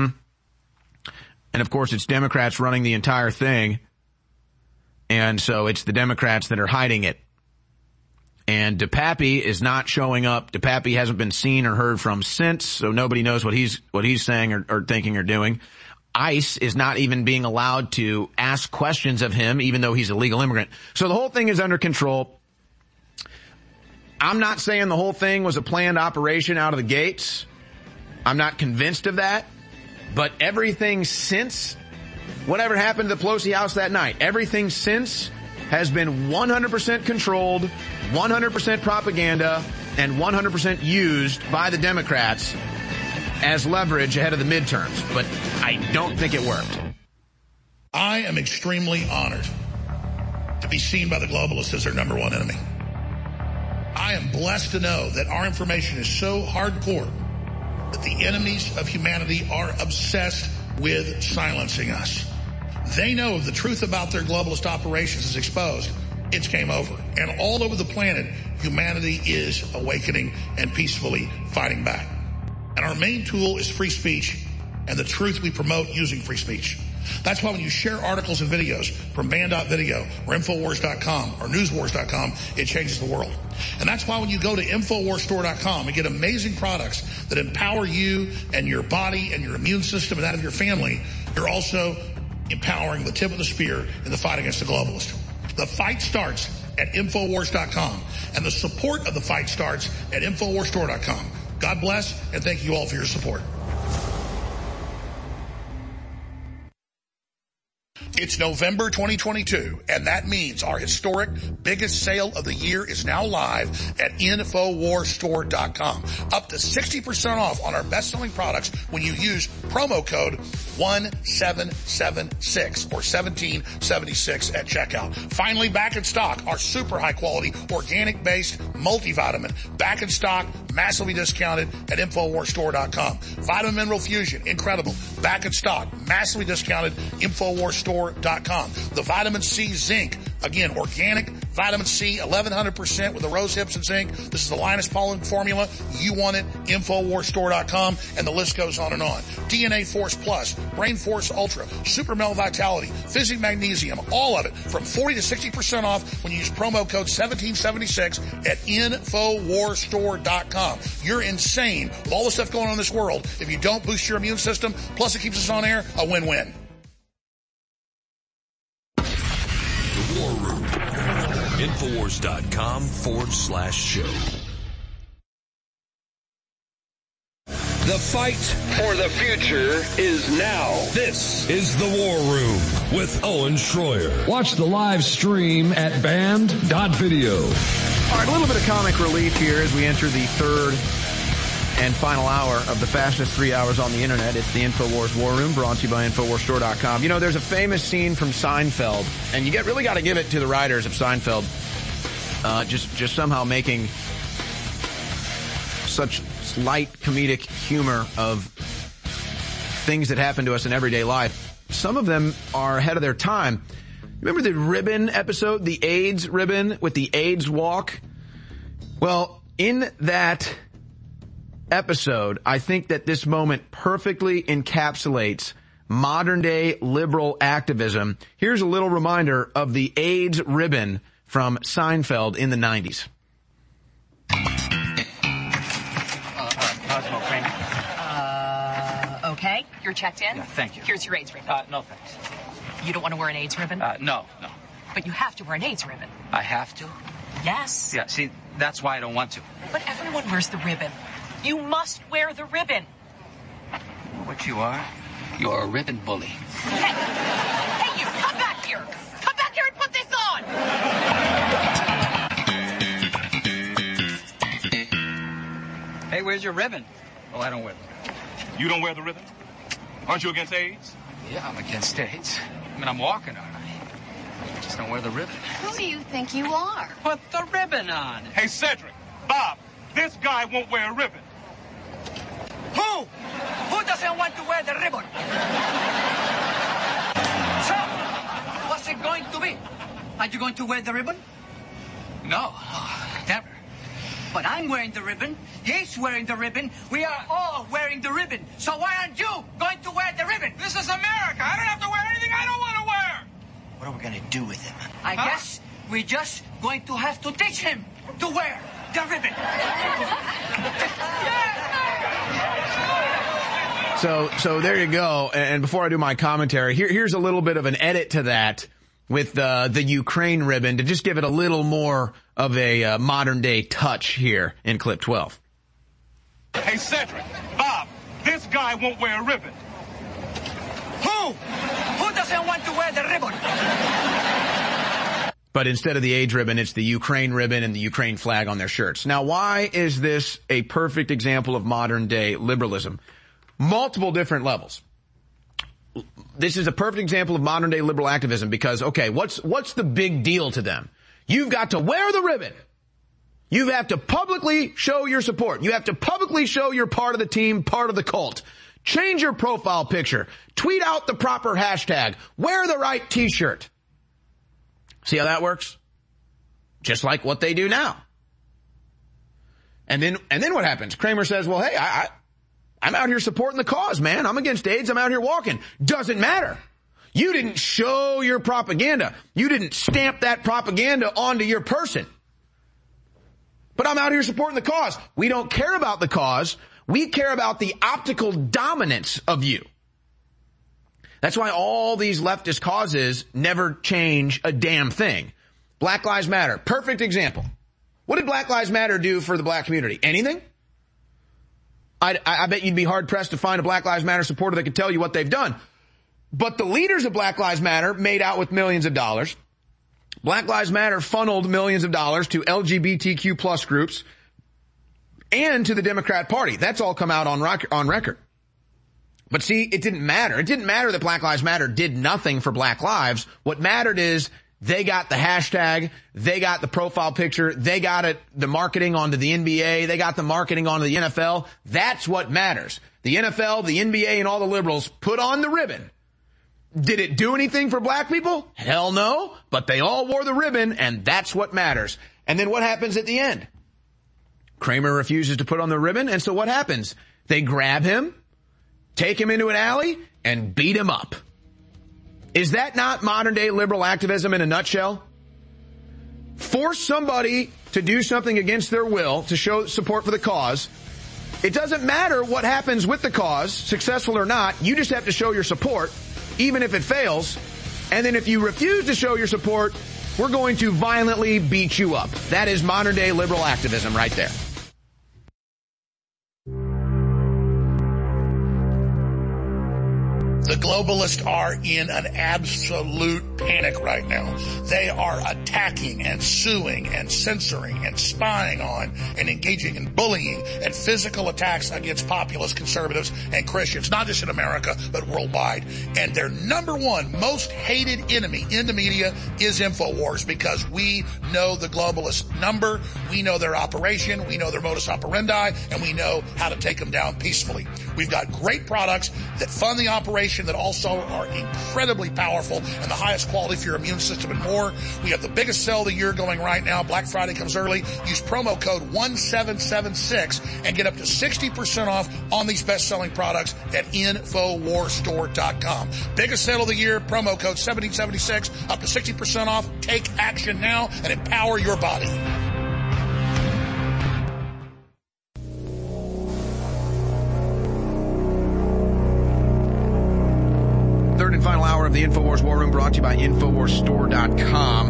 Speaker 9: And of course, it's Democrats running the entire thing. And so it's the Democrats that are hiding it. And DePappy is not showing up. DePappy hasn't been seen or heard from since, so nobody knows what he's, what he's saying or, or thinking or doing. ICE is not even being allowed to ask questions of him, even though he's a legal immigrant. So the whole thing is under control. I'm not saying the whole thing was a planned operation out of the gates. I'm not convinced of that. But everything since, whatever happened to the Pelosi house that night, everything since has been one hundred percent controlled, one hundred percent propaganda, and one hundred percent used by the Democrats as leverage ahead of the midterms. But I don't think it worked.
Speaker 10: I am extremely honored to be seen by the globalists as their number one enemy. I am blessed to know that our information is so hardcore that the enemies of humanity are obsessed with silencing us. They know if the truth about their globalist operations is exposed, it's game over. And all over the planet, humanity is awakening and peacefully fighting back. And our main tool is free speech and the truth we promote using free speech. That's why when you share articles and videos from band dot video or infowars dot com or newswars dot com, it changes the world. And that's why when you go to infowars store dot com and get amazing products that empower you and your body and your immune system and that of your family, you're also empowering the tip of the spear in the fight against the globalist. The fight starts at infowars dot com, and the support of the fight starts at infowars store dot com. God bless, and thank you all for your support. It's November twenty twenty-two, and that means our historic biggest sale of the year is now live at Infowars Store dot com. Up to sixty percent off on our best-selling products when you use promo code one seven seven six or seventeen seventy-six at checkout. Finally, back in stock, our super high-quality, organic-based multivitamin. Back in stock, massively discounted at Infowars Store dot com. Vitamin Mineral Fusion, incredible. Back in stock, massively discounted, Infowars Store dot com. The Vitamin C Zinc, again, organic vitamin C, eleven hundred percent with the rose hips and zinc. This is the Linus Pauling formula. You want it, Infowars Store dot com, and the list goes on and on. D N A Force Plus, Brain Force Ultra, Super Mel Vitality, Physic Magnesium, all of it from forty to sixty percent off when you use promo code seventeen seventy-six at Infowars Store dot com. You're insane with all the stuff going on in this world. If you don't boost your immune system, plus it keeps us on air, a win-win.
Speaker 14: The War Room. Infowars dot com forward slash show.
Speaker 2: The fight for the future is now.
Speaker 14: This is The War Room with Owen Schroyer.
Speaker 21: Watch the live stream at band dot video.
Speaker 9: All right, a little bit of comic relief here as we enter the third and final hour of the fastest three hours on the internet. It's the InfoWars War Room, brought to you by Infowars Store dot com. You know, there's a famous scene from Seinfeld, and you get really got to give it to the writers of Seinfeld, uh, just just somehow making such light comedic humor of things that happen to us in everyday life. Some of them are ahead of their time. Remember the ribbon episode, the AIDS ribbon with the AIDS walk? Well, in that episode, I think that this moment perfectly encapsulates modern day liberal activism. Here's a little reminder of the AIDS ribbon from Seinfeld in the nineties.
Speaker 5: Uh, okay, you're checked in?
Speaker 6: Yeah, thank you.
Speaker 5: Here's your AIDS ribbon.
Speaker 6: Uh, no thanks.
Speaker 5: You don't want to wear an AIDS ribbon?
Speaker 6: Uh, no, no.
Speaker 5: But you have to wear an AIDS ribbon.
Speaker 6: I have to?
Speaker 5: Yes.
Speaker 6: Yeah, see, that's why I don't want to.
Speaker 5: But everyone wears the ribbon. You must wear the ribbon.
Speaker 6: What you are? You're a ribbon bully.
Speaker 5: Hey, hey, you, come back here. Come back here and put this on.
Speaker 6: Hey, where's your ribbon? Oh, I don't wear the ribbon. You don't wear the ribbon? Aren't you against AIDS? Yeah, I'm against AIDS. I mean, I'm walking, aren't I? I just don't wear the ribbon.
Speaker 5: Who do you think you are?
Speaker 6: Put the ribbon on.
Speaker 7: Hey, Cedric, Bob, this guy won't wear a ribbon.
Speaker 6: Who? Who doesn't want to wear the ribbon? So, what's it going to be? Are you going to wear the ribbon? No, oh, never. But I'm wearing the ribbon. He's wearing the ribbon. We are all wearing the ribbon. So why aren't you going to wear the ribbon?
Speaker 7: This is America. I don't have to wear anything I don't want to wear.
Speaker 6: What are we going to do with him? I huh? guess we're just going to have to teach him to wear the ribbon.
Speaker 9: So, so there you go. And before I do my commentary, here, here's a little bit of an edit to that with uh, the Ukraine ribbon to just give it a little more of a uh, modern day touch here in clip twelve.
Speaker 7: Hey, Cedric, Bob, this guy won't wear a ribbon.
Speaker 6: Who? Who doesn't want to wear the ribbon?
Speaker 9: But instead of the AIDS ribbon, it's the Ukraine ribbon and the Ukraine flag on their shirts. Now, why is this a perfect example of modern day liberalism? Multiple different levels. This is a perfect example of modern day liberal activism because, okay, what's, what's the big deal to them? You've got to wear the ribbon. You have to publicly show your support. You have to publicly show you're part of the team, part of the cult. Change your profile picture. Tweet out the proper hashtag. Wear the right t-shirt. See how that works? Just like what they do now. And then, and then what happens? Kramer says, well, hey, I, I I'm out here supporting the cause, man. I'm against AIDS. I'm out here walking. Doesn't matter. You didn't show your propaganda. You didn't stamp that propaganda onto your person. But I'm out here supporting the cause. We don't care about the cause. We care about the optical dominance of you. That's why all these leftist causes never change a damn thing. Black Lives Matter, perfect example. What did Black Lives Matter do for the black community? Anything? I, I bet you'd be hard-pressed to find a Black Lives Matter supporter that could tell you what they've done. But the leaders of Black Lives Matter made out with millions of dollars. Black Lives Matter funneled millions of dollars to L G B T Q plus groups and to the Democrat Party. That's all come out on rec- on record. But see, it didn't matter. It didn't matter that Black Lives Matter did nothing for Black lives. What mattered is they got the hashtag, they got the profile picture, they got it, the marketing onto the N B A, they got the marketing onto the N F L. That's what matters. The N F L, the N B A, and all the liberals put on the ribbon. Did it do anything for black people? Hell no. But they all wore the ribbon, and that's what matters. And then what happens at the end? Kramer refuses to put on the ribbon, and so what happens? They grab him, take him into an alley, and beat him up. Is that not modern-day liberal activism in a nutshell? Force somebody to do something against their will to show support for the cause. It doesn't matter what happens with the cause, successful or not. You just have to show your support, even if it fails. And then if you refuse to show your support, we're going to violently beat you up. That is modern-day liberal activism right there.
Speaker 10: The globalists are in an absolute panic right now. They are attacking and suing and censoring and spying on and engaging in bullying and physical attacks against populist conservatives and Christians, not just in America, but worldwide. And their number one most hated enemy in the media is InfoWars, because we know the globalist number, we know their operation, we know their modus operandi, and we know how to take them down peacefully. We've got great products that fund the operation, that also are incredibly powerful and the highest quality for your immune system and more. We have the biggest sale of the year going right now. Black Friday comes early. Use promo code one seven seven six and get up to sixty percent off on these best-selling products at infowars store dot com. Biggest sale of the year, promo code seventeen seventy-six, up to sixty percent off. Take action now and empower your body.
Speaker 9: Third and final hour of the InfoWars War Room, brought to you by infowars store dot com.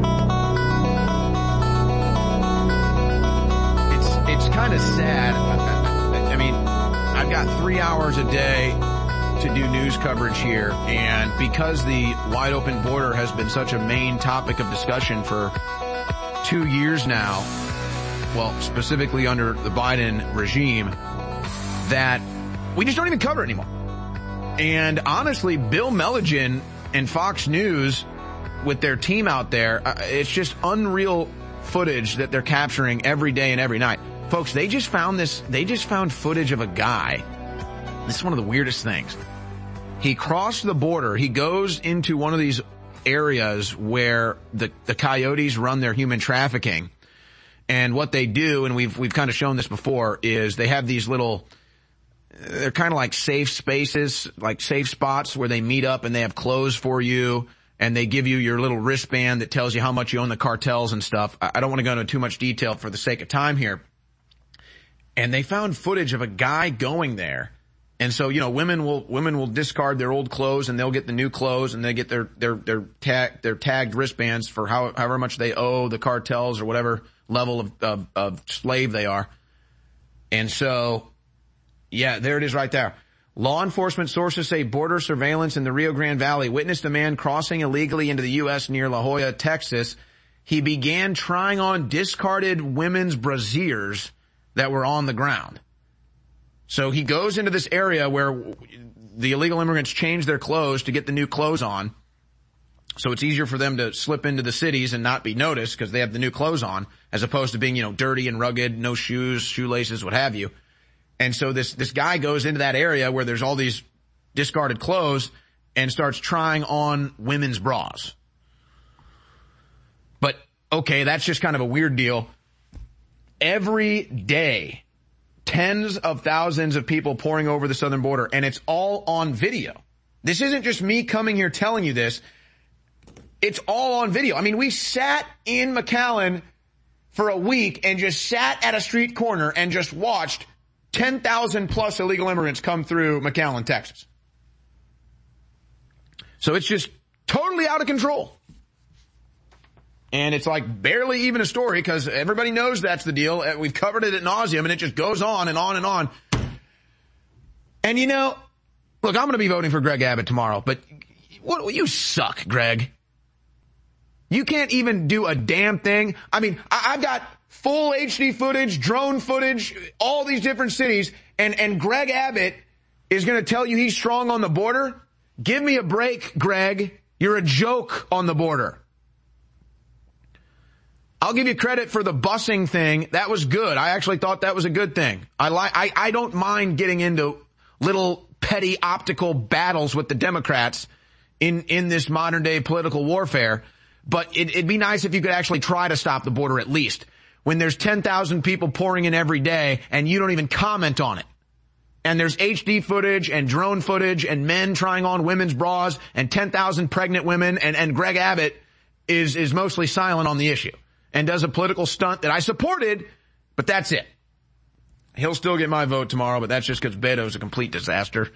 Speaker 9: It's it's kind of sad. I mean, I've got three hours a day to do news coverage here, and because the wide open border has been such a main topic of discussion for two years now, well, specifically under the Biden regime, that we just don't even cover it anymore. And honestly, Bill Melligan and Fox News, with their team out there, uh, it's just unreal footage that they're capturing every day and every night. Folks, they just found this, they just found footage of a guy. This is one of the weirdest things. He crossed the border. He goes into one of these areas where the, the coyotes run their human trafficking. And what they do, and we've, we've kind of shown this before, is they have these little, they're kind of like safe spaces, like safe spots where they meet up and they have clothes for you and they give you your little wristband that tells you how much you own the cartels and stuff. I don't want to go into too much detail for the sake of time here. And they found footage of a guy going there. And so, you know, women will, women will discard their old clothes and they'll get the new clothes and they get their, their, their tag, their tagged wristbands for how, however much they owe the cartels or whatever level of, of, of slave they are. And so, yeah, there it is right there. Law enforcement sources say border surveillance in the Rio Grande Valley witnessed a man crossing illegally into the U S near La Jolla, Texas. He began trying on discarded women's brasiers that were on the ground. So he goes into this area where the illegal immigrants change their clothes to get the new clothes on. So it's easier for them to slip into the cities and not be noticed because they have the new clothes on, as opposed to being, you know, dirty and rugged, no shoes, shoelaces, what have you. And so this, this guy goes into that area where there's all these discarded clothes and starts trying on women's bras. But, okay, that's just kind of a weird deal. Every day, tens of thousands of people pouring over the southern border, and it's all on video. This isn't just me coming here telling you this. It's all on video. I mean, we sat in McAllen for a week and just sat at a street corner and just watched ten thousand plus illegal immigrants come through McAllen, Texas. So it's just totally out of control. And it's like barely even a story because everybody knows that's the deal. We've covered it ad nauseum and it just goes on and on and on. And you know, Look, I'm going to be voting for Greg Abbott tomorrow, but what, you suck, Greg. You can't even do a damn thing. I mean, I, I've got full H D footage, drone footage, all these different cities, and, and Greg Abbott is going to tell you he's strong on the border? Give me a break, Greg. You're a joke on the border. I'll give you credit for the busing thing. That was good. I actually thought that was a good thing. I like, I, I don't mind getting into little petty optical battles with the Democrats in, in this modern day political warfare. But it, it'd be nice if you could actually try to stop the border at least. When there's ten thousand people pouring in every day and you don't even comment on it. And there's H D footage and drone footage and men trying on women's bras and ten thousand pregnant women, and, and Greg Abbott is, is mostly silent on the issue and does a political stunt that I supported, but that's it. He'll still get my vote tomorrow, but that's just because Beto's a complete disaster.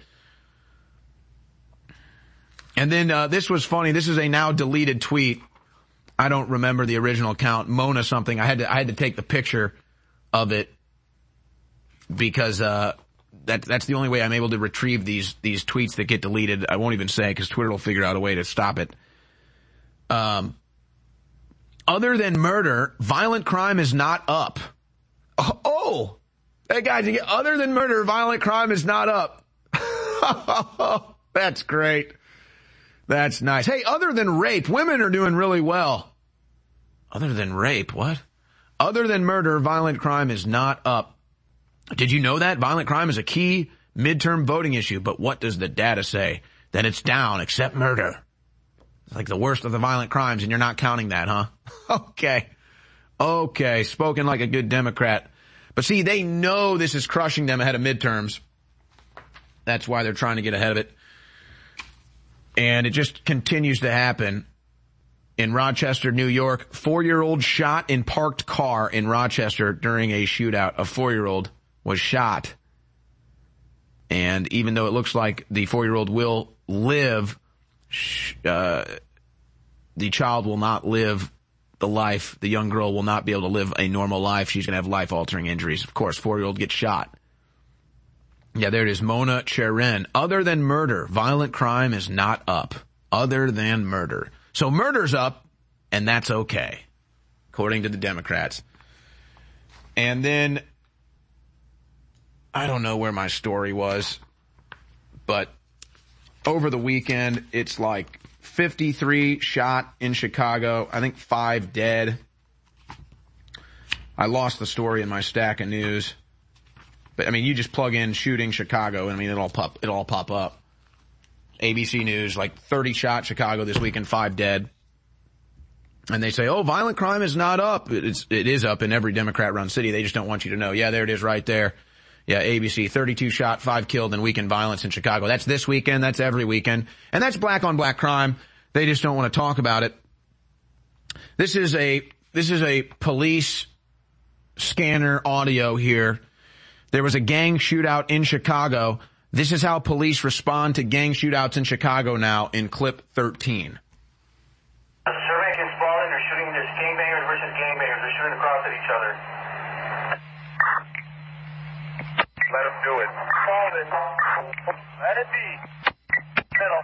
Speaker 9: And then uh, this was funny. This is a now deleted tweet. I don't remember the original account, Mona something. I had to I had to take the picture of it because uh that that's the only way I'm able to retrieve these these tweets that get deleted. I won't even say because Twitter will figure out a way to stop it. Um, other than murder, violent crime is not up. Oh, oh hey guys, other than murder, violent crime is not up. That's great. That's nice. Hey, other than rape, women are doing really well. Other than rape, what? Other than murder, violent crime is not up. Did you know that? Violent crime is a key midterm voting issue, but what does the data say? That it's down, except murder. It's like the worst of the violent crimes, and you're not counting that, huh? Okay. Okay, spoken like a good Democrat. But see, they know this is crushing them ahead of midterms. That's why they're trying to get ahead of it. And it just continues to happen. In Rochester, New York, four-year-old shot in parked car in Rochester during a shootout. A four-year-old was shot. And even though it looks like the four-year-old will live, uh, the child will not live the life. The young girl will not be able to live a normal life. She's going to have life-altering injuries. Of course, four-year-old gets shot. Yeah, there it is. Mona Cheren. Other than murder, violent crime is not up. Other than murder. So murder's up, and that's okay, according to the Democrats. And then, I don't know where my story was, but over the weekend, it's like fifty-three shot in Chicago. I think five dead. I lost the story in my stack of news. But, I mean, you just plug in shooting Chicago, and I mean, it'll pop, it'll all pop up. A B C News, like thirty shot Chicago this weekend, five dead. And they say, oh, violent crime is not up. It's, it is up in every Democrat-run city. They just don't want you to know. Yeah, there it is right there. Yeah, A B C, thirty-two shot, five killed in weekend violence in Chicago. That's this weekend. That's every weekend. And that's black on black crime. They just don't want to talk about it. This is a, this is a police scanner audio here. There was a gang shootout in Chicago. This is how police respond to gang shootouts in Chicago now in clip thirteen.
Speaker 8: Survey gets brought in, they're shooting, there's gangbangers versus gangbangers, they're shooting across at each other. Let them do it. Fall it. Let it be. Middle.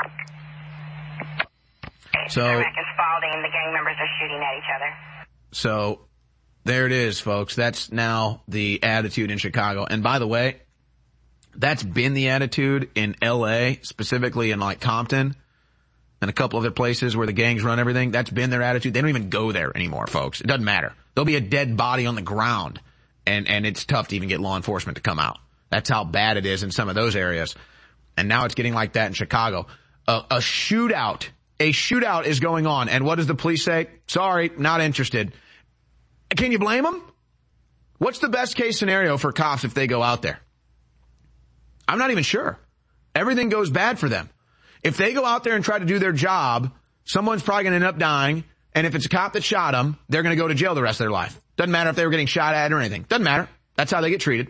Speaker 9: So,
Speaker 8: Survey is falling and the gang members are shooting at each other.
Speaker 9: So, there it is, folks. That's now the attitude in Chicago. And by the way, that's been the attitude in L A, specifically in like Compton and a couple other places where the gangs run everything. That's been their attitude. They don't even go there anymore, folks. It doesn't matter. There'll be a dead body on the ground, and, and it's tough to even get law enforcement to come out. That's how bad it is in some of those areas. And now it's getting like that in Chicago. A, a shootout, a shootout is going on. And what does the police say? Sorry, not interested. Can you blame them? What's the best case scenario for cops if they go out there? I'm not even sure. Everything goes bad for them. If they go out there and try to do their job, someone's probably going to end up dying. And if it's a cop that shot them, they're going to go to jail the rest of their life. Doesn't matter if they were getting shot at or anything. Doesn't matter. That's how they get treated.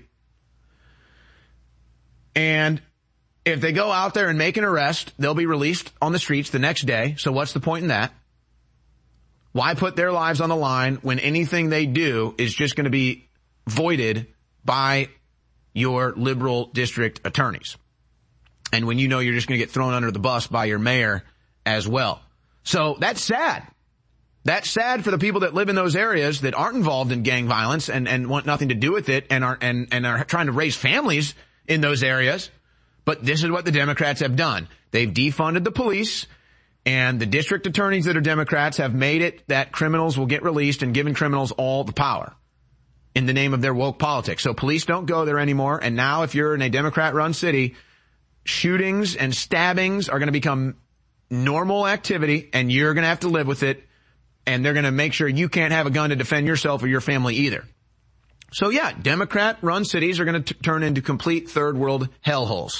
Speaker 9: And if they go out there and make an arrest, they'll be released on the streets the next day. So what's the point in that? Why put their lives on the line when anything they do is just going to be voided by your liberal district attorneys? And when you know you're just going to get thrown under the bus by your mayor as well. So that's sad. That's sad for the people that live in those areas that aren't involved in gang violence and, and want nothing to do with it and are, and, and are trying to raise families in those areas. But this is what the Democrats have done. They've defunded the police, and the district attorneys that are Democrats have made it that criminals will get released and given criminals all the power in the name of their woke politics. So police don't go there anymore. And now if you're in a Democrat-run city, shootings and stabbings are going to become normal activity, and you're going to have to live with it. And they're going to make sure you can't have a gun to defend yourself or your family either. So yeah, Democrat-run cities are going to turn into complete third world hellholes.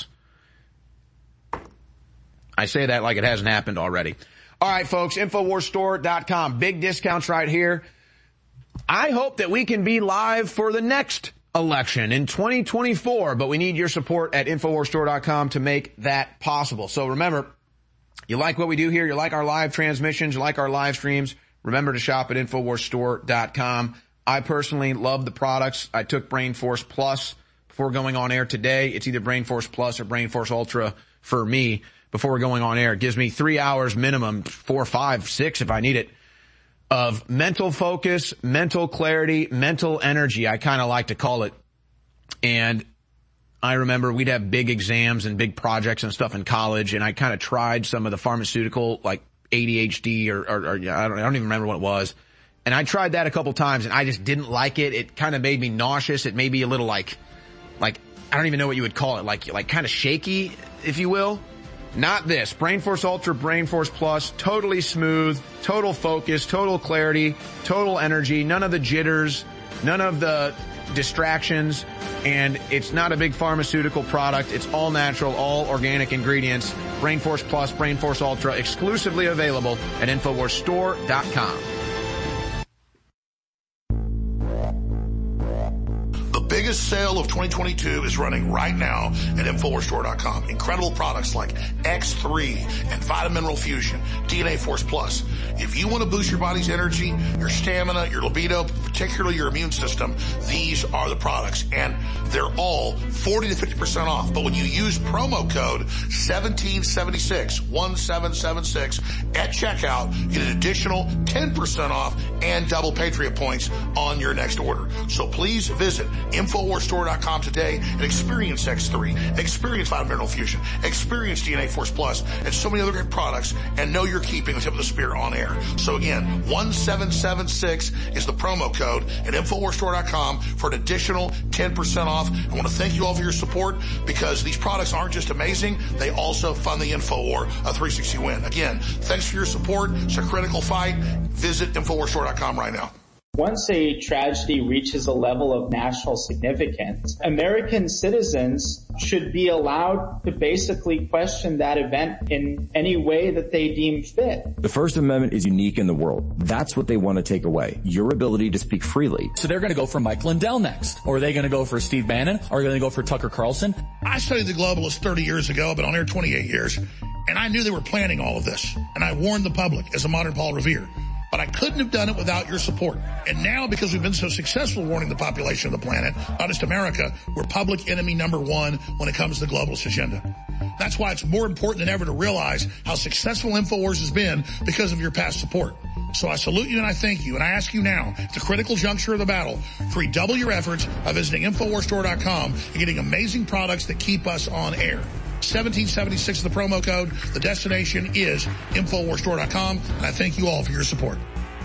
Speaker 9: I say that like it hasn't happened already. All right, folks, Infowars Store dot com. Big discounts right here. I hope that we can be live for the next election in twenty twenty-four, but we need your support at Infowars Store dot com to make that possible. So remember, you like what we do here, you like our live transmissions, you like our live streams, remember to shop at Infowars Store dot com. I personally love the products. I took Brain Force Plus before going on air today. It's either Brain Force Plus or Brain Force Ultra for me before going on air. It gives me three hours minimum, four, five, six if I need it, of mental focus, mental clarity, mental energy, I kind of like to call it. And I remember we'd have big exams and big projects and stuff in college, and I kind of tried some of the pharmaceutical, like A D H D or, or, or I don't, I don't even remember what it was. And I tried that a couple times, and I just didn't like it. It kind of made me nauseous. It made me a little like, like, I don't even know what you would call it, like, like kind of shaky, if you will. Not this. Brain Force Ultra, Brain Force Plus, totally smooth, total focus, total clarity, total energy, none of the jitters, none of the distractions, and it's not a big pharmaceutical product. It's all natural, all organic ingredients. Brain Force Plus, Brain Force Ultra, exclusively available at Infowars Store dot com.
Speaker 10: Biggest sale of twenty twenty-two is running right now at Infowars Store dot com. Incredible products like X three and Vitamin Mineral Fusion, D N A Force Plus. If you want to boost your body's energy, your stamina, your libido, particularly your immune system, these are the products. And they're all forty to fifty percent off. But when you use promo code seventeen seventy-six, seventeen seventy-six at checkout, you get an additional ten percent off and double Patriot points on your next order. So please visit Infowars Store dot com today and experience X three, experience Vitamin Mineral Fusion, experience D N A Force Plus, and so many other great products, and know you're keeping the tip of the spear on air. So again, seventeen seventy-six is the promo code at Infowars Store dot com for an additional ten percent off. I want to thank you all for your support, because these products aren't just amazing, they also fund the InfoWar, a three sixty win. Again, thanks for your support. It's a critical fight. Visit Infowars Store dot com right now.
Speaker 11: Once a tragedy reaches a level of national significance, American citizens should be allowed to basically question that event in any way that they deem fit.
Speaker 12: The First Amendment is unique in the world. That's what they want to take away, your ability to speak freely.
Speaker 13: So they're going to go for Mike Lindell next. Or are they going to go for Steve Bannon? Or are they going to go for Tucker Carlson?
Speaker 10: I studied the globalists thirty years ago. I've been on air twenty-eight years. And I knew they were planning all of this. And I warned the public as a modern Paul Revere. But I couldn't have done it without your support. And now, because we've been so successful warning the population of the planet, not just America, we're public enemy number one when it comes to the globalist agenda. That's why it's more important than ever to realize how successful InfoWars has been because of your past support. So I salute you and I thank you. And I ask you now, at the critical juncture of the battle, to redouble your efforts by visiting Infowars Store dot com and getting amazing products that keep us on air. seventeen seventy-six is the promo code. The destination is Infowars Store dot com, and I thank you all for your support.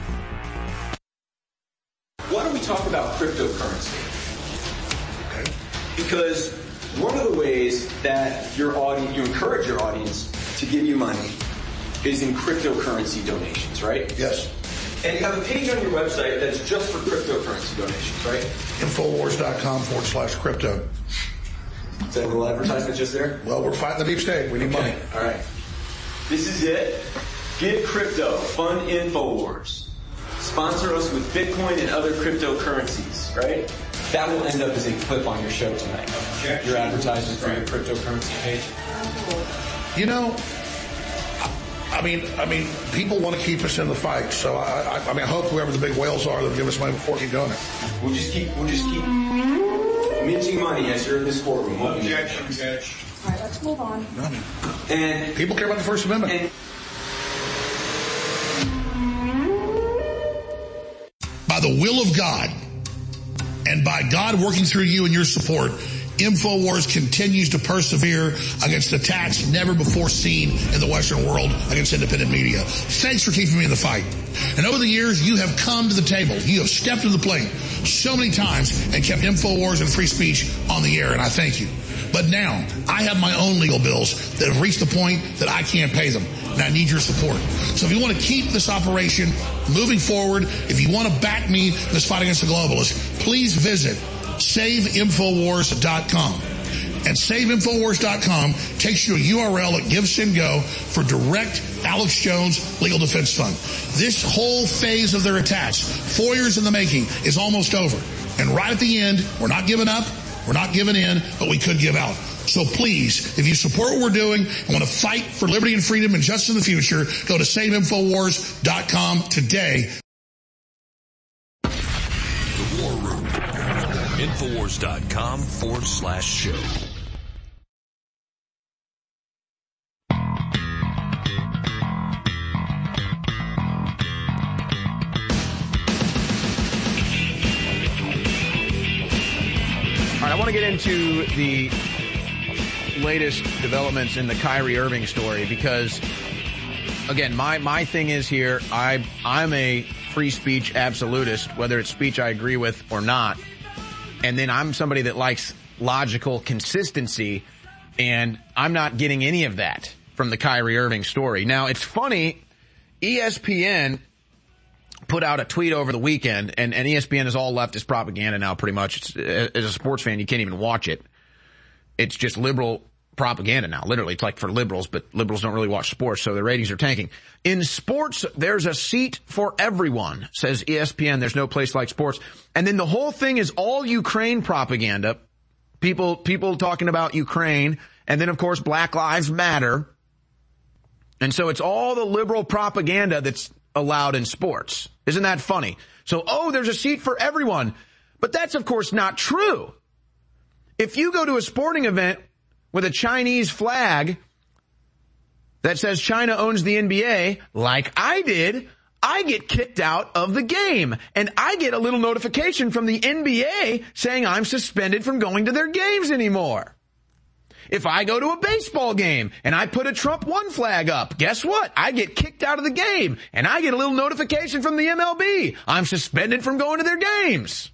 Speaker 3: Why don't we talk about cryptocurrency? Okay. Because one of the ways that your audience, you encourage your audience to give you money is in cryptocurrency donations, right?
Speaker 10: Yes.
Speaker 3: And you have a page on your website that's just for cryptocurrency donations, right?
Speaker 10: Infowars dot com forward slash crypto.
Speaker 3: Is that a little advertisement just there?
Speaker 10: Well, we're fighting the deep state. We need money.
Speaker 3: All right. This is it. Give crypto. Fund InfoWars. Sponsor us with Bitcoin and other cryptocurrencies, right? That will end up as a clip on your show tonight. Objection. Your advertisement for your cryptocurrency page.
Speaker 10: You know, I mean, I mean, people want to keep us in the fight. So I, I, I mean, I hope whoever the big whales are, they'll give us money before we keep doing it.
Speaker 3: We'll just keep, we'll just keep minting money as you're in this courtroom.
Speaker 7: Objection, objection.
Speaker 5: All right, let's Let's move on.
Speaker 10: I mean,
Speaker 3: And
Speaker 10: people care about the First Amendment.
Speaker 3: And
Speaker 10: by the will of God, and by God working through you and your support, InfoWars continues to persevere against attacks never before seen in the Western world against independent media. Thanks for keeping me in the fight. And over the years, you have come to the table. You have stepped to the plate so many times and kept InfoWars and free speech on the air, and I thank you. But now, I have my own legal bills that have reached the point that I can't pay them, and I need your support. So if you want to keep this operation moving forward, if you want to back me in this fight against the globalists, please visit save infowars dot com. And save infowars dot com takes you to a U R L at GiveSendGo for direct Alex Jones Legal Defense Fund. This whole phase of their attacks, four years in the making, is almost over. And right at the end, we're not giving up, we're not giving in, but we could give out. So please, if you support what we're doing and want to fight for liberty and freedom and justice in the future, go to save infowars dot com today.
Speaker 14: The War Room. Infowars.com forward slash show.
Speaker 9: All right, I want to get into the latest developments in the Kyrie Irving story because, again, my, my thing is here, I, I'm a free speech absolutist, whether it's speech I agree with or not. And then I'm somebody that likes logical consistency, and I'm not getting any of that from the Kyrie Irving story. Now, it's funny, E S P N put out a tweet over the weekend, and, and E S P N is all leftist propaganda now pretty much. It's, as a sports fan, you can't even watch it. It's just liberal propaganda now, literally. It's like for liberals, but liberals don't really watch sports, so their ratings are tanking. In sports, there's a seat for everyone, says E S P N. There's no place like sports. And then the whole thing is all Ukraine propaganda. People, people talking about Ukraine. And then, of course, Black Lives Matter. And so it's all the liberal propaganda that's allowed in sports. Isn't that funny? So, oh, there's a seat for everyone. But that's, of course, not true. If you go to a sporting event with a Chinese flag that says China owns the N B A, like I did, I get kicked out of the game. And I get a little notification from the N B A saying I'm suspended from going to their games anymore. If I go to a baseball game and I put a Trump one flag up, guess what? I get kicked out of the game. And I get a little notification from the M L B. I'm suspended from going to their games.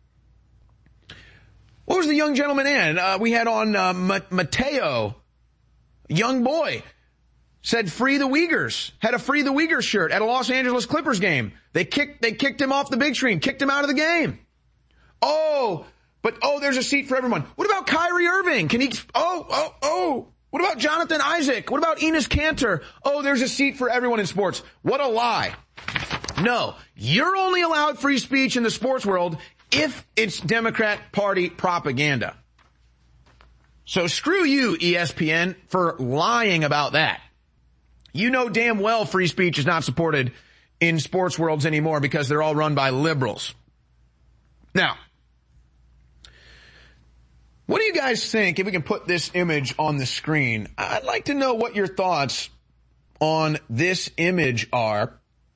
Speaker 9: What was the young gentleman in? Uh, we had on uh, Mateo, young boy, said free the Uyghurs, had a free the Uyghurs shirt at a Los Angeles Clippers game. They kicked, they kicked him off the big screen, kicked him out of the game. Oh, but oh, there's a seat for everyone. What about Kyrie Irving? Can he, oh, oh, oh. What about Jonathan Isaac? What about Enes Kanter? Oh, there's a seat for everyone in sports. What a lie. No, you're only allowed free speech in the sports world if it's Democrat Party propaganda. So screw you, E S P N, for lying about that. You know damn well free speech is not supported in sports worlds anymore because they're all run by liberals. Now, what do you guys think, if we can put this image on the screen? I'd like to know what your thoughts on this image are.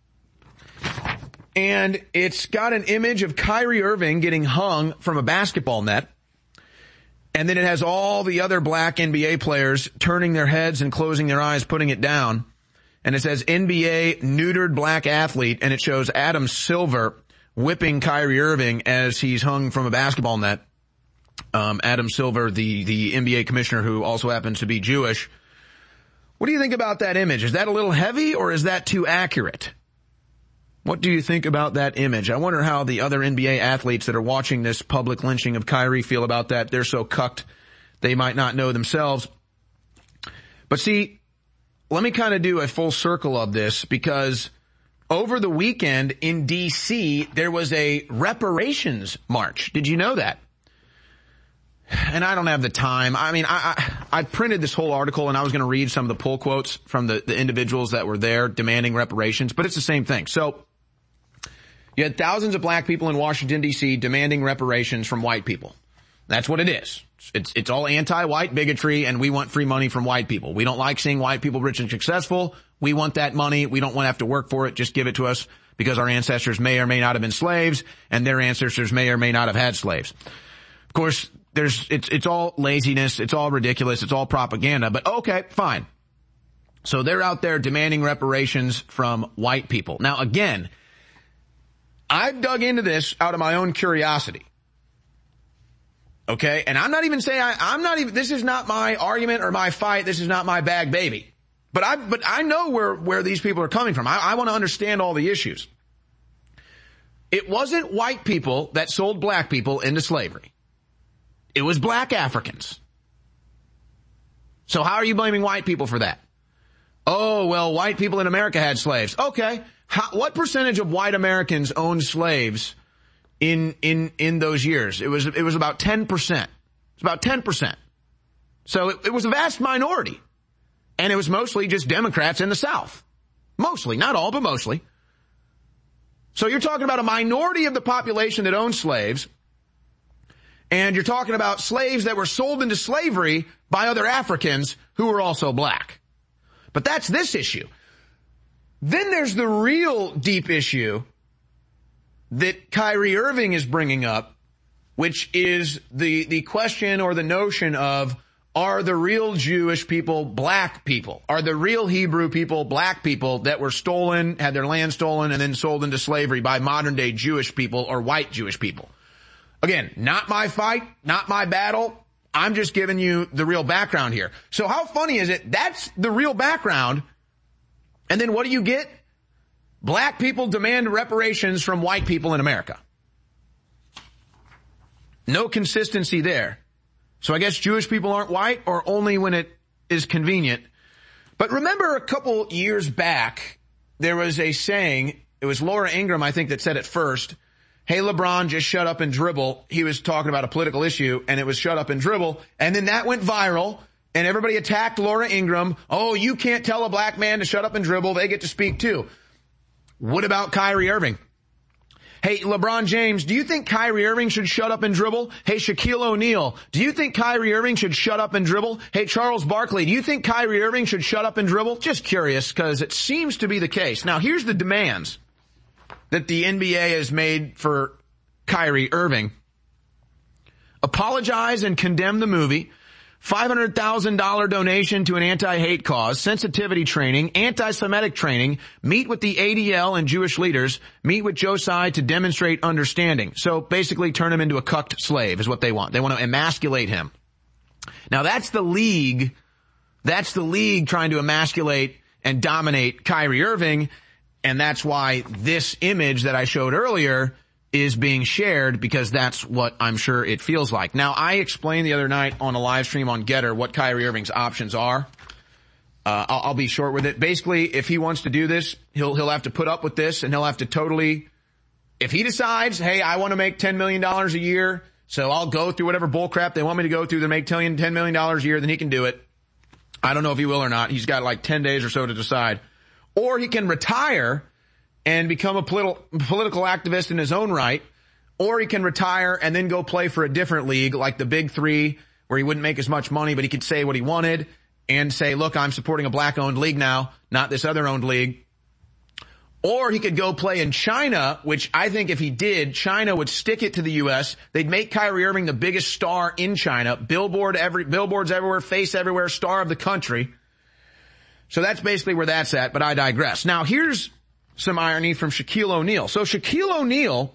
Speaker 9: And it's got an image of Kyrie Irving getting hung from a basketball net. And then it has all the other black N B A players turning their heads and closing their eyes, putting it down. And it says N B A neutered black athlete. And it shows Adam Silver whipping Kyrie Irving as he's hung from a basketball net. Um, Adam Silver, the, the N B A commissioner who also happens to be Jewish. What do you think about that image? Is that a little heavy or is that too accurate? What do you think about that image? I wonder how the other N B A athletes that are watching this public lynching of Kyrie feel about that. They're so cucked they might not know themselves. But see, let me kind of do a full circle of this because over the weekend in D C, there was a reparations march. Did you know that? And I don't have the time. I mean, I, I, I printed this whole article and I was going to read some of the pull quotes from the, the individuals that were there demanding reparations, but it's the same thing. So you had thousands of black people in Washington, D C demanding reparations from white people. That's what it is. It's, it's all anti-white bigotry, and we want free money from white people. We don't like seeing white people rich and successful. We want that money. We don't want to have to work for it. Just give it to us because our ancestors may or may not have been slaves, and their ancestors may or may not have had slaves. Of course, there's, it's, it's all laziness. It's all ridiculous. It's all propaganda. But okay, fine. So they're out there demanding reparations from white people. Now again, I've dug into this out of my own curiosity. Okay? And I'm not even saying I, I'm not even, this is not my argument or my fight. This is not my bag baby. But I, but I know where, where these people are coming from. I, I want to understand all the issues. It wasn't white people that sold black people into slavery. It was black Africans. So how are you blaming white people for that? Oh, well, white people in America had slaves. Okay. How, what percentage of white Americans owned slaves in, in, in those years? It was, it was about ten percent. It's about ten percent. So it, it was a vast minority. And it was mostly just Democrats in the South. Mostly. Not all, but mostly. So you're talking about a minority of the population that owned slaves. And you're talking about slaves that were sold into slavery by other Africans who were also black. But that's this issue. Then there's the real deep issue that Kyrie Irving is bringing up, which is the, the question or the notion of, are the real Jewish people black people? Are the real Hebrew people black people that were stolen, had their land stolen, and then sold into slavery by modern day Jewish people or white Jewish people? Again, not my fight, not my battle. I'm just giving you the real background here. So how funny is it? That's the real background. And then what do you get? Black people demand reparations from white people in America. No consistency there. So I guess Jewish people aren't white, or only when it is convenient. But remember a couple years back, there was a saying, it was Laura Ingraham, I think, that said it first. Hey, LeBron, just shut up and dribble. He was talking about a political issue, and it was shut up and dribble. And then that went viral, and everybody attacked Laura Ingraham. Oh, you can't tell a black man to shut up and dribble. They get to speak too. What about Kyrie Irving? Hey, LeBron James, do you think Kyrie Irving should shut up and dribble? Hey, Shaquille O'Neal, do you think Kyrie Irving should shut up and dribble? Hey, Charles Barkley, do you think Kyrie Irving should shut up and dribble? Just curious, because it seems to be the case. Now, here's the demands that the N B A has made for Kyrie Irving. Apologize and condemn the movie. five hundred thousand dollars donation to an anti-hate cause, sensitivity training, anti-Semitic training, meet with the A D L and Jewish leaders, meet with Joe Tsai to demonstrate understanding. So basically turn him into a cucked slave is what they want. They want to emasculate him. Now that's the league, that's the league trying to emasculate and dominate Kyrie Irving, and that's why this image that I showed earlier is being shared, because that's what I'm sure it feels like. Now, I explained the other night on a live stream on Getter what Kyrie Irving's options are. Uh, I'll, I'll be short with it. Basically, if he wants to do this, he'll, he'll have to put up with this, and he'll have to totally, if he decides, hey, I want to make ten million dollars a year, so I'll go through whatever bullcrap they want me to go through to make ten million dollars a year, then he can do it. I don't know if he will or not. He's got like ten days or so to decide. Or he can retire and become a political, political activist in his own right, or he can retire and then go play for a different league like the Big Three, where he wouldn't make as much money, but he could say what he wanted and say, look, I'm supporting a black-owned league now, not this other-owned league. Or he could go play in China, which I think if he did, China would stick it to the U S. They'd make Kyrie Irving the biggest star in China, billboard every, billboards everywhere, face everywhere, star of the country. So that's basically where that's at, but I digress. Now here's some irony from Shaquille O'Neal. So Shaquille O'Neal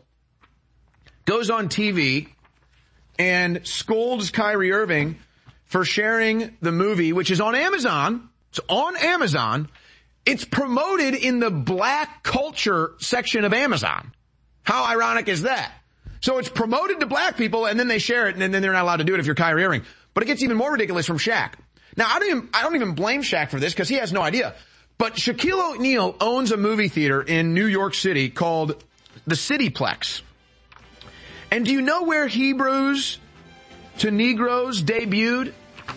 Speaker 9: goes on T V and scolds Kyrie Irving for sharing the movie, which is on Amazon. It's on Amazon. It's promoted in the black culture section of Amazon. How ironic is that? So it's promoted to black people, and then they share it, and then they're not allowed to do it if you're Kyrie Irving. But it gets even more ridiculous from Shaq. Now, I don't even, I don't even blame Shaq for this, because he has no idea. But Shaquille O'Neal owns a movie theater in New York City called the Cityplex. And do you know where Hebrews to Negroes debuted?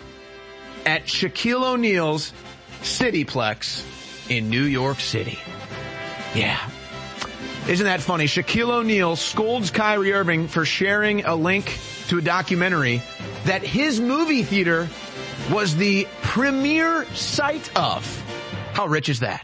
Speaker 9: At Shaquille O'Neal's Cityplex in New York City. Yeah. Isn't that funny? Shaquille O'Neal scolds Kyrie Irving for sharing a link to a documentary that his movie theater was the premier site of. How rich is that?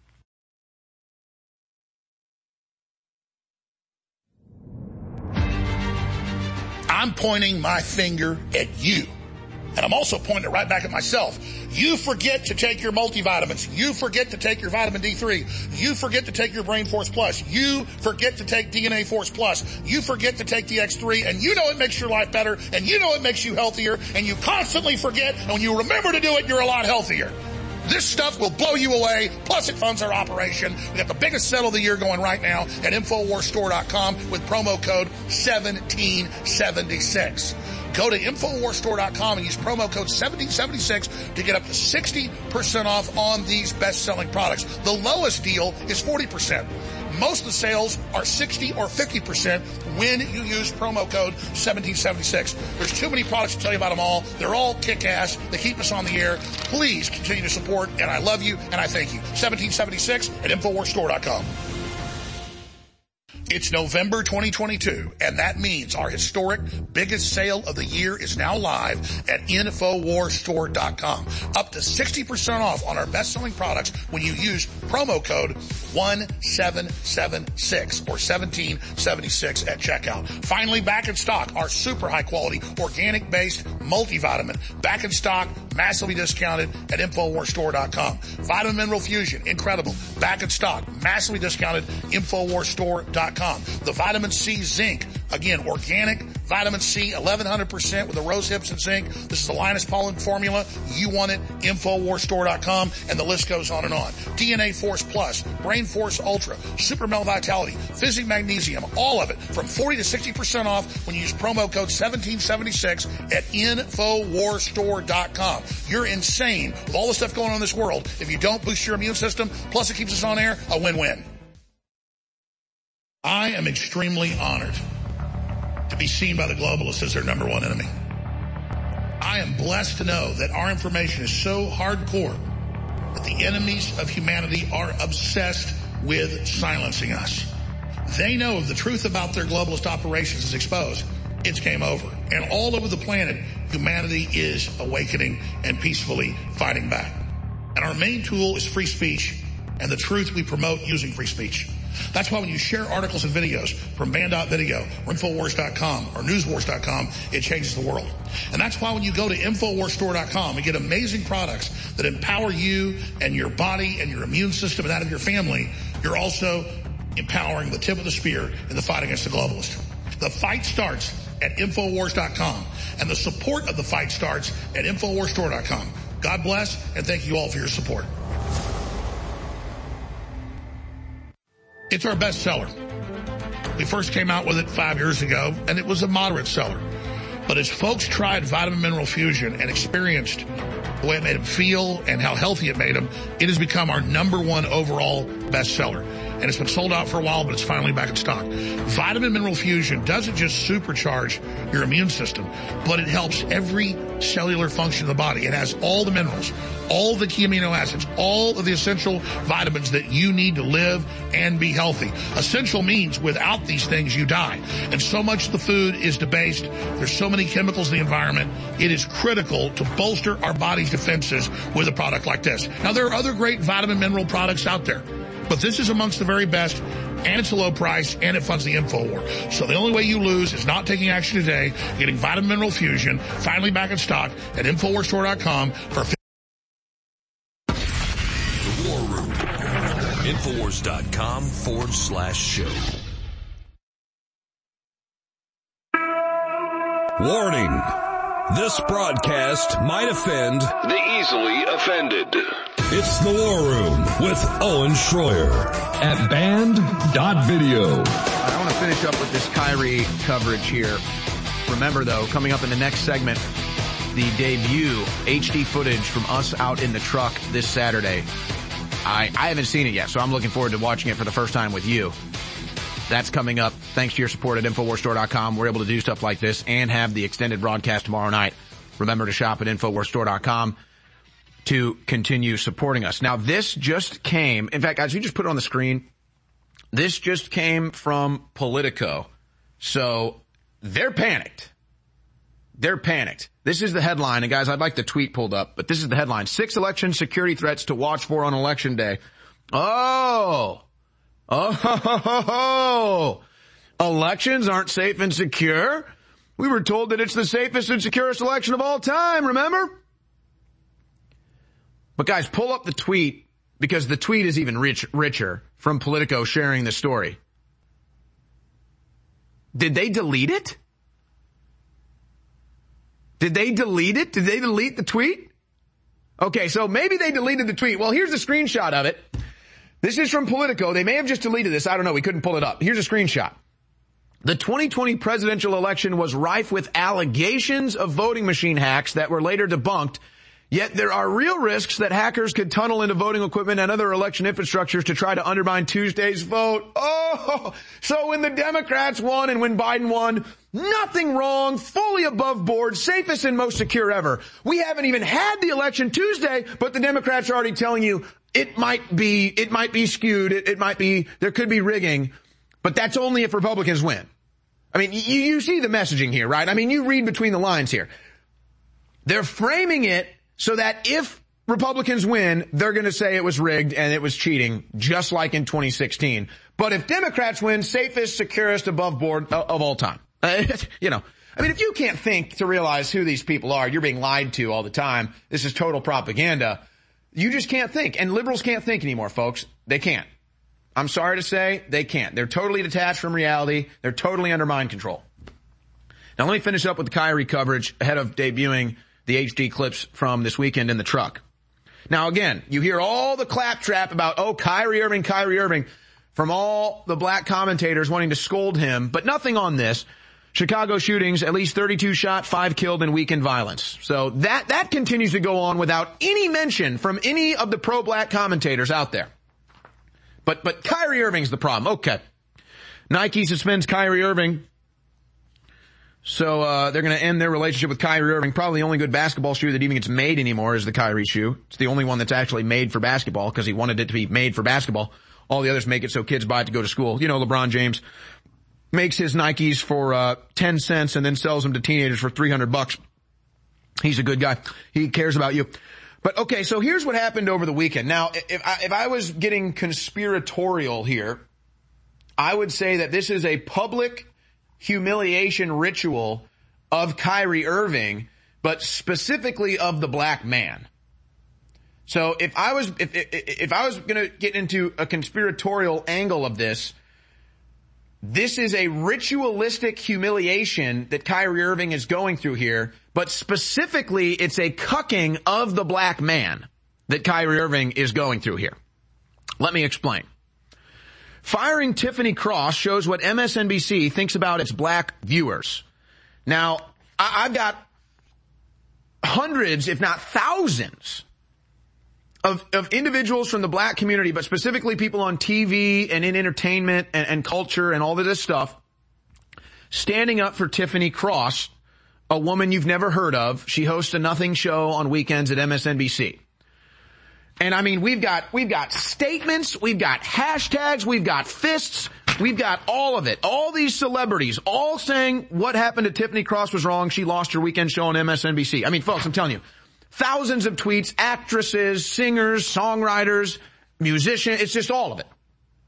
Speaker 10: I'm pointing my finger at you. And I'm also pointing it right back at myself. You forget to take your multivitamins. You forget to take your vitamin D three. You forget to take your Brain Force Plus. You forget to take D N A Force Plus. You forget to take the X three, and you know it makes your life better, and you know it makes you healthier, and you constantly forget, and when you remember to do it, you're a lot healthier. This stuff will blow you away, plus it funds our operation. We got the biggest sale of the year going right now at Infowars Store dot com with promo code seventeen seventy-six. Go to Infowars Store dot com and use promo code seventeen seventy-six to get up to sixty percent off on these best-selling products. The lowest deal is forty percent. Most of the sales are sixty or fifty percent when you use promo code seventeen seventy-six. There's too many products to tell you about them all. They're all kick-ass. They keep us on the air. Please continue to support, and I love you, and I thank you. seventeen seventy-six at Infowars Store dot com. It's November twenty twenty-two, and that means our historic biggest sale of the year is now live at Infowars Store dot com. Up to sixty percent off on our best-selling products when you use promo code seventeen seventy-six or seventeen seventy-six at checkout. Finally, back in stock, our super high-quality, organic-based multivitamin. Back in stock, massively discounted at Infowars Store dot com. Vitamin Mineral Fusion, incredible. Back in stock, massively discounted, Infowars Store dot com. The Vitamin C Zinc, again, organic vitamin C, eleven hundred percent with the rose hips and zinc. This is the Linus Pauling formula. You want it, Infowars Store dot com, and the list goes on and on. D N A Force Plus, Brain Force Ultra, Super Mel Vitality, Physic Magnesium, all of it from forty to sixty percent off when you use promo code seventeen seventy-six at Infowars Store dot com. You're insane with all the stuff going on in this world. If you don't boost your immune system, plus it keeps us on air, a win-win. I am extremely honored to be seen by the globalists as their number one enemy. I am blessed to know that our information is so hardcore that the enemies of humanity are obsessed with silencing us. They know if the truth about their globalist operations is exposed, it's game over. And all over the planet, humanity is awakening and peacefully fighting back. And our main tool is free speech and the truth we promote using free speech. That's why when you share articles and videos from Band dot video or Infowars dot com or Newswars dot com, it changes the world. And that's why when you go to Infowars Store dot com and get amazing products that empower you and your body and your immune system and that of your family, you're also empowering the tip of the spear in the fight against the globalist. The fight starts at Infowars dot com, and the support of the fight starts at Infowars Store dot com. God bless, and thank you all for your support. It's our best seller. We first came out with it five years ago, and it was a moderate seller. But as folks tried Vitamin Mineral Fusion and experienced the way it made them feel and how healthy it made them, it has become our number one overall bestseller. And it's been sold out for a while, but it's finally back in stock. Vitamin Mineral Fusion doesn't just supercharge your immune system, but it helps every cellular function of the body. It has all the minerals, all the key amino acids, all of the essential vitamins that you need to live and be healthy. Essential means without these things, you die. And so much of the food is debased. There's so many chemicals in the environment. It is critical to bolster our body's defenses with a product like this. Now, there are other great vitamin mineral products out there, but this is amongst the very best, and it's a low price, and it funds the InfoWar. So the only way you lose is not taking action today, getting Vitamin Mineral Fusion, finally back in stock at Infowars Store dot com for
Speaker 14: The War Room. Infowars dot com forward slash show. Warning. This broadcast might offend
Speaker 2: the easily offended.
Speaker 14: It's The War Room with Owen Schroyer
Speaker 21: at Band dot video.
Speaker 9: I want to finish up with this Kyrie coverage here. Remember, though, coming up in the next segment, the debut H D footage from us out in the truck this Saturday. I, I haven't seen it yet, so I'm looking forward to watching it for the first time with you. That's coming up. Thanks to your support at Infowars Store dot com. We're able to do stuff like this and have the extended broadcast tomorrow night. Remember to shop at Infowars Store dot com to continue supporting us. Now, this just came. In fact, guys, you just put it on the screen. This just came from Politico. So they're panicked. They're panicked. This is the headline. And guys, I'd like the tweet pulled up, but this is the headline. Six election security threats to watch for on election day. Oh, oh, elections aren't safe and secure. We were told that it's the safest and securest election of all time, remember? But guys, pull up the tweet, because the tweet is even rich, richer from Politico sharing the story. Did they delete it? Did they delete it? Did they delete the tweet? Okay, so maybe they deleted the tweet. Well, here's a screenshot of it. This is from Politico. They may have just deleted this. I don't know. We couldn't pull it up. Here's a screenshot. The twenty twenty presidential election was rife with allegations of voting machine hacks that were later debunked. Yet there are real risks that hackers could tunnel into voting equipment and other election infrastructures to try to undermine Tuesday's vote. Oh, so when the Democrats won and when Biden won, nothing wrong, fully above board, safest and most secure ever. We haven't even had the election Tuesday, but the Democrats are already telling you it might be, it might be skewed, it, it might be, there could be rigging, but that's only if Republicans win. I mean, you, you see the messaging here, right? I mean, you read between the lines here. They're framing it so that if Republicans win, they're going to say it was rigged and it was cheating, just like in twenty sixteen. But if Democrats win, safest, securest, above board of all time. Uh, you know, I mean, if you can't think to realize who these people are, you're being lied to all the time. This is total propaganda. You just can't think. And liberals can't think anymore, folks. They can't. I'm sorry to say, they can't. They're totally detached from reality. They're totally under mind control. Now, let me finish up with the Kyrie coverage ahead of debuting the H D clips from this weekend in the truck. Now, again, you hear all the claptrap about, oh, Kyrie Irving, Kyrie Irving, from all the black commentators wanting to scold him, but nothing on this. Chicago shootings, at least thirty-two shot, five killed in weekend violence. So that, that continues to go on without any mention from any of the pro-black commentators out there. But, but Kyrie Irving's the problem. Okay. Nike suspends Kyrie Irving. So, uh, they're going to end their relationship with Kyrie Irving. Probably the only good basketball shoe that even gets made anymore is the Kyrie shoe. It's the only one that's actually made for basketball because he wanted it to be made for basketball. All the others make it so kids buy it to go to school. You know, LeBron James makes his Nikes for, uh, ten cents and then sells them to teenagers for three hundred bucks. He's a good guy. He cares about you. But okay, so here's what happened over the weekend. Now, if I, if I was getting conspiratorial here, I would say that this is a public humiliation ritual of Kyrie Irving, but specifically of the black man. So if I was, if, if, if I was going to get into a conspiratorial angle of this, this is a ritualistic humiliation that Kyrie Irving is going through here, but specifically it's a cucking of the black man that Kyrie Irving is going through here. Let me explain. Firing Tiffany Cross shows what M S N B C thinks about its black viewers. Now, I- I've got hundreds, if not thousands, of, of individuals from the black community, but specifically people on T V and in entertainment and, and culture and all of this stuff, standing up for Tiffany Cross, a woman you've never heard of. She hosts a nothing show on weekends at M S N B C. And I mean, we've got, we've got statements, we've got hashtags, we've got fists, we've got all of it. All these celebrities all saying what happened to Tiffany Cross was wrong. She lost her weekend show on M S N B C. I mean, folks, I'm telling you, thousands of tweets, actresses, singers, songwriters, musicians, it's just all of it.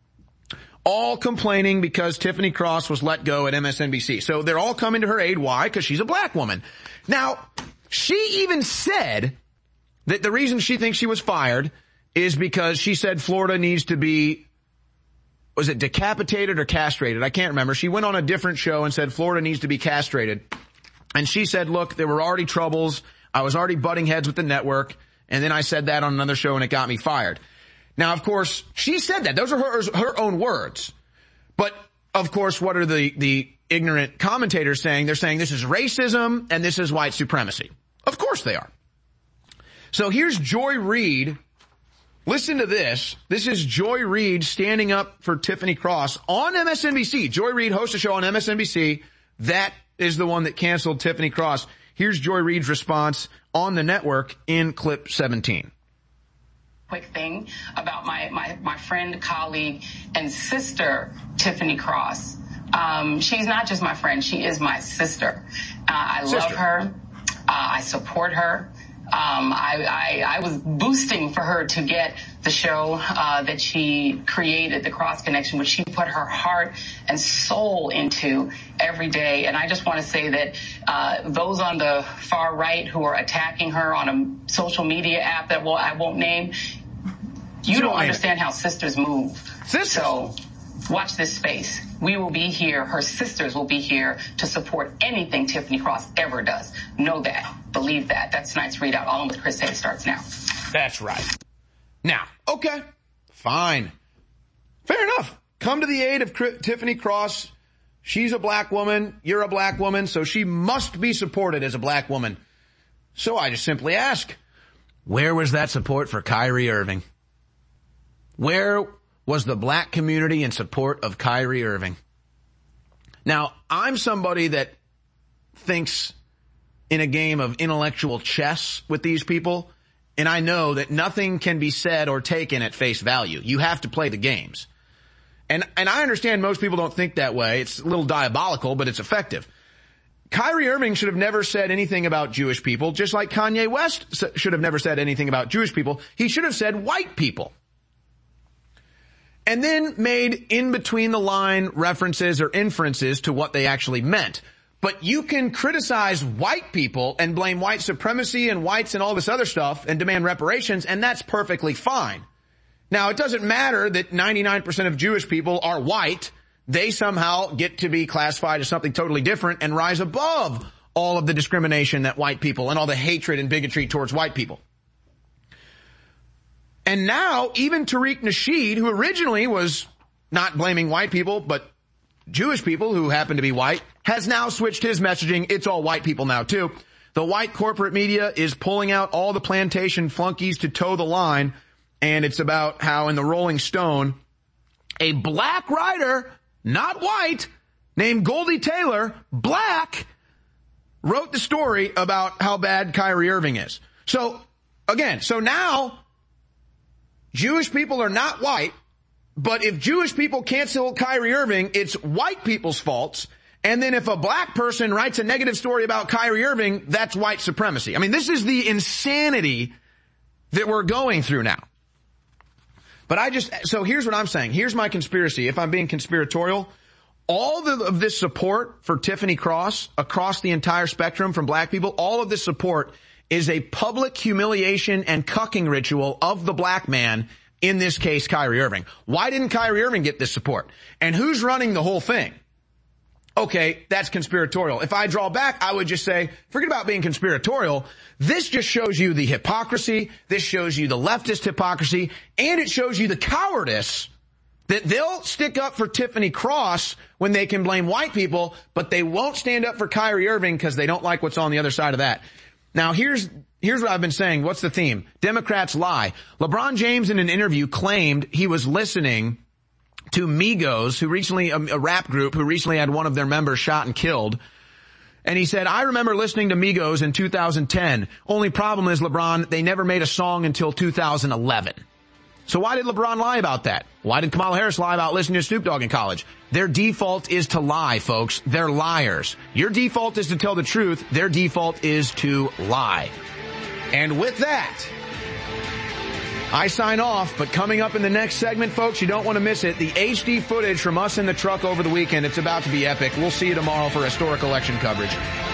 Speaker 9: All complaining because Tiffany Cross was let go at M S N B C. So they're all coming to her aid. Why? Because she's a black woman. Now, she even said that the reason she thinks she was fired is because she said Florida needs to be, was it decapitated or castrated? I can't remember. She went on a different show and said Florida needs to be castrated. And she said, look, there were already troubles. I was already butting heads with the network. And then I said that on another show and it got me fired. Now, of course, she said that. Those are her, her own words. But, of course, what are the, the ignorant commentators saying? They're saying this is racism and this is white supremacy. Of course they are. So here's Joy Reid. Listen to this. This is Joy Reid standing up for Tiffany Cross on M S N B C. Joy Reid hosts a show on M S N B C. That is the one that canceled Tiffany Cross. Here's Joy Reid's response on the network in clip seventeen.
Speaker 15: quick thing about my, my, my friend, colleague, and sister, Tiffany Cross. Um, she's not just my friend. She is my sister. Uh, I sister. love her. Uh, I support her. Um, I, I, I was boosting for her to get the show uh, that she created, The Cross Connection, which she put her heart and soul into every day. And I just want to say that uh, those on the far right who are attacking her on a social media app that well, I won't name, you so don't understand how sisters move. Sisters. So watch this space. We will be here. Her sisters will be here to support anything Tiffany Cross ever does. Know that. Believe that. That's tonight's readout. All in with Chris Hayes starts now.
Speaker 9: That's right. Now, okay, fine. Fair enough. Come to the aid of Cri- Tiffany Cross. She's a black woman. You're a black woman. So she must be supported as a black woman. So I just simply ask, where was that support for Kyrie Irving? Where was the black community in support of Kyrie Irving? Now, I'm somebody that thinks in a game of intellectual chess with these people, and I know that nothing can be said or taken at face value. You have to play the games. And, and I understand most people don't think that way. It's a little diabolical, but it's effective. Kyrie Irving should have never said anything about Jewish people, just like Kanye West should have never said anything about Jewish people. He should have said white people. And then made in between the line references or inferences to what they actually meant. But you can criticize white people and blame white supremacy and whites and all this other stuff and demand reparations, and that's perfectly fine. Now, it doesn't matter that ninety-nine percent of Jewish people are white. They somehow get to be classified as something totally different and rise above all of the discrimination that white people and all the hatred and bigotry towards white people. And now, even Tariq Nasheed, who originally was not blaming white people, but Jewish people who happen to be white, has now switched his messaging. It's all white people now, too. The white corporate media is pulling out all the plantation flunkies to toe the line, and it's about how in the Rolling Stone, a black writer, not white, named Goldie Taylor, black, wrote the story about how bad Kyrie Irving is. So, again, so now Jewish people are not white, but if Jewish people cancel Kyrie Irving, it's white people's faults. And then if a black person writes a negative story about Kyrie Irving, that's white supremacy. I mean, this is the insanity that we're going through now. But I just, so here's what I'm saying. Here's my conspiracy. If I'm being conspiratorial, all the, of this support for Tiffany Cross across the entire spectrum from black people, all of this support is a public humiliation and cucking ritual of the black man, in this case, Kyrie Irving. Why didn't Kyrie Irving get this support? And who's running the whole thing? Okay, that's conspiratorial. If I draw back, I would just say, forget about being conspiratorial. This just shows you the hypocrisy. This shows you the leftist hypocrisy. And it shows you the cowardice that they'll stick up for Tiffany Cross when they can blame white people, but they won't stand up for Kyrie Irving because they don't like what's on the other side of that. Now, here's here's what I've been saying. What's the theme? Democrats lie. LeBron James in an interview claimed he was listening to Migos, who recently, a, a rap group who recently had one of their members shot and killed. And he said, I remember listening to Migos in two thousand ten. Only problem is, LeBron, they never made a song until two thousand eleven. So why did LeBron lie about that? Why did Kamala Harris lie about listening to Snoop Dogg in college? Their default is to lie, folks. They're liars. Your default is to tell the truth. Their default is to lie. And with that, I sign off, but coming up in the next segment, folks, you don't want to miss it. The H D footage from us in the truck over the weekend. It's about to be epic. We'll see you tomorrow for historic election coverage.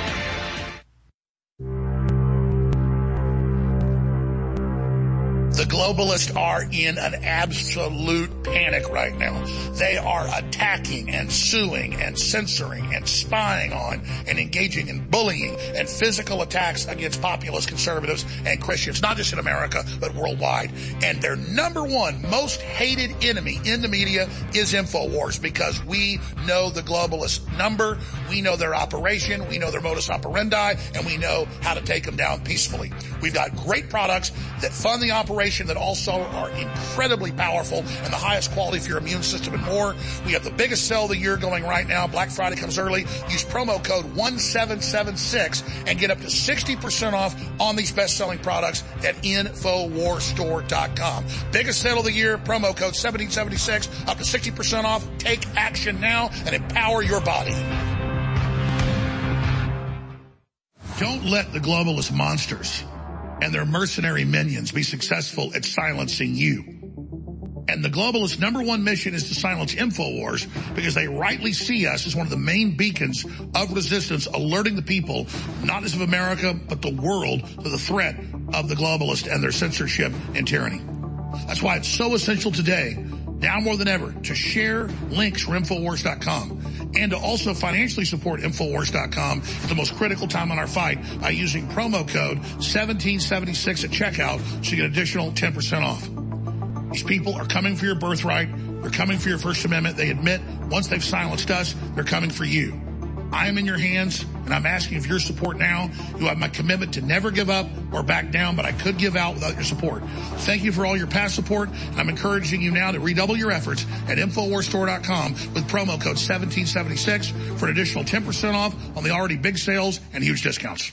Speaker 10: The globalists are in an absolute panic right now. They are attacking and suing and censoring and spying on and engaging in bullying and physical attacks against populist conservatives and Christians, not just in America, but worldwide. And their number one most hated enemy in the media is InfoWars, because we know the globalist number, we know their operation, we know their modus operandi, and we know how to take them down peacefully. We've got great products that fund the operation of the that also are incredibly powerful and the highest quality for your immune system and more. We have the biggest sale of the year going right now. Black Friday comes early. Use promo code one seven seven six and get up to sixty percent off on these best-selling products at Infowars Store dot com. Biggest sale of the year, promo code seventeen seventy-six, up to sixty percent off. Take action now and empower your body. Don't let the globalist monsters and their mercenary minions be successful at silencing you. And the globalists' number one mission is to silence InfoWars because they rightly see us as one of the main beacons of resistance, alerting the people, not just of America, but the world, to the threat of the globalists and their censorship and tyranny. That's why it's so essential today, now more than ever, to share links for Infowars dot com and to also financially support Infowars dot com at the most critical time in our fight by using promo code seventeen seventy-six at checkout so you get additional ten percent off. These people are coming for your birthright. They're coming for your First Amendment. They admit once they've silenced us, they're coming for you. I am in your hands, and I'm asking for your support now. You have my commitment to never give up or back down, but I could give out without your support. Thank you for all your past support, and I'm encouraging you now to redouble your efforts at Infowars Store dot com with promo code seventeen seventy-six for an additional ten percent off on the already big sales and huge discounts.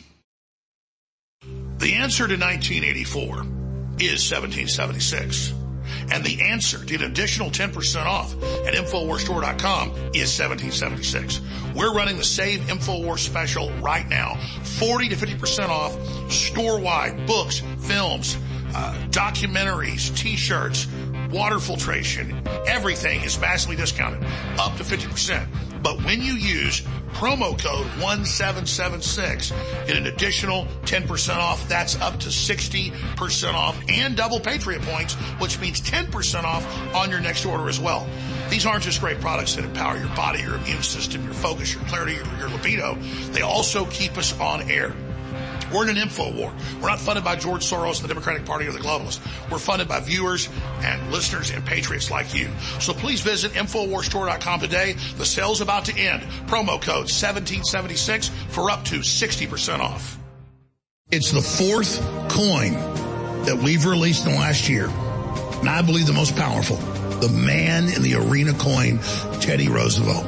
Speaker 10: The answer to nineteen eighty-four is seventeen seventy-six. And the answer to get an additional ten percent off at Infowars Store dot com is seventeen seventy-six. We're running the Save Infowars special right now. forty to fifty percent off store-wide books, films, uh, documentaries, t-shirts, water filtration. Everything is massively discounted, up to fifty percent. But when you use promo code one seven seven six, get an additional ten percent off. That's up to sixty percent off and double Patriot points, which means ten percent off on your next order as well. These aren't just great products that empower your body, your immune system, your focus, your clarity, your, your libido. They also keep us on air. We're in an info war. We're not funded by George Soros and the Democratic Party or the globalists. We're funded by viewers and listeners and patriots like you. So please visit Infowars Store dot com today. The sale's about to end. Promo code seventeen seventy-six for up to sixty percent off. It's the fourth coin that we've released in the last year, and I believe the most powerful. The man in the arena coin, Teddy Roosevelt.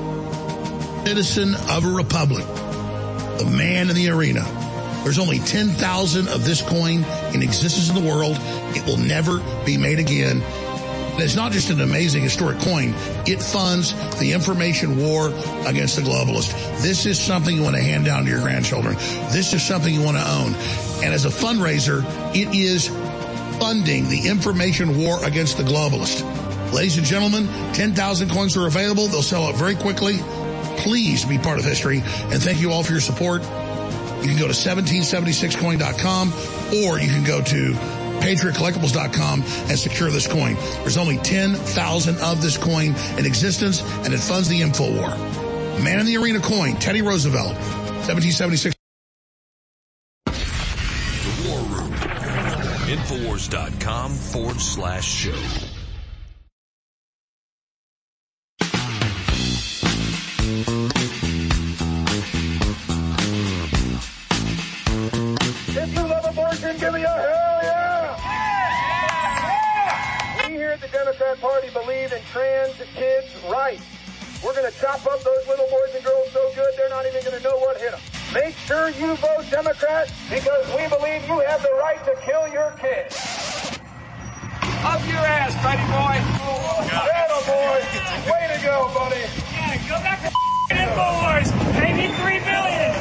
Speaker 10: Citizen of a republic. The man in the arena. There's only ten thousand of this coin in existence in the world. It will never be made again. And it's not just an amazing historic coin. It funds the information war against the globalists. This is something you want to hand down to your grandchildren. This is something you want to own. And as a fundraiser, it is funding the information war against the globalists. Ladies and gentlemen, ten thousand coins are available. They'll sell out very quickly. Please be part of history. And thank you all for your support. You can go to seventeen seventy-six coin dot com or you can go to Patriot Collectibles dot com and secure this coin. There's only ten thousand of this coin in existence, and it funds the info war. Man in the arena coin, Teddy Roosevelt, seventeen seventy-six.
Speaker 14: The War Room. Infowars dot com forward slash show.
Speaker 8: If you love abortion, give me a hell yeah! Yeah! We here at the Democrat Party believe in trans kids' rights. We're going to chop up those little boys and girls so good they're not even going to know what hit them. Make sure you vote Democrat because we believe you have the right to kill your kids.
Speaker 5: Up your ass, buddy boy.
Speaker 8: Battle boy. Way to go, buddy.
Speaker 5: Yeah, go back to InfoWars. Pay me three billion.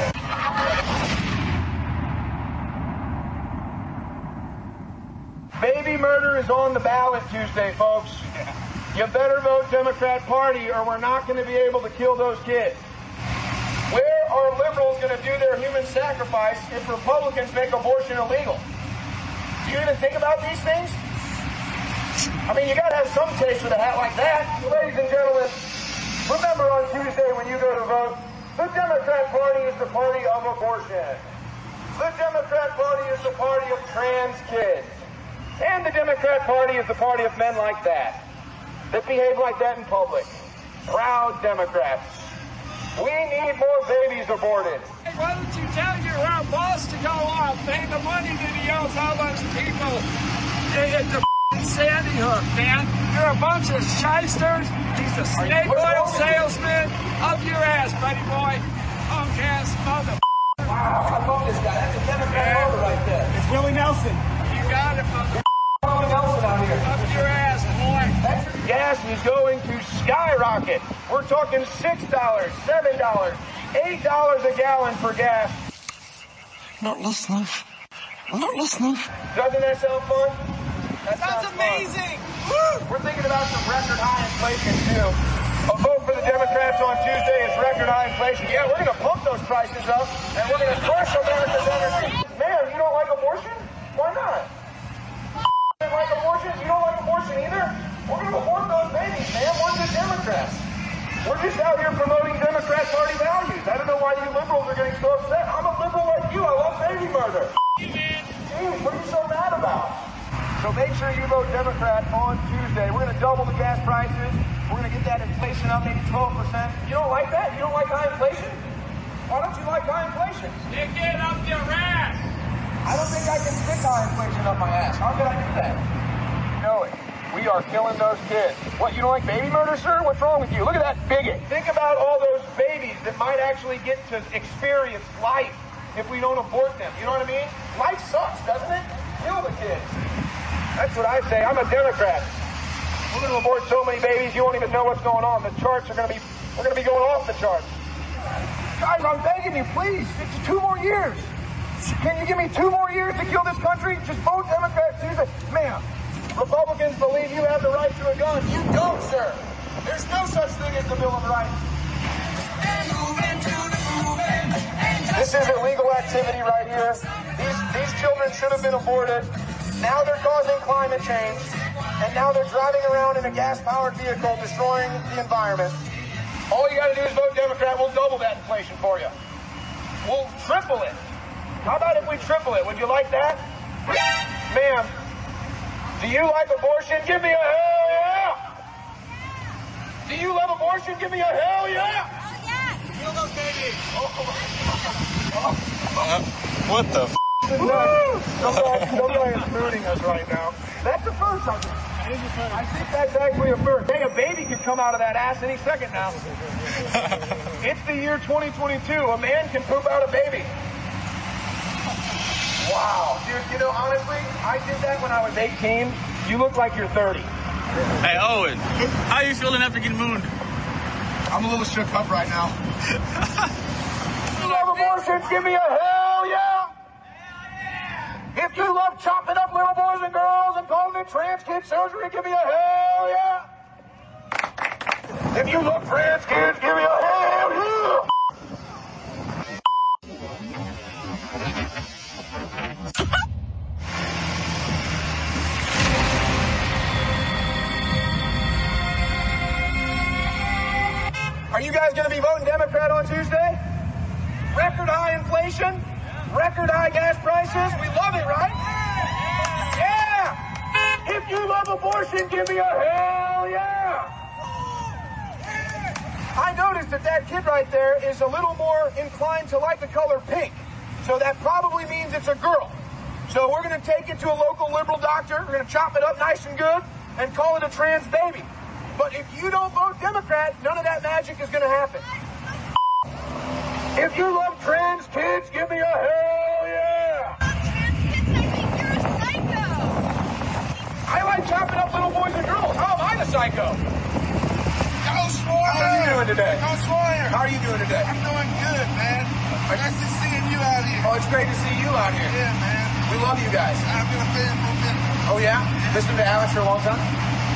Speaker 8: Baby murder is on the ballot Tuesday, folks. You better vote Democrat Party or we're not going to be able to kill those kids. Where are liberals going to do their human sacrifice if Republicans make abortion illegal? Do you even think about these things? I mean, you got to have some taste with a hat like that. So, ladies and gentlemen, remember on Tuesday when you go to vote, the Democrat Party is the party of abortion. The Democrat Party is the party of trans kids. And the Democrat Party is the party of men like that, that behave like that in public. Proud Democrats. We need more babies aborted.
Speaker 5: Hey, why don't you tell your uh, boss to go uh, pay the money that he owes all those people
Speaker 8: Stay at the Sandy Hook, man. You're a bunch of shysters. He's a snake oil salesman. Up your ass, buddy boy. Punk ass mother. Wow, I love this guy. That's a Democrat voter right there. It's Willie Nelson. You got it, mother. Willie Nelson out here. Up your ass, boy. Gas is going to skyrocket. We're talking six dollars, seven dollars, eight dollars a gallon for gas.
Speaker 10: Not listening. I'm not listening.
Speaker 8: Doesn't that sound fun? That
Speaker 5: That's amazing.
Speaker 8: Woo! We're thinking about some record high inflation too. A vote for the Democrats on Tuesday is record high inflation. Yeah, we're going to pump those prices up, and we're going to crush America's energy. Man, you don't like abortion? Why not? You don't like abortion? You don't like abortion either? We're going to abort those babies, man. We're the Democrats. We're just out here promoting Democrat Party values. I don't know why you liberals are getting so upset. I'm a liberal like you. I love baby murder. Jeez, what are you so mad about? So make sure you vote Democrat on Tuesday. We're going to double the gas prices. We're going to get that inflation up maybe twelve percent. You don't like that? You don't like high inflation? Why don't you like high inflation?
Speaker 5: Stick it up your ass.
Speaker 8: I don't think I can stick high inflation up my ass. How can I do that? You know it. We are killing those kids. What, you don't like baby murder, sir? What's wrong with you? Look at that bigot. Think about all those babies that might actually get to experience life if we don't abort them. You know what I mean? Life sucks, doesn't it? Kill the kids. That's what I say. I'm a Democrat. We're going to abort so many babies, you won't even know what's going on. The charts are going to be, we're going to be going off the charts. Guys, I'm begging you, please. It's two more years. Can you give me two more years to kill this country? Just vote Democrat Tuesday. Ma'am, Republicans believe you have the right to a gun. You don't, sir. There's no such thing as the Bill of Rights. This is illegal activity right here. These, these children should have been aborted. Now they're causing climate change, and now they're driving around in a gas-powered vehicle, destroying the environment. All you got to do is vote Democrat. We'll double that inflation for you. We'll triple it. How about if we triple it? Would you like that? Ma'am, do you like abortion? Give me a hell yeah! Do you love abortion? Give me a hell yeah!
Speaker 5: Oh, yes. Kill those babies.
Speaker 8: Oh, oh, oh. What the f***? Somebody is mooning us right now. That's a first, I think. I think that's actually a first. Hey, a baby could come out of that ass any second now. It's the year twenty twenty-two. A man can poop out a baby. Wow. Dude, you know, honestly, I did that when I was eighteen. You look like you're thirty.
Speaker 16: Hey, Owen, how are you feeling after getting mooned?
Speaker 8: I'm a little shook up right now. You love abortions? Give me a hell yeah! If you love chopping up little boys and girls and calling it trans kid surgery, give me a hell yeah! If you love trans kids, give me a hell yeah! Are you guys going to be voting Democrat on Tuesday? Record high inflation? Record high gas prices? We love it, right? Yeah! If you love abortion, give me a hell yeah! I noticed that that kid right there is a little more inclined to like the color pink. So that probably means it's a girl. So we're going to take it to a local liberal doctor. We're going to chop it up nice and good and call it a trans baby. But if you don't vote Democrat, none of that magic is going to happen. If you love trans kids, give me a hell yeah! I like chopping up little boys and girls. How am I the psycho?
Speaker 10: Go Sawyer!
Speaker 8: How are you doing today?
Speaker 10: Go Sawyer!
Speaker 8: How are you doing today?
Speaker 10: I'm doing good, man. Nice to seeing you out here.
Speaker 8: Oh, it's great to see you out here.
Speaker 10: Yeah, man.
Speaker 8: We love you guys.
Speaker 10: I've been a fan for a minute.
Speaker 8: Oh, yeah? Listened to Alex for a long time?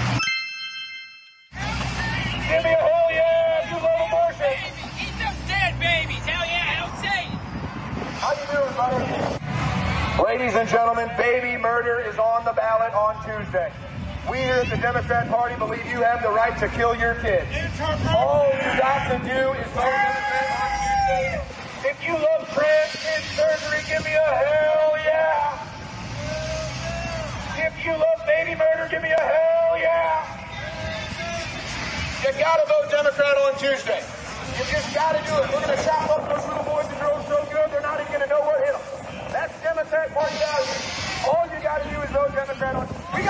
Speaker 8: Give me a hell yeah if you love abortion.
Speaker 5: Eat those dead babies. Hell yeah, don't say it.
Speaker 8: How you doing, buddy? Ladies and gentlemen, baby murder is on the ballot on Tuesday. We here at the Democrat Party believe you have the right to kill your kids. All you got to do is vote Democrat on Tuesday. If you love trans kid surgery, give me a hell yeah. If you love baby murder, give me a hell yeah. You gotta vote Democrat on Tuesday. You just gotta do it. We're gonna chop up those little boys and girls so good they're not even gonna know what hit them. That's Democrat Party value. All you gotta do is vote Democrat on Tuesday.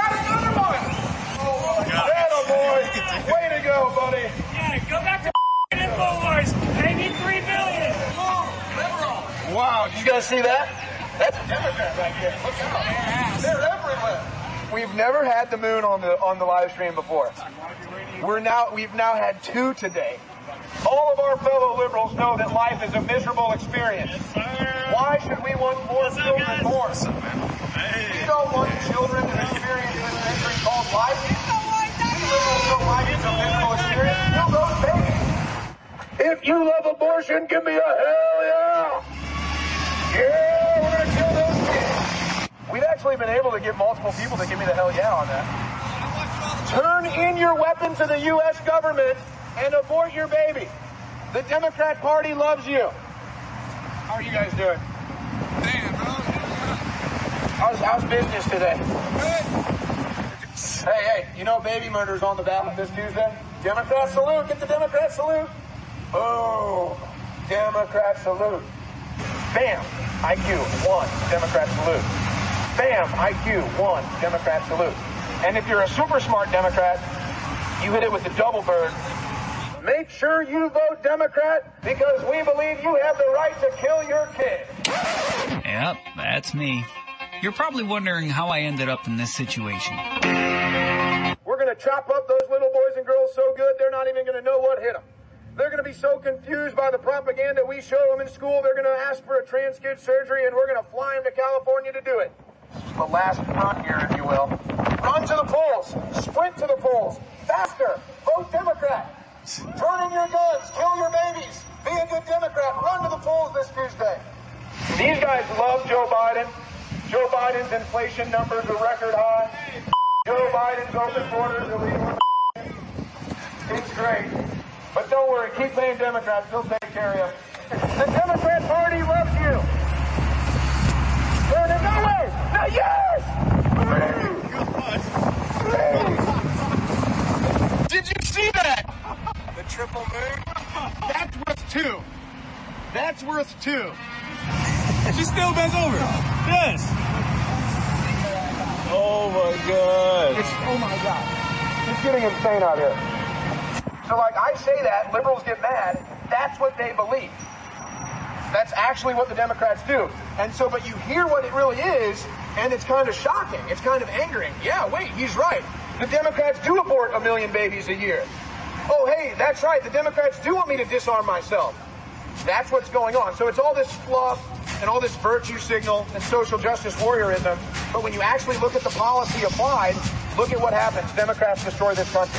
Speaker 8: Wow, did you guys see that? That's a Democrat right there. Look out. They're everywhere. We've never had the moon on the on the live stream before. We're now we've now had two today. All of our fellow liberals know that life is a miserable experience. Why should we want more children born? We don't want children to experience this misery called life. We liberals don't like it's a miserable experience. Kill those babies. If you love abortion, give me a hell yeah. Yeah, we're going to kill those kids. We've actually been able to get multiple people to give me the hell yeah on that. Turn in your weapon to the U S government and abort your baby. The Democrat Party loves you. How are you guys doing? Damn, bro. How's, how's business today? Good. Hey, hey, you know baby murder's on the ballot this Tuesday? Democrat salute. Get the Democrat salute. Boom. Democrat salute. Bam. I Q, one. Democrat salute. Bam. I Q, one. Democrat salute. And if you're a super smart Democrat, you hit it with the double bird. Make sure you vote Democrat because we believe you have the right to kill your kid.
Speaker 17: Yep, that's me. You're probably wondering how I ended up in this situation.
Speaker 8: We're going to chop up those little boys and girls so good they're not even going to know what hit them. They're going to be so confused by the propaganda we show them in school, they're going to ask for a trans kid surgery, and we're going to fly them to California to do it. The last frontier, if you will. Run to the polls. Sprint to the polls. Faster. Vote Democrat. Turn in your guns. Kill your babies. Be a good Democrat. Run to the polls this Tuesday. These guys love Joe Biden. Joe Biden's inflation numbers are record high. Joe Biden's open borders are legal. It's great. But don't worry, keep paying Democrats, they'll take care of you. The Democrat Party loves you. No, no, no way! No, yes! Three! Three! Did you see that? The triple moon? That's worth two. That's worth two.
Speaker 16: She still bent over. Yes.
Speaker 8: Oh my God. It's, oh my God. It's getting insane out here. So like I say that, liberals get mad, that's what they believe. That's actually what the Democrats do. And so, but you hear what it really is, and it's kind of shocking. It's kind of angering. Yeah, wait, he's right. The Democrats do abort a million babies a year. Oh, hey, that's right. The Democrats do want me to disarm myself. That's what's going on. So it's all this fluff and all this virtue signal and social justice warriorism. But when you actually look at the policy applied, look at what happens. Democrats destroy this country.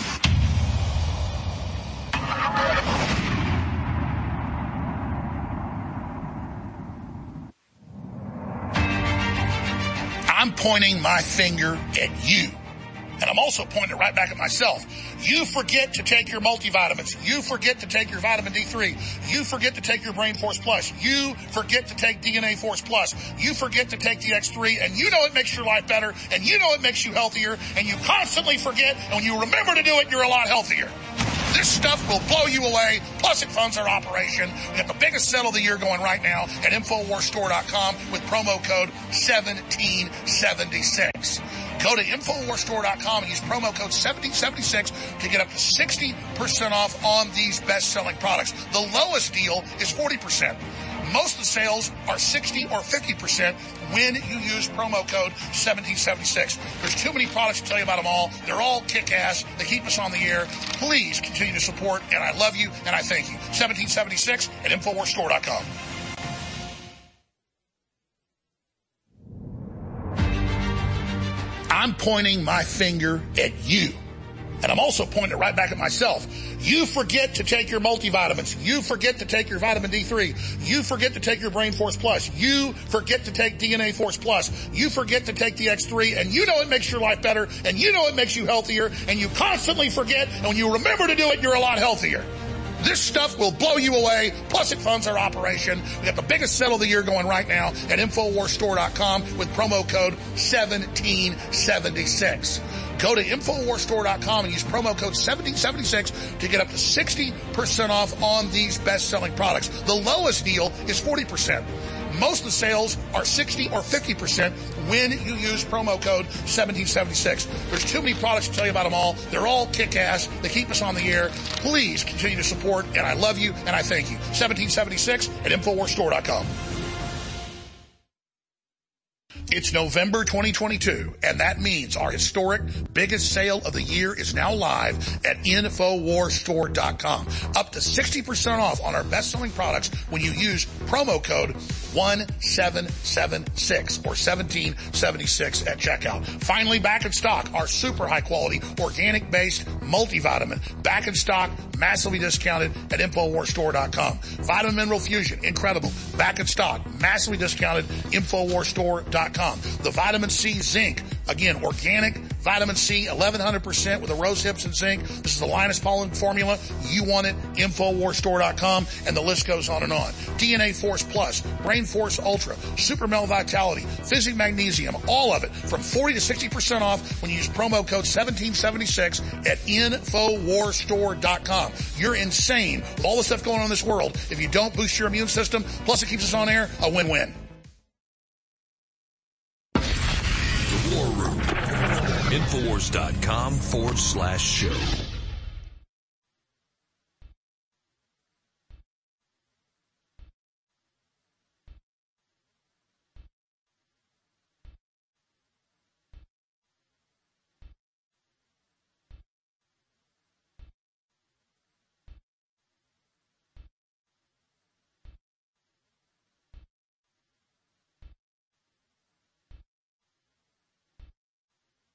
Speaker 10: I'm pointing my finger at you. And I'm also pointing it right back at myself. You forget to take your multivitamins. You forget to take your vitamin D three. You forget to take your Brain Force Plus. You forget to take D N A Force Plus. You forget to take the X three, and you know it makes your life better, and you know it makes you healthier, and you constantly forget, and when you remember to do it, you're a lot healthier. This stuff will blow you away, plus it funds our operation. We got the biggest sale of the year going right now at Infowars Store dot com with promo code seventeen seventy-six. Go to Infowars Store dot com and use promo code seventeen seventy-six to get up to sixty percent off on these best-selling products. The lowest deal is forty percent. Most of the sales are sixty or fifty percent when you use promo code seventeen seventy-six. There's too many products to tell you about them all. They're all kick-ass. They keep us on the air. Please continue to support, and I love you, and I thank you. seventeen seventy-six at Infowars Store dot com. I'm pointing my finger at you. And I'm also pointing it right back at myself. You forget to take your multivitamins. You forget to take your vitamin D three. You forget to take your Brain Force Plus. You forget to take D N A Force Plus. You forget to take the X three, and you know it makes your life better, and you know it makes you healthier, and you constantly forget, and when you remember to do it, you're a lot healthier. This stuff will blow you away, plus it funds our operation. We got the biggest sale of the year going right now at Infowars Store dot com with promo code seventeen seventy-six. Go to Infowars Store dot com and use promo code seventeen seventy-six to get up to sixty percent off on these best-selling products. The lowest deal is forty percent. Most of the sales are sixty or fifty percent when you use promo code seventeen seventy-six. There's too many products to tell you about them all. They're all kick-ass. They keep us on the air. Please continue to support, and I love you, and I thank you. seventeen seventy-six at Infowars Store dot com. It's November twenty twenty-two, and that means our historic biggest sale of the year is now live at Infowars Store dot com. Up to sixty percent off on our best-selling products when you use promo code seventeen seventy-six or seventeen seventy-six at checkout. Finally, back in stock, our super high-quality, organic-based multivitamin. Back in stock, massively discounted at Infowars Store dot com. Vitamin Mineral Fusion, incredible. Back in stock, massively discounted, Infowars Store dot com. The Vitamin C Zinc, again, organic vitamin C, eleven hundred percent with the rose hips and zinc. This is the Linus Pauling formula. You want it, Infowars Store dot com, and the list goes on and on. D N A Force Plus, Brain Force Ultra, Super Mel Vitality, Physic Magnesium, all of it from forty to sixty percent off when you use promo code seventeen seventy-six at Infowars Store dot com. You're insane with all the stuff going on in this world. If you don't boost your immune system, plus it keeps us on air, a win-win.
Speaker 14: War Room. Infowars dot com forward slash show.